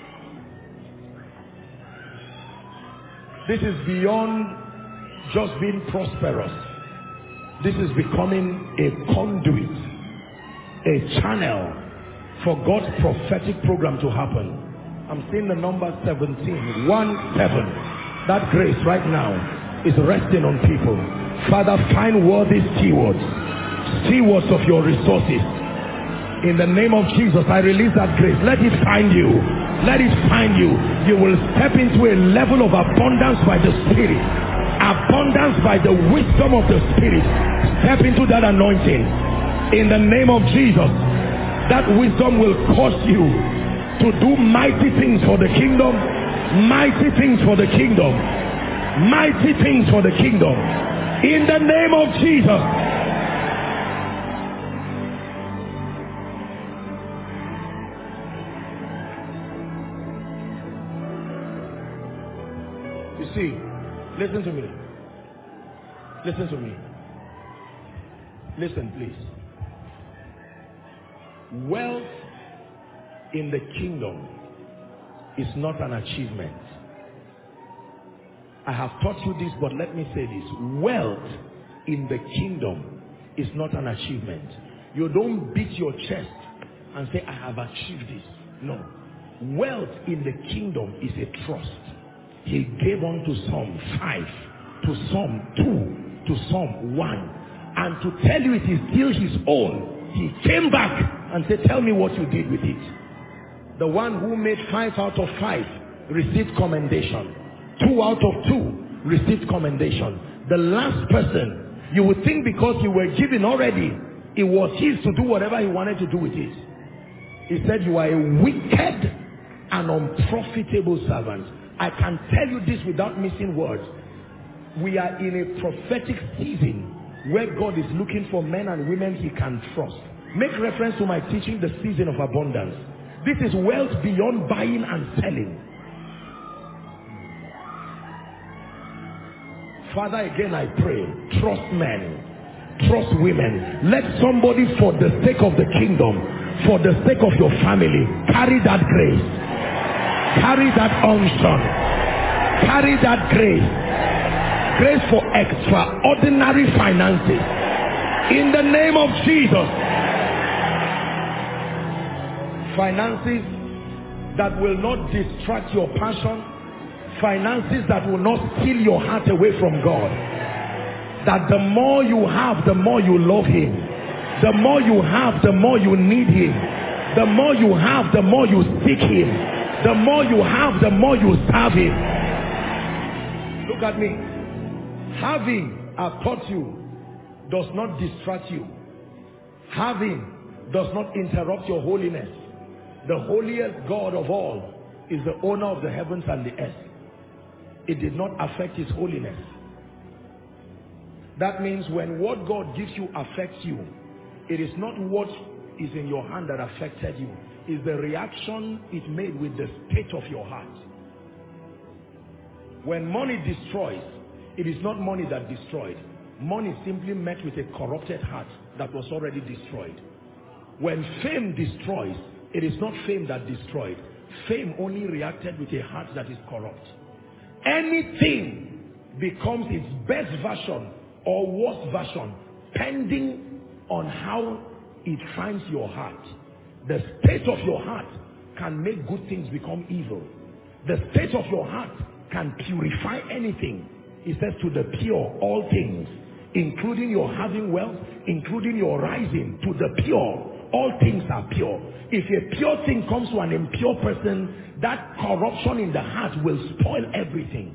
This is beyond just being prosperous. This is becoming a conduit, a channel for God's prophetic program to happen. I'm seeing the number seventeen, one seven. That grace right now is resting on people. Father, find worthy stewards, stewards of your resources. In the name of Jesus, I release that grace. Let it find you. Let it find you. You will step into a level of abundance by the Spirit. Abundance by the wisdom of the Spirit. Step into that anointing. In the name of Jesus, that wisdom will cause you to do mighty things for the kingdom. Mighty things for the kingdom. Mighty things for the kingdom. In the name of Jesus. You see, listen to me. Listen to me. Listen, please. Wealth in the kingdom is not an achievement. I have taught you this, but let me say this. Wealth in the kingdom is not an achievement. You don't beat your chest and say, I have achieved this. No. Wealth in the kingdom is a trust. He gave unto some five, to some two, to some one. And to tell you it is still his own, he came back and said, tell me what you did with it. The one who made five out of five received commendation. Two out of two received commendation. The last person, you would think because you were given already, it was his to do whatever he wanted to do with it. He said, you are a wicked and unprofitable servant. I can tell you this without missing words. We are in a prophetic season where God is looking for men and women he can trust. Make reference to my teaching, the season of abundance. This is wealth beyond buying and selling. Father, again I pray, trust men, trust women. Let somebody, for the sake of the kingdom, for the sake of your family, carry that grace, carry that unction, carry that grace, grace for extraordinary finances. In the name of Jesus. Finances that will not distract your passion. Finances that will not steal your heart away from God. that the more you have, the more you love him. The more you have, the more you need him. The more you have, the more you seek him. The more you have, the more you serve him. Look at me. Having, I've taught you, does not distract you. Having does not interrupt your holiness. The holiest God of all is the owner of the heavens and the earth. It did not affect his holiness. That means when what God gives you affects you, it is not what is in your hand that affected you. It's the reaction it made with the state of your heart. When money destroys, it is not money that destroyed. Money simply met with a corrupted heart that was already destroyed. When fame destroys, it is not fame that destroyed. Fame only reacted with a heart that is corrupt. Anything becomes its best version or worst version pending on how it finds your heart. The state of your heart can make good things become evil. The state of your heart can purify anything. It says to the pure, all things, including your having wealth, including your rising, to the pure, all things are pure. If a pure thing comes to an impure person, that corruption in the heart will spoil everything.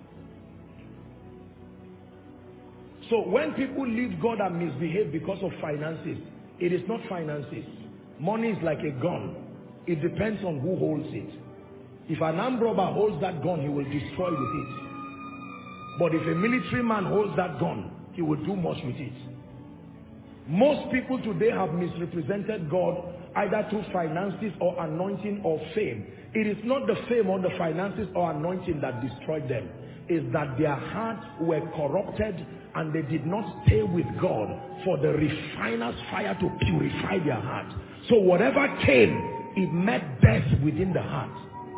So when people leave God and misbehave because of finances, it is not finances. Money is like a gun. It depends on who holds it. If an armed robber holds that gun, he will destroy with it. But if a military man holds that gun, he will do much with it. Most people today have misrepresented God either through finances or anointing or fame. It is not the fame or the finances or anointing that destroyed them. It's that their hearts were corrupted and they did not stay with God for the refiner's fire to purify their heart. So whatever came, it met death within the heart.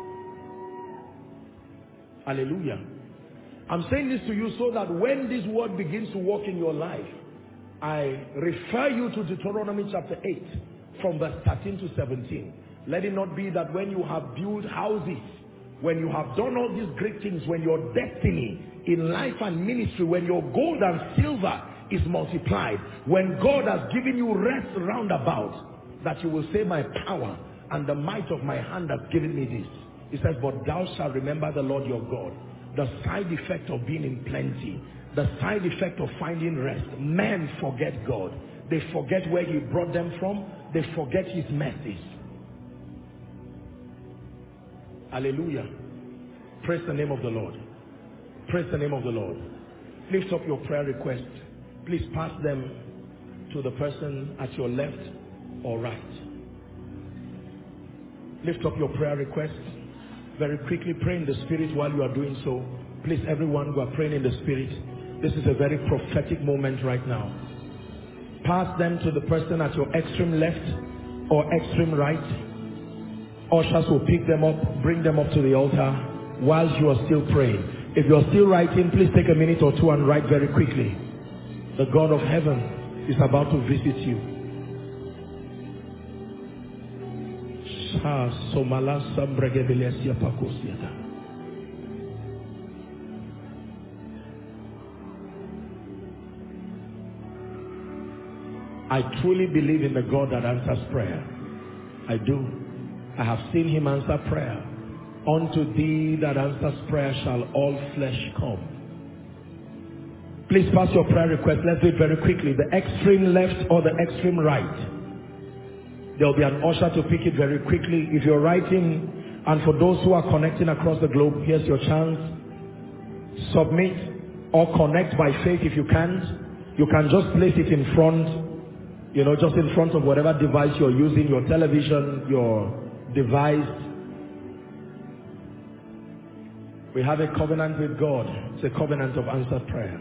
Hallelujah. I'm saying this to you so that when this word begins to work in your life, I refer you to Deuteronomy chapter eight from verse thirteen to seventeen. Let it not be that when you have built houses, when you have done all these great things, when your destiny in life and ministry, when your gold and silver is multiplied, when God has given you rest round about, that you will say, my power and the might of my hand has given me this. He says, but thou shalt remember the Lord your God. The side effect of being in plenty, the side effect of finding rest. Men forget God. They forget where he brought them from. They forget his mercies. Hallelujah. Praise the name of the Lord. Praise the name of the Lord. Lift up your prayer request. Please pass them to the person at your left or right. Lift up your prayer request. Very quickly pray in the spirit while you are doing so. Please, everyone who are praying in the spirit, this is a very prophetic moment right now. Pass them to the person at your extreme left or extreme right. Ushers will pick them up, bring them up to the altar whilst you are still praying. If you are still writing, please take a minute or two and write very quickly. The God of heaven is about to visit you. I truly believe in the God that answers prayer. I do. I have seen him answer prayer. Unto thee that answers prayer shall all flesh come. Please pass your prayer request. Let's do it very quickly. The extreme left or the extreme right. There will be an usher to pick it very quickly. If you're writing, and for those who are connecting across the globe, here's your chance. Submit or connect by faith if you can't. You can just place it in front, you know, just in front of whatever device you're using, your television, your device. We have a covenant with God. It's a covenant of answered prayer.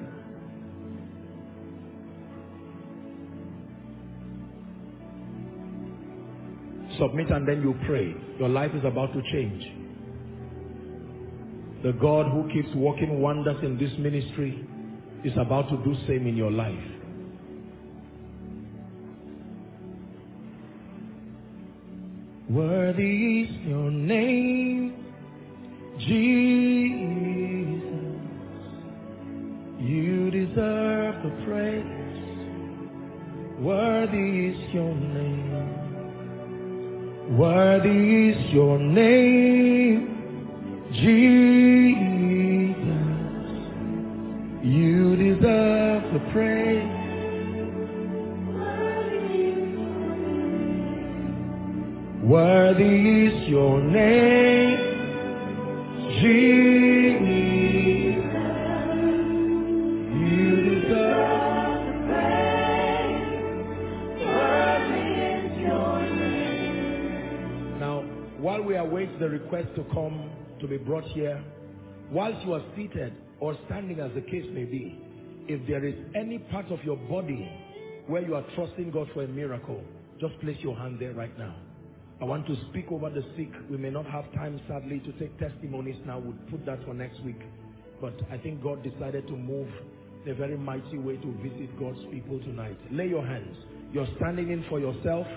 Submit and then you pray. Your life is about to change. The God who keeps working wonders in this ministry is about to do the same in your life. Worthy is your name, Jesus. You deserve Worthy is your name. Worthy is your name, Jesus. You deserve the praise. Worthy is your name, Jesus. You deserve the praise. Worthy is your name. Now, while we await the request to come to be brought here, whilst you are seated or standing as the case may be, if there is any part of your body where you are trusting God for a miracle, just place your hand there right now. I want to speak over the sick. We may not have time, sadly, to take testimonies now. We'll put that for next week. But I think God decided to move in a very mighty way to visit God's people tonight. Lay your hands. You're standing in for yourself.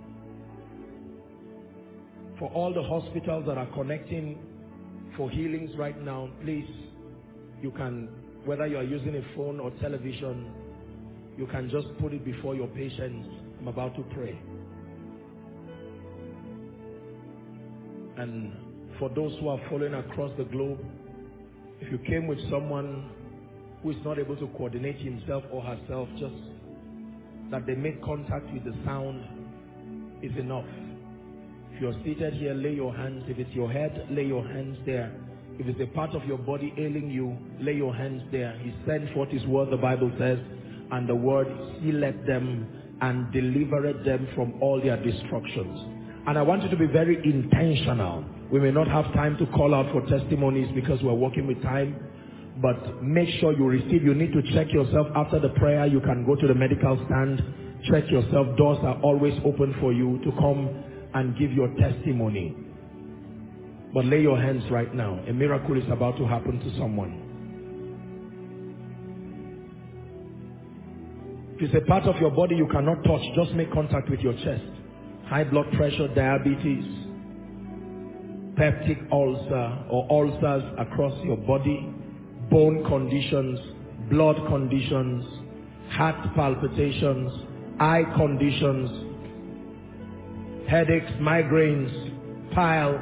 For all the hospitals that are connecting for healings right now, please, you can, whether you are using a phone or television, you can just put it before your patients. I'm about to pray. And for those who are following across the globe, if you came with someone who is not able to coordinate himself or herself, just that they make contact with the sound is enough. If you're seated here, lay your hands. If it's your head, lay your hands there. If it's a part of your body ailing you, lay your hands there. He sent forth his word, the Bible says, and the word healed them and delivered them from all their destructions. And I want you to be very intentional. We may not have time to call out for testimonies because we're working with time, but make sure you receive. You need to check yourself after the prayer. You can go to the medical stand, check yourself. Doors are always open for you to come and give your testimony. But lay your hands right now. A miracle is about to happen to someone. If it's a part of your body you cannot touch, just make contact with your chest. High blood pressure, diabetes, peptic ulcer or ulcers across your body, bone conditions, blood conditions, heart palpitations, eye conditions, headaches, migraines, pile,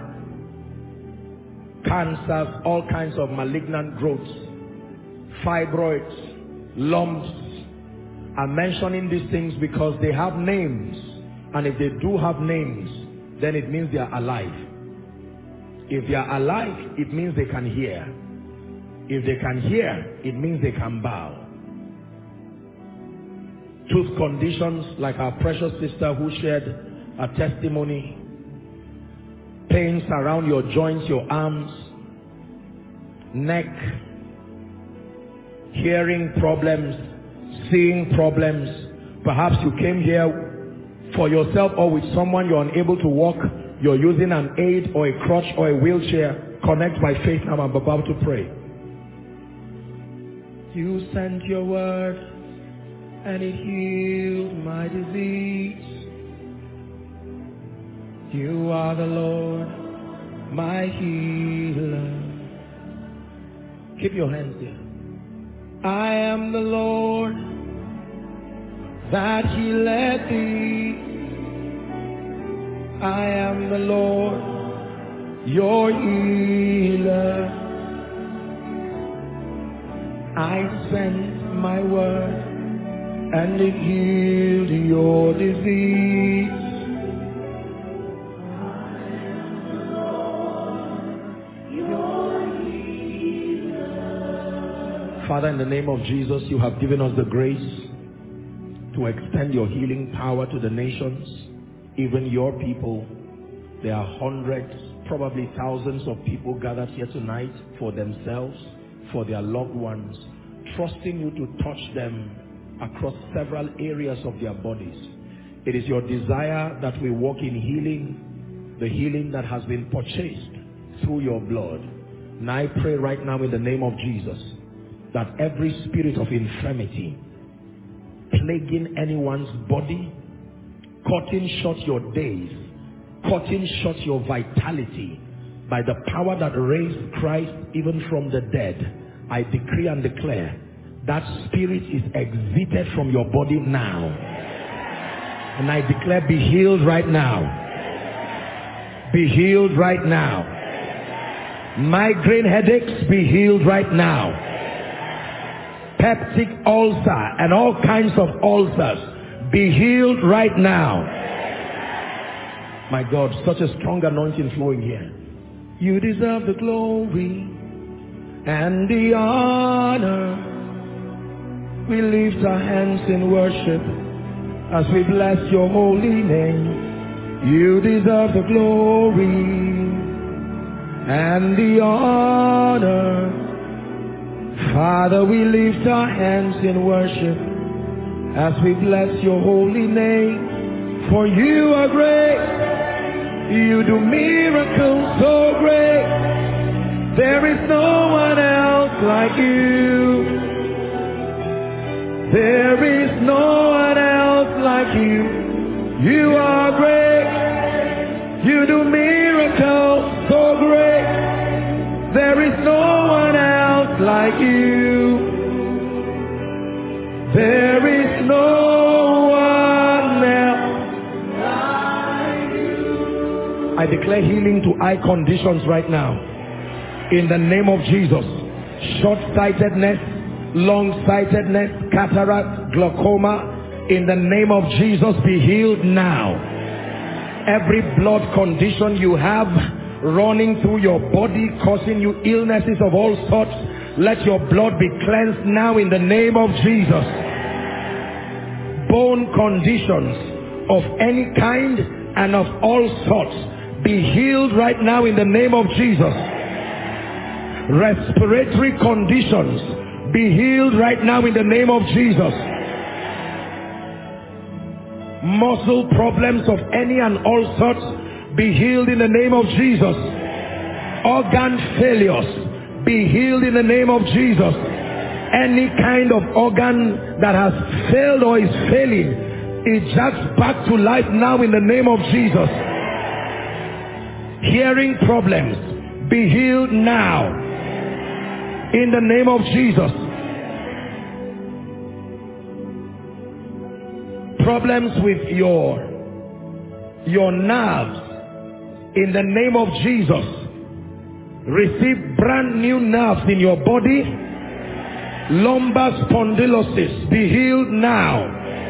cancers, all kinds of malignant growths, fibroids, lumps. I'm mentioning these things because they have names. And if they do have names, then it means they are alive. If they are alive, it means they can hear. If they can hear, it means they can bow. Tooth conditions, like our precious sister who shared a testimony. Pains around your joints, your arms, neck, hearing problems, seeing problems. Perhaps you came here for yourself or with someone, you're unable to walk, you're using an aid or a crutch or a wheelchair. Connect by faith now. I'm about to pray. You sent your word and it healed my disease. You are the Lord, my healer. Keep your hands there. I am the Lord that healeth thee. I am the Lord, your healer. I sent my word and it healed your disease. I am the Lord, your healer. Father, in the name of Jesus, you have given us the grace to extend your healing power to the nations, even your people. There are hundreds, probably thousands of people gathered here tonight for themselves, for their loved ones, trusting you to touch them across several areas of their bodies. It is your desire that we walk in healing, the healing that has been purchased through your blood. And I pray right now in the name of Jesus that every spirit of infirmity plaguing anyone's body, cutting short your days, cutting short your vitality, by the power that raised Christ even from the dead, I decree and declare That spirit is exited from your body now. And I declare, be healed right now. Be healed right now. Migraine headaches, be healed right now. Peptic ulcer and all kinds of ulcers, be healed right now. My God, such a strong anointing flowing here. You deserve the glory and the honor. We lift our hands in worship as we bless your holy name. You deserve the glory and the honor. Father, we lift our hands in worship as we bless your holy name. For you are great. You do miracles so great. There is no one else like you. There is no one else like you. You are great. You do miracles so great. There is no one else like you. There is no one else like you. I declare healing to eye conditions right now. In the name of Jesus. Short-sightedness, long-sightedness, cataract, glaucoma. In the name of Jesus, be healed now. Every blood condition you have running through your body, causing you illnesses of all sorts, let your blood be cleansed now in the name of Jesus. Bone conditions of any kind and of all sorts, be healed right now in the name of Jesus. Respiratory conditions, be healed right now in the name of Jesus. Muscle problems of any and all sorts, be healed in the name of Jesus. Organ failures, be healed in the name of Jesus. Any kind of organ that has failed or is failing, eject back to life now in the name of Jesus. Hearing problems, be healed now in the name of Jesus. Problems with your your nerves, in the name of Jesus, receive brand new nerves in your body. Lumbar spondylosis, be healed now.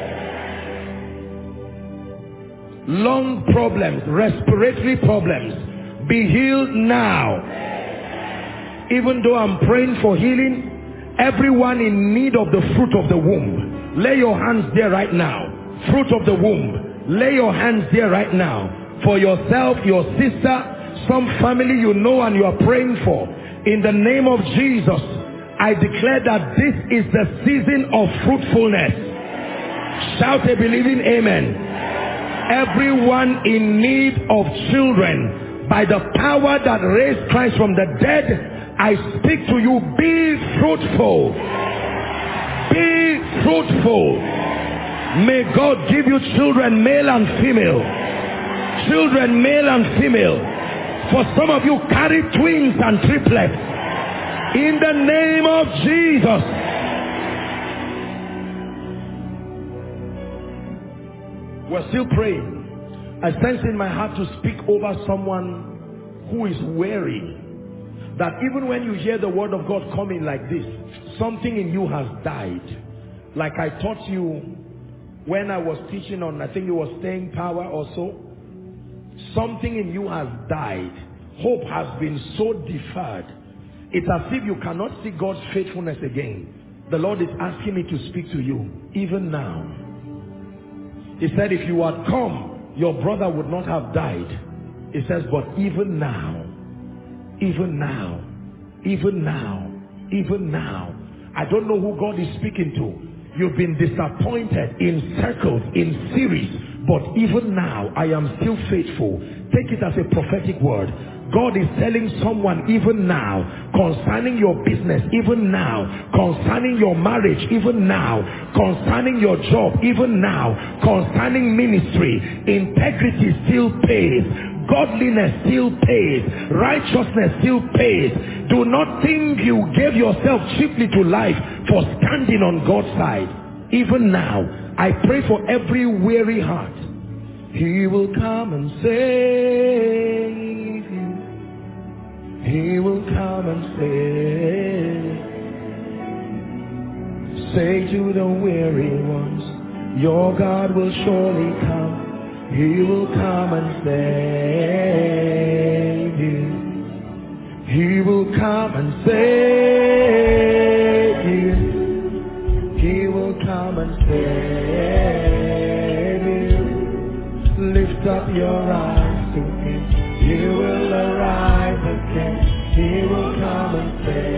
Lung problems, respiratory problems, be healed now. Even though I'm praying for healing, everyone in need of the fruit of the womb, lay your hands there right now. Fruit of the womb, lay your hands there right now. For yourself, your sister, some family you know and you are praying for. In the name of Jesus, I declare that this is the season of fruitfulness. Shout a believing amen. Everyone in need of children, by the power that raised Christ from the dead, I speak to you, be fruitful. Be fruitful. May God give you children, male and female. Children, male and female. For some of you, carry twins and triplets. In the name of Jesus. We're still praying. I sense in my heart to speak over someone who is weary. That even when you hear the word of God coming like this, something in you has died. Like I taught you when I was teaching on, I think it was staying power or so. Something in you has died. Hope has been so deferred. It's as if you cannot see God's faithfulness again. The Lord is asking me to speak to you, even now. He said, if you had come, your brother would not have died. He says, but even now, even now, even now, even now, I don't know who God is speaking to. You've been disappointed in circles, in series, but even now, I am still faithful. Take it as a prophetic word. God is telling someone even now, concerning your business, even now, concerning your marriage, even now, concerning your job, even now, concerning ministry, integrity still pays. godliness still pays. Righteousness still pays. Do not think you gave yourself cheaply to life for standing on God's side. Even now, I pray for every weary heart. He will come and save you. He will come and save. Say to the weary ones, your God will surely come. He will come and save you. He will come and save you. He will come and save you. Lift up your eyes to Him. He will arise again. He will come and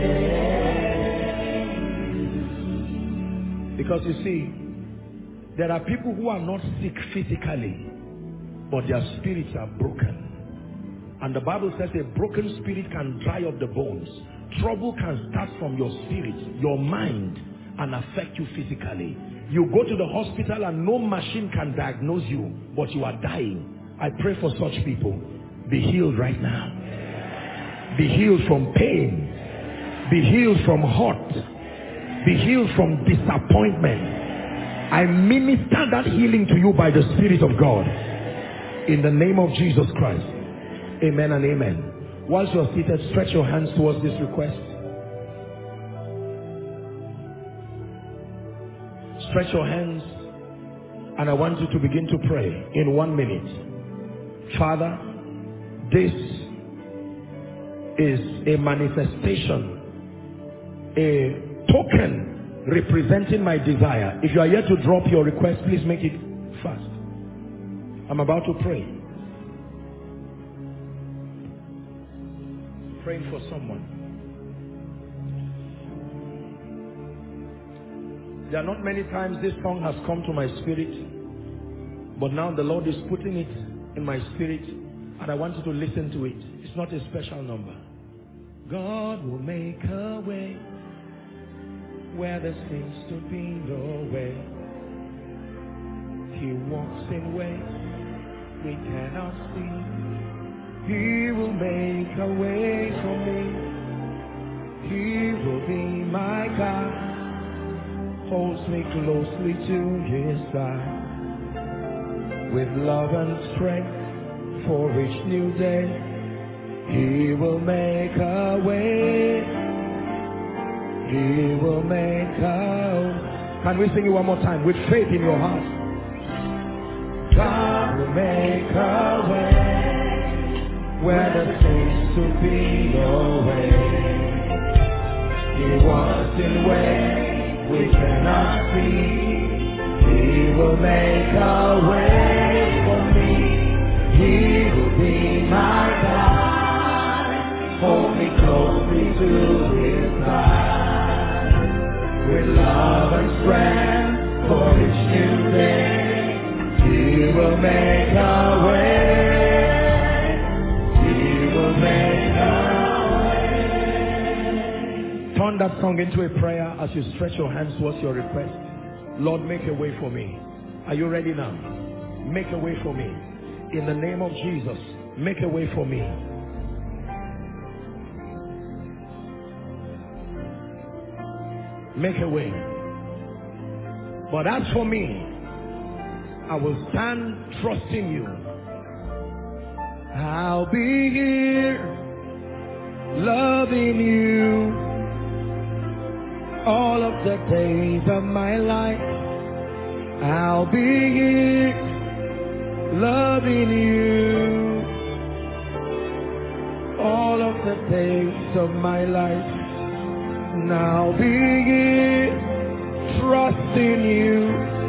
save. Because you see, there are people who are not sick physically, but their spirits are broken. And the Bible says a broken spirit can dry up the bones. Trouble can start from your spirit, your mind, and affect you physically. You go to the hospital and no machine can diagnose you, but you are dying. I pray for such people. Be healed right now. Be healed from pain. Be healed from hurt. Be healed from disappointment. I minister that healing to you by the Spirit of God. In the name of Jesus Christ. Amen and amen. Whilst you're seated, stretch your hands towards this request. Stretch your hands, and I want you to begin to pray in one minute. Father, this is a manifestation, a token representing my desire. If you are yet to drop your request, please make it fast. I'm about to pray. Praying for someone. There are not many times this song has come to my spirit, but now the Lord is putting it in my spirit, and I want you to listen to it. It's not a special number. God will make a way where there seems to be no way. He walks in ways we cannot see. He will make a way for me. He will be my God. Holds me closely to His side. With love and strength for each new day, He will make a way. He will make a way. Can we sing it one more time with faith in your heart? God will make a way where there seems to be no way. He walks in ways we cannot see. He will make a way for me. He will be my God. Hold me closely to His side. With love and strength for each new day, He will make a way. He will make a way. Turn that song into a prayer as you stretch your hands towards your request. Lord, make a way for me. Are you ready now? Make a way for me. In the name of Jesus, make a way for me. Make a way. But as for me, I will stand trusting you. I'll be here loving you all of the days of my life. I'll be here loving you all of the days of my life. And I'll be here trusting you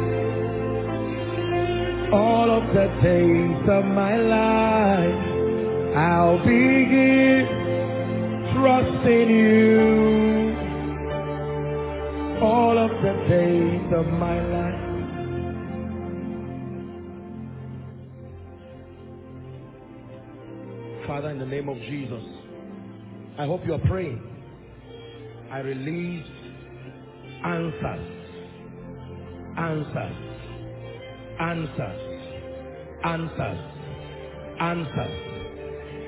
all of the days of my life. I'll be here trusting you all of the days of my life. Father, in the name of Jesus, I hope you are praying. I release answers, answers, answers, answers, answers.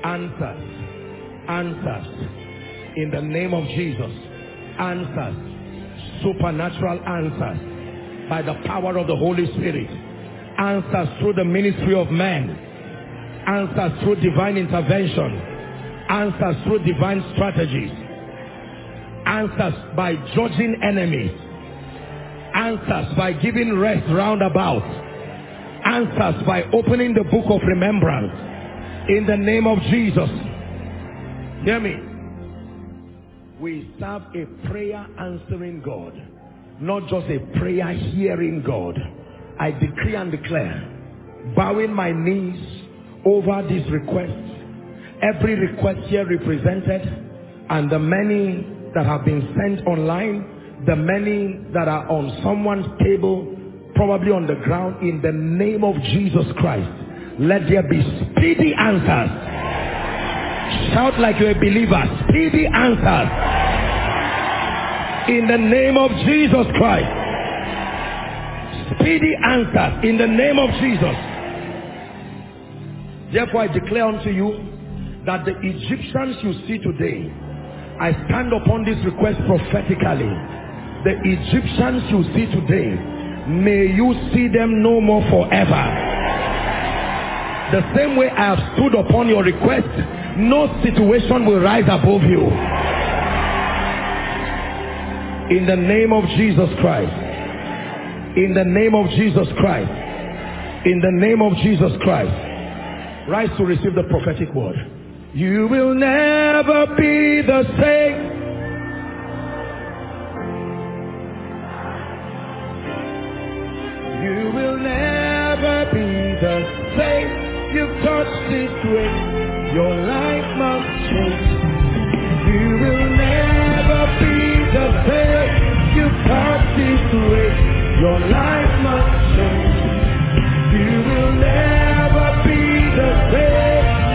Answers. Answers. In the name of Jesus. Answers. Supernatural answers. By the power of the Holy Spirit. Answers through the ministry of men. Answers through divine intervention. Answers through divine strategies. Answers by judging enemies. Answers by giving rest roundabout. Answers by opening the book of remembrance. In the name of Jesus. Hear me. We serve a prayer answering God, not just a prayer hearing God. I decree and declare, bowing my knees over this request, every request here represented, and the many that have been sent online, the many that are on someone's table, probably on the ground, in the name of Jesus Christ, let there be speedy answers. Shout like you're a believer, speedy answers. In the name of Jesus Christ. Speedy answers in the name of Jesus. Therefore I declare unto you that the Egyptians you see today, I stand upon this request prophetically. The Egyptians you see today, may you see them no more forever. The same way I have stood upon your request, no situation will rise above you. In the name of Jesus Christ. In the name of Jesus Christ. In the name of Jesus Christ. Rise to receive the prophetic word. You will never be the same. You will never be the same. You've touched this way. Your life must change. You will never be the same. You've touched this way. Your life must change. You will never be the same.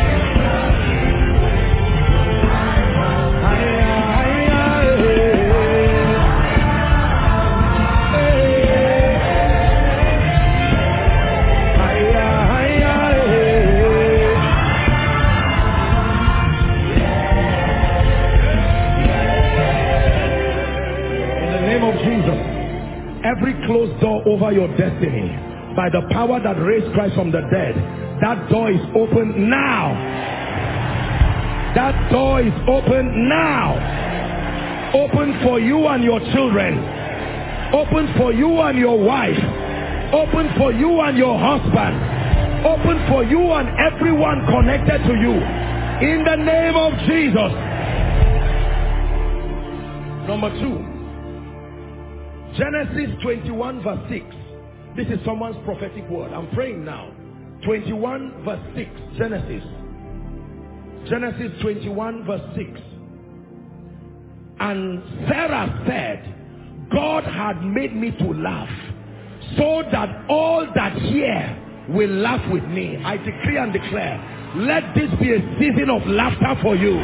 Every closed door over your destiny, by the power that raised Christ from the dead, that door is open now. That door is open now. Open for you and your children. Open for you and your wife. Open for you and your husband. Open for you and everyone connected to you. In the name of Jesus. Number two. Genesis twenty-one verse six. This is someone's prophetic word. I'm praying now. twenty-one verse six. Genesis. Genesis twenty-one verse six. And Sarah said, God had made me to laugh, so that all that hear will laugh with me. I decree and declare, let this be a season of laughter for you.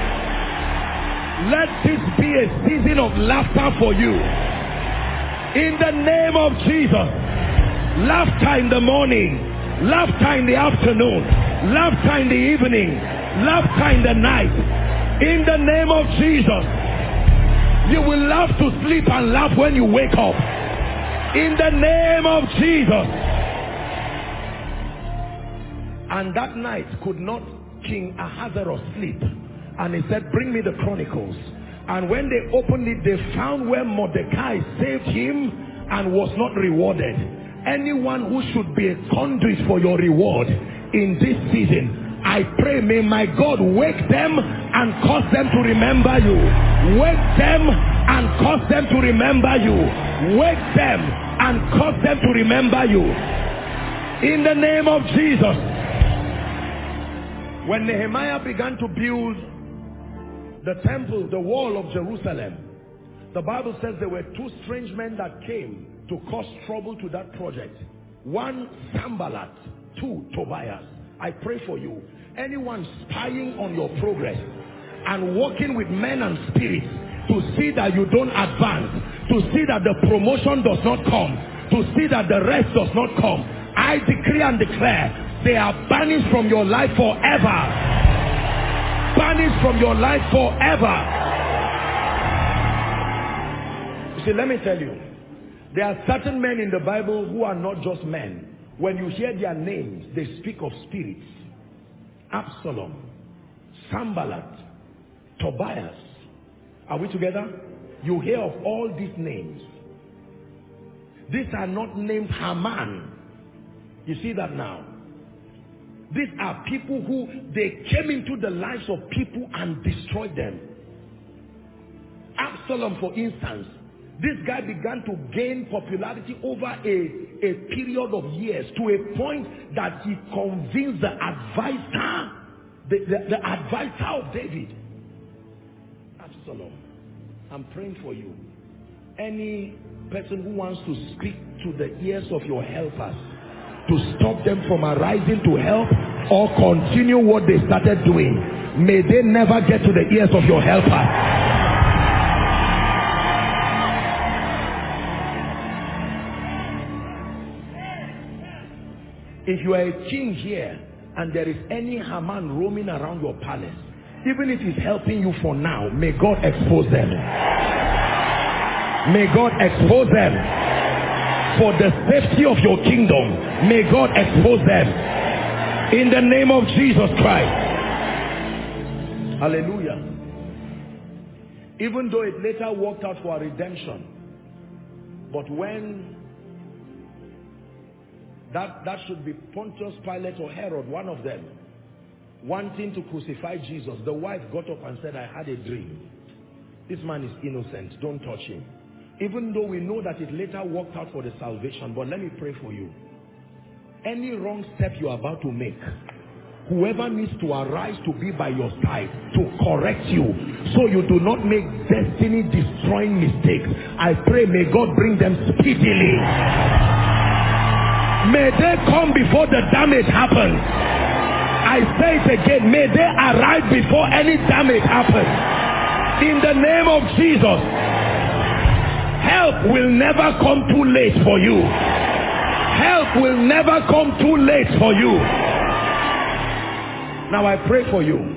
Let this be a season of laughter for you. In the name of Jesus. Laughter in the morning, laughter in the afternoon, laughter in the evening, laughter in the night. In the name of Jesus. You will laugh to sleep and laugh when you wake up. In the name of Jesus. And that night could not King Ahasuerus sleep. And he said, bring me the Chronicles. And when they opened it, they found where Mordecai saved him and was not rewarded. Anyone who should be a conduit for your reward in this season, I pray, may my God wake them and cause them to remember you. Wake them and cause them to remember you. Wake them and cause them to remember you. In the name of Jesus. When Nehemiah began to build the temple, the wall of Jerusalem, the Bible says there were two strange men that came to cause trouble to that project. One, Sanballat. Two, Tobias. I pray for you. Anyone spying on your progress and working with men and spirits to see that you don't advance, to see that the promotion does not come, to see that the rest does not come, I decree and declare they are banished from your life forever. banished from your life forever. You see, let me tell you, there are certain men in the Bible who are not just men. When you hear their names, they speak of spirits. Absalom, Sanballat, Tobias. Are we together? You hear of all these names. These are not named Haman. You see that now? These are people who, they came into the lives of people and destroyed them. Absalom, for instance, this guy began to gain popularity over a, a period of years, to a point that he convinced the advisor, the, the, the advisor of David. Absalom, I'm praying for you. Any person who wants to speak to the ears of your helpers, to stop them from arising to help or continue what they started doing, may they never get to the ears of your helpers. If you are a king here and there is any Haman roaming around your palace, even if he's helping you for now, may God expose them. May God expose them. For the safety of your kingdom, may God expose them. In the name of Jesus Christ. Hallelujah. Even though it later worked out for our redemption, but when That, that should be Pontius Pilate or Herod, one of them, wanting to crucify Jesus, the wife got up and said, I had a dream. This man is innocent. Don't touch him. Even though we know that it later worked out for the salvation, but let me pray for you. Any wrong step you are about to make, whoever needs to arise to be by your side to correct you so you do not make destiny destroying mistakes, I pray may God bring them speedily. May they come before the damage happens. I say it again, may they arrive before any damage happens. In the name of Jesus. Help will never come too late for you. Help will never come too late for you. Now I pray for you.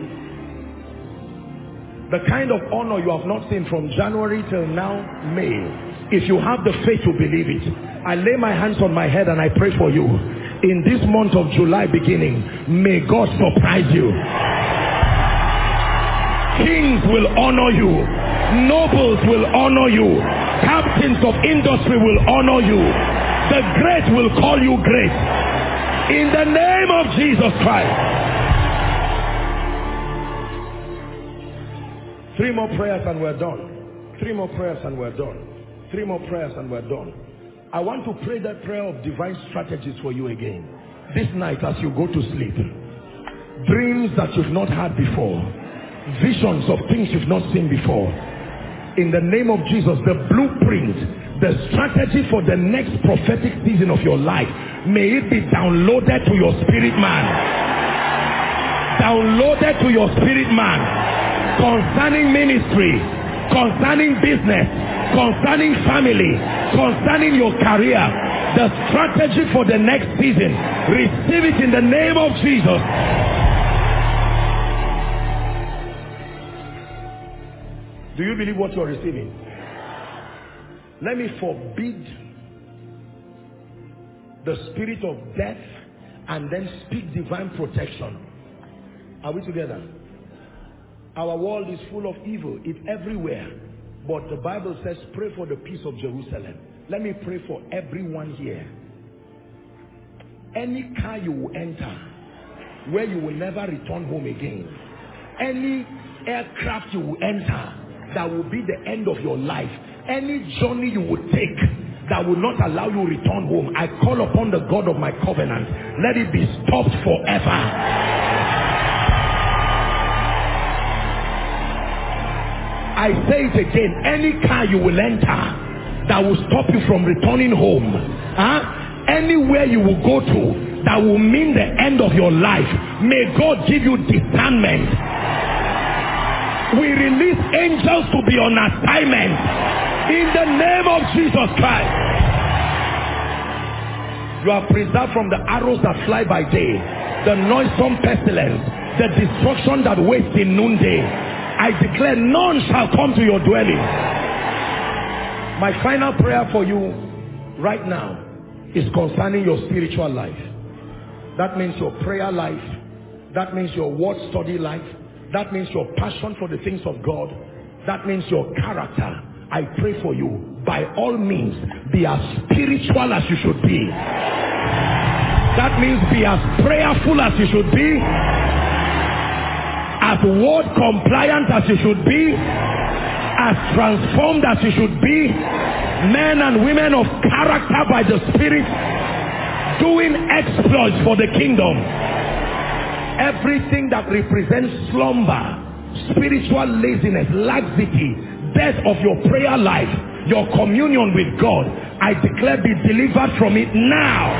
The kind of honor you have not seen from January till now, May. If you have the faith to believe it, I lay my hands on my head and I pray for you. In this month of July beginning, may God surprise you. Kings will honor you. Nobles will honor you. Captains of industry will honor you. The great will call you great. In the name of Jesus Christ. Three more prayers and we're done. Three more prayers and we're done. Three more prayers and we're done. I want to pray that prayer of divine strategies for you again. This night as you go to sleep. Dreams that you've not had before. Visions of things you've not seen before. In the name of Jesus, the blueprint, the strategy for the next prophetic season of your life, may it be downloaded to your spirit man. Downloaded to your spirit man. Concerning ministry, concerning business, concerning family, concerning your career, the strategy for the next season, receive it in the name of Jesus. Do you believe what you are receiving? Let me forbid the spirit of death and then speak divine protection. Are we together? Our world is full of evil. It's everywhere. But the Bible says, pray for the peace of Jerusalem. Let me pray for everyone here. Any car you will enter, where you will never return home again. Any aircraft you will enter, that will be the end of your life. Any journey you will take, that will not allow you to return home. I call upon the God of my covenant. Let it be stopped forever. I say it again, any car you will enter that will stop you from returning home, huh? Anywhere you will go to that will mean the end of your life, may God give you discernment. We release angels to be on assignment in the name of Jesus Christ. You are preserved from the arrows that fly by day, the noisome pestilence, the destruction that waits in noonday. I declare none shall come to your dwelling. My final prayer for you right now is concerning your spiritual life. That means your prayer life. That means your word study life. That means your passion for the things of God. That means your character. I pray for you, by all means, be as spiritual as you should be. That means be as prayerful as you should be, as word compliant as you should be, as transformed as you should be, men and women of character by the Spirit, doing exploits for the kingdom. Everything that represents slumber, spiritual laziness, laxity, death of your prayer life, your communion with God, I declare be delivered from it now.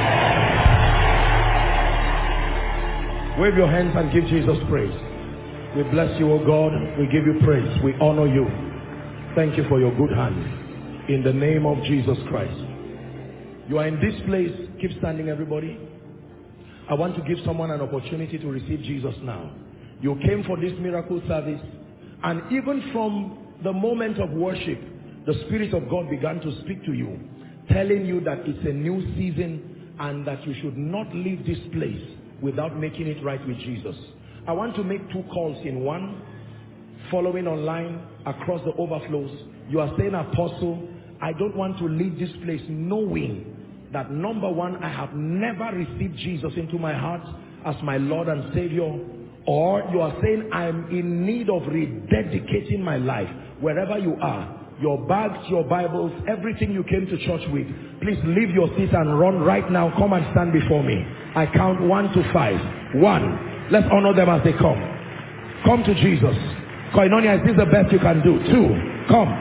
Wave your hands and give Jesus praise. We bless you, O God. We give you praise. We honor you. Thank you for your good hand. In the name of Jesus Christ. You are in this place. Keep standing, everybody. I want to give someone an opportunity to receive Jesus now. You came for this miracle service, and even from the moment of worship, the Spirit of God began to speak to you, telling you that it's a new season and that you should not leave this place without making it right with Jesus. I want to make two calls in one. Following online across the overflows, you are saying, Apostle, I don't want to leave this place knowing that, number one, I have never received Jesus into my heart as my Lord and Savior. Or you are saying, I'm in need of rededicating my life. Wherever you are, your bags, your Bibles, everything you came to church with, please leave your seat and run right now. Come and stand before me. I count one to five. One. Let's honor them as they come. Come to Jesus. Koinonia, is this the best you can do? Two. Come.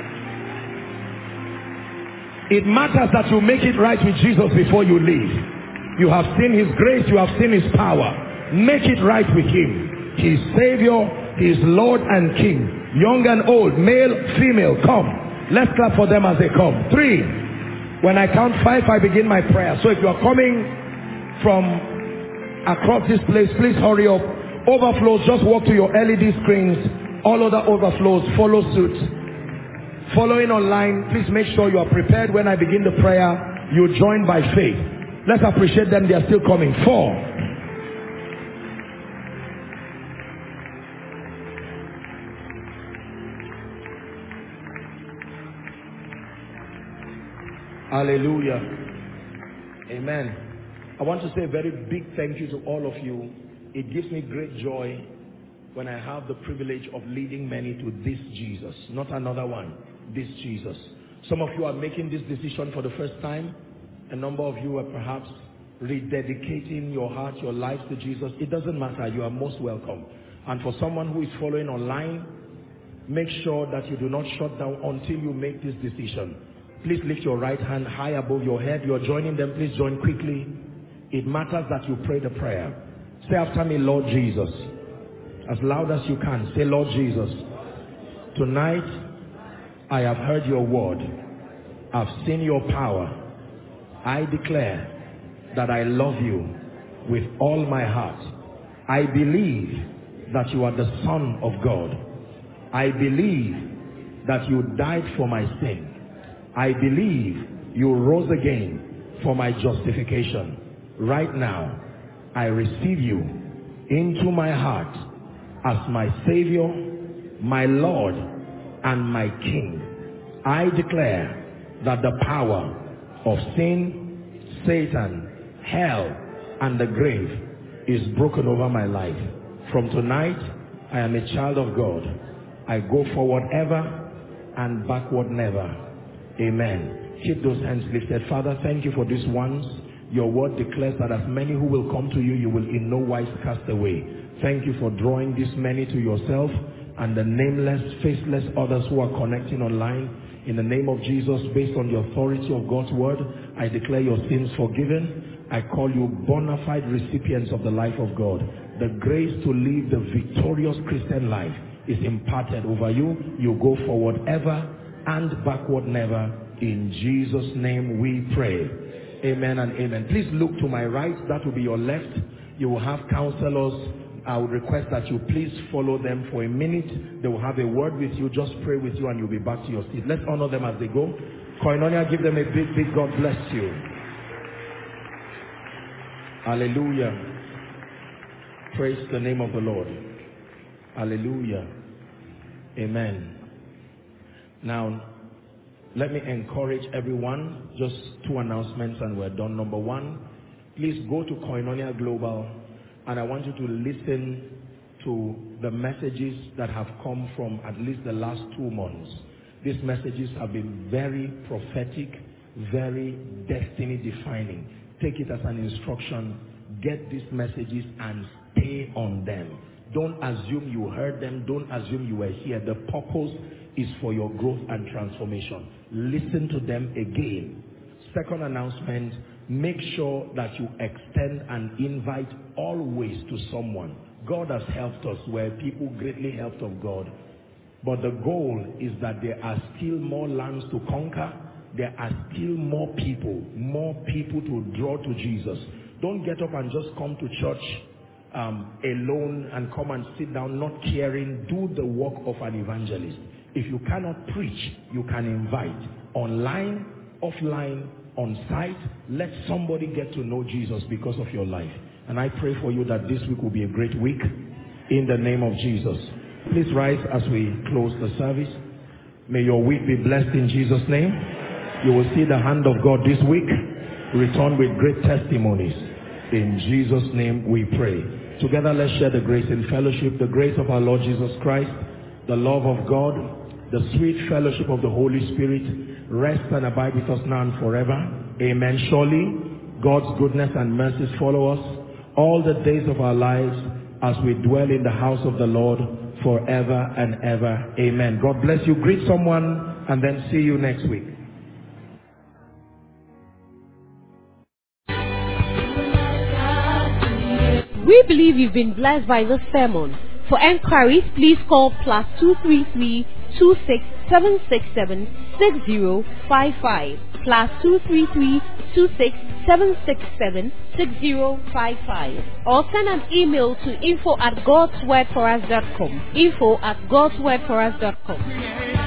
It matters that you make it right with Jesus before you leave. You have seen His grace. You have seen His power. Make it right with Him. He is Savior. He is Lord and King. Young and old, male, female, come. Let's clap for them as they come. Three. When I count five, I begin my prayer. So if you are coming from across this place, please hurry up. Overflows, just walk to your L E D screens. All other overflows, follow suit. Following online, please make sure you are prepared when I begin the prayer. You join by faith. Let's appreciate them. They are still coming. Four. Hallelujah. Amen. I want to say a very big thank you to all of you. It gives me great joy when I have the privilege of leading many to this Jesus, not another one, this Jesus. Some of you are making this decision for the first time. A number of you are perhaps rededicating your heart, your lives to Jesus. It doesn't matter. You are most welcome. And for someone who is following online, make sure that you do not shut down until you make this decision. Please lift your right hand high above your head. You are joining them. Please join quickly. It matters that you pray the prayer. Say after me, Lord Jesus. As loud as you can. Say, Lord Jesus, tonight I have heard your word. I've seen your power. I declare that I love you with all my heart. I believe that you are the Son of God. I believe that you died for my sin. I believe you rose again for my justification. Right now, I receive you into my heart as my Savior, my Lord, and my King. I declare that the power of sin, Satan, hell, and the grave is broken over my life. From tonight, I am a child of God. I go forward ever and backward never. Amen. Keep those hands lifted. Father, thank you for these ones. Your word declares that as many who will come to you, you will in no wise cast away. Thank you for drawing these many to yourself, and the nameless, faceless others who are connecting online. In the name of Jesus, based on the authority of God's word, I declare your sins forgiven. I call you bona fide recipients of the life of God. The grace to live the victorious Christian life is imparted over you. You go forward ever and backward never. In Jesus' name we pray. Amen and amen. Please look to my right. That will be your left. You will have counselors I would request that you please follow them for a minute. They will have a word with you, just pray with you, and you'll be back to your seat. Let's honor them as they go. Koinonia, give them a big, big God bless you. Hallelujah. Praise the name of the Lord. Hallelujah. Amen. Now, let me encourage everyone. Just two announcements and we're done. Number one, please go to Koinonia Global, and I want you to listen to the messages that have come from at least the last two months. These messages have been very prophetic, very destiny defining. Take it as an instruction. Get these messages and stay on them. Don't assume you heard them. Don't assume you were here. The purpose is for your growth and transformation. Listen to them again. Second announcement, make sure that you extend an invite always to someone. God has helped us. We're people greatly helped of God. But the goal is that there are still more lands to conquer. There are still more people, more people to draw to Jesus. Don't get up and just come to church um, alone and come and sit down not caring. Do the work of an evangelist. If you cannot preach, you can invite. Online, offline, on site, let somebody get to know Jesus because of your life. And I pray for you that this week will be a great week in the name of Jesus. Please rise as we close the service. May your week be blessed in Jesus' name. You will see the hand of God this week. Return with great testimonies. In Jesus' name we pray. Together let's share the grace in fellowship. The grace of our Lord Jesus Christ, the love of God, the sweet fellowship of the Holy Spirit rest and abide with us now and forever. Amen. Surely God's goodness and mercies follow us all the days of our lives as we dwell in the house of the Lord forever and ever. Amen. God bless you. Greet someone and then see you next week. We believe you've been blessed by this sermon. For enquiries, please call plus two three three, two six seven six seven, six zero five five, plus two three three, two six seven six seven, six zero five five, or send an email to info at godswordforus dot com, info at godswordforus dot com.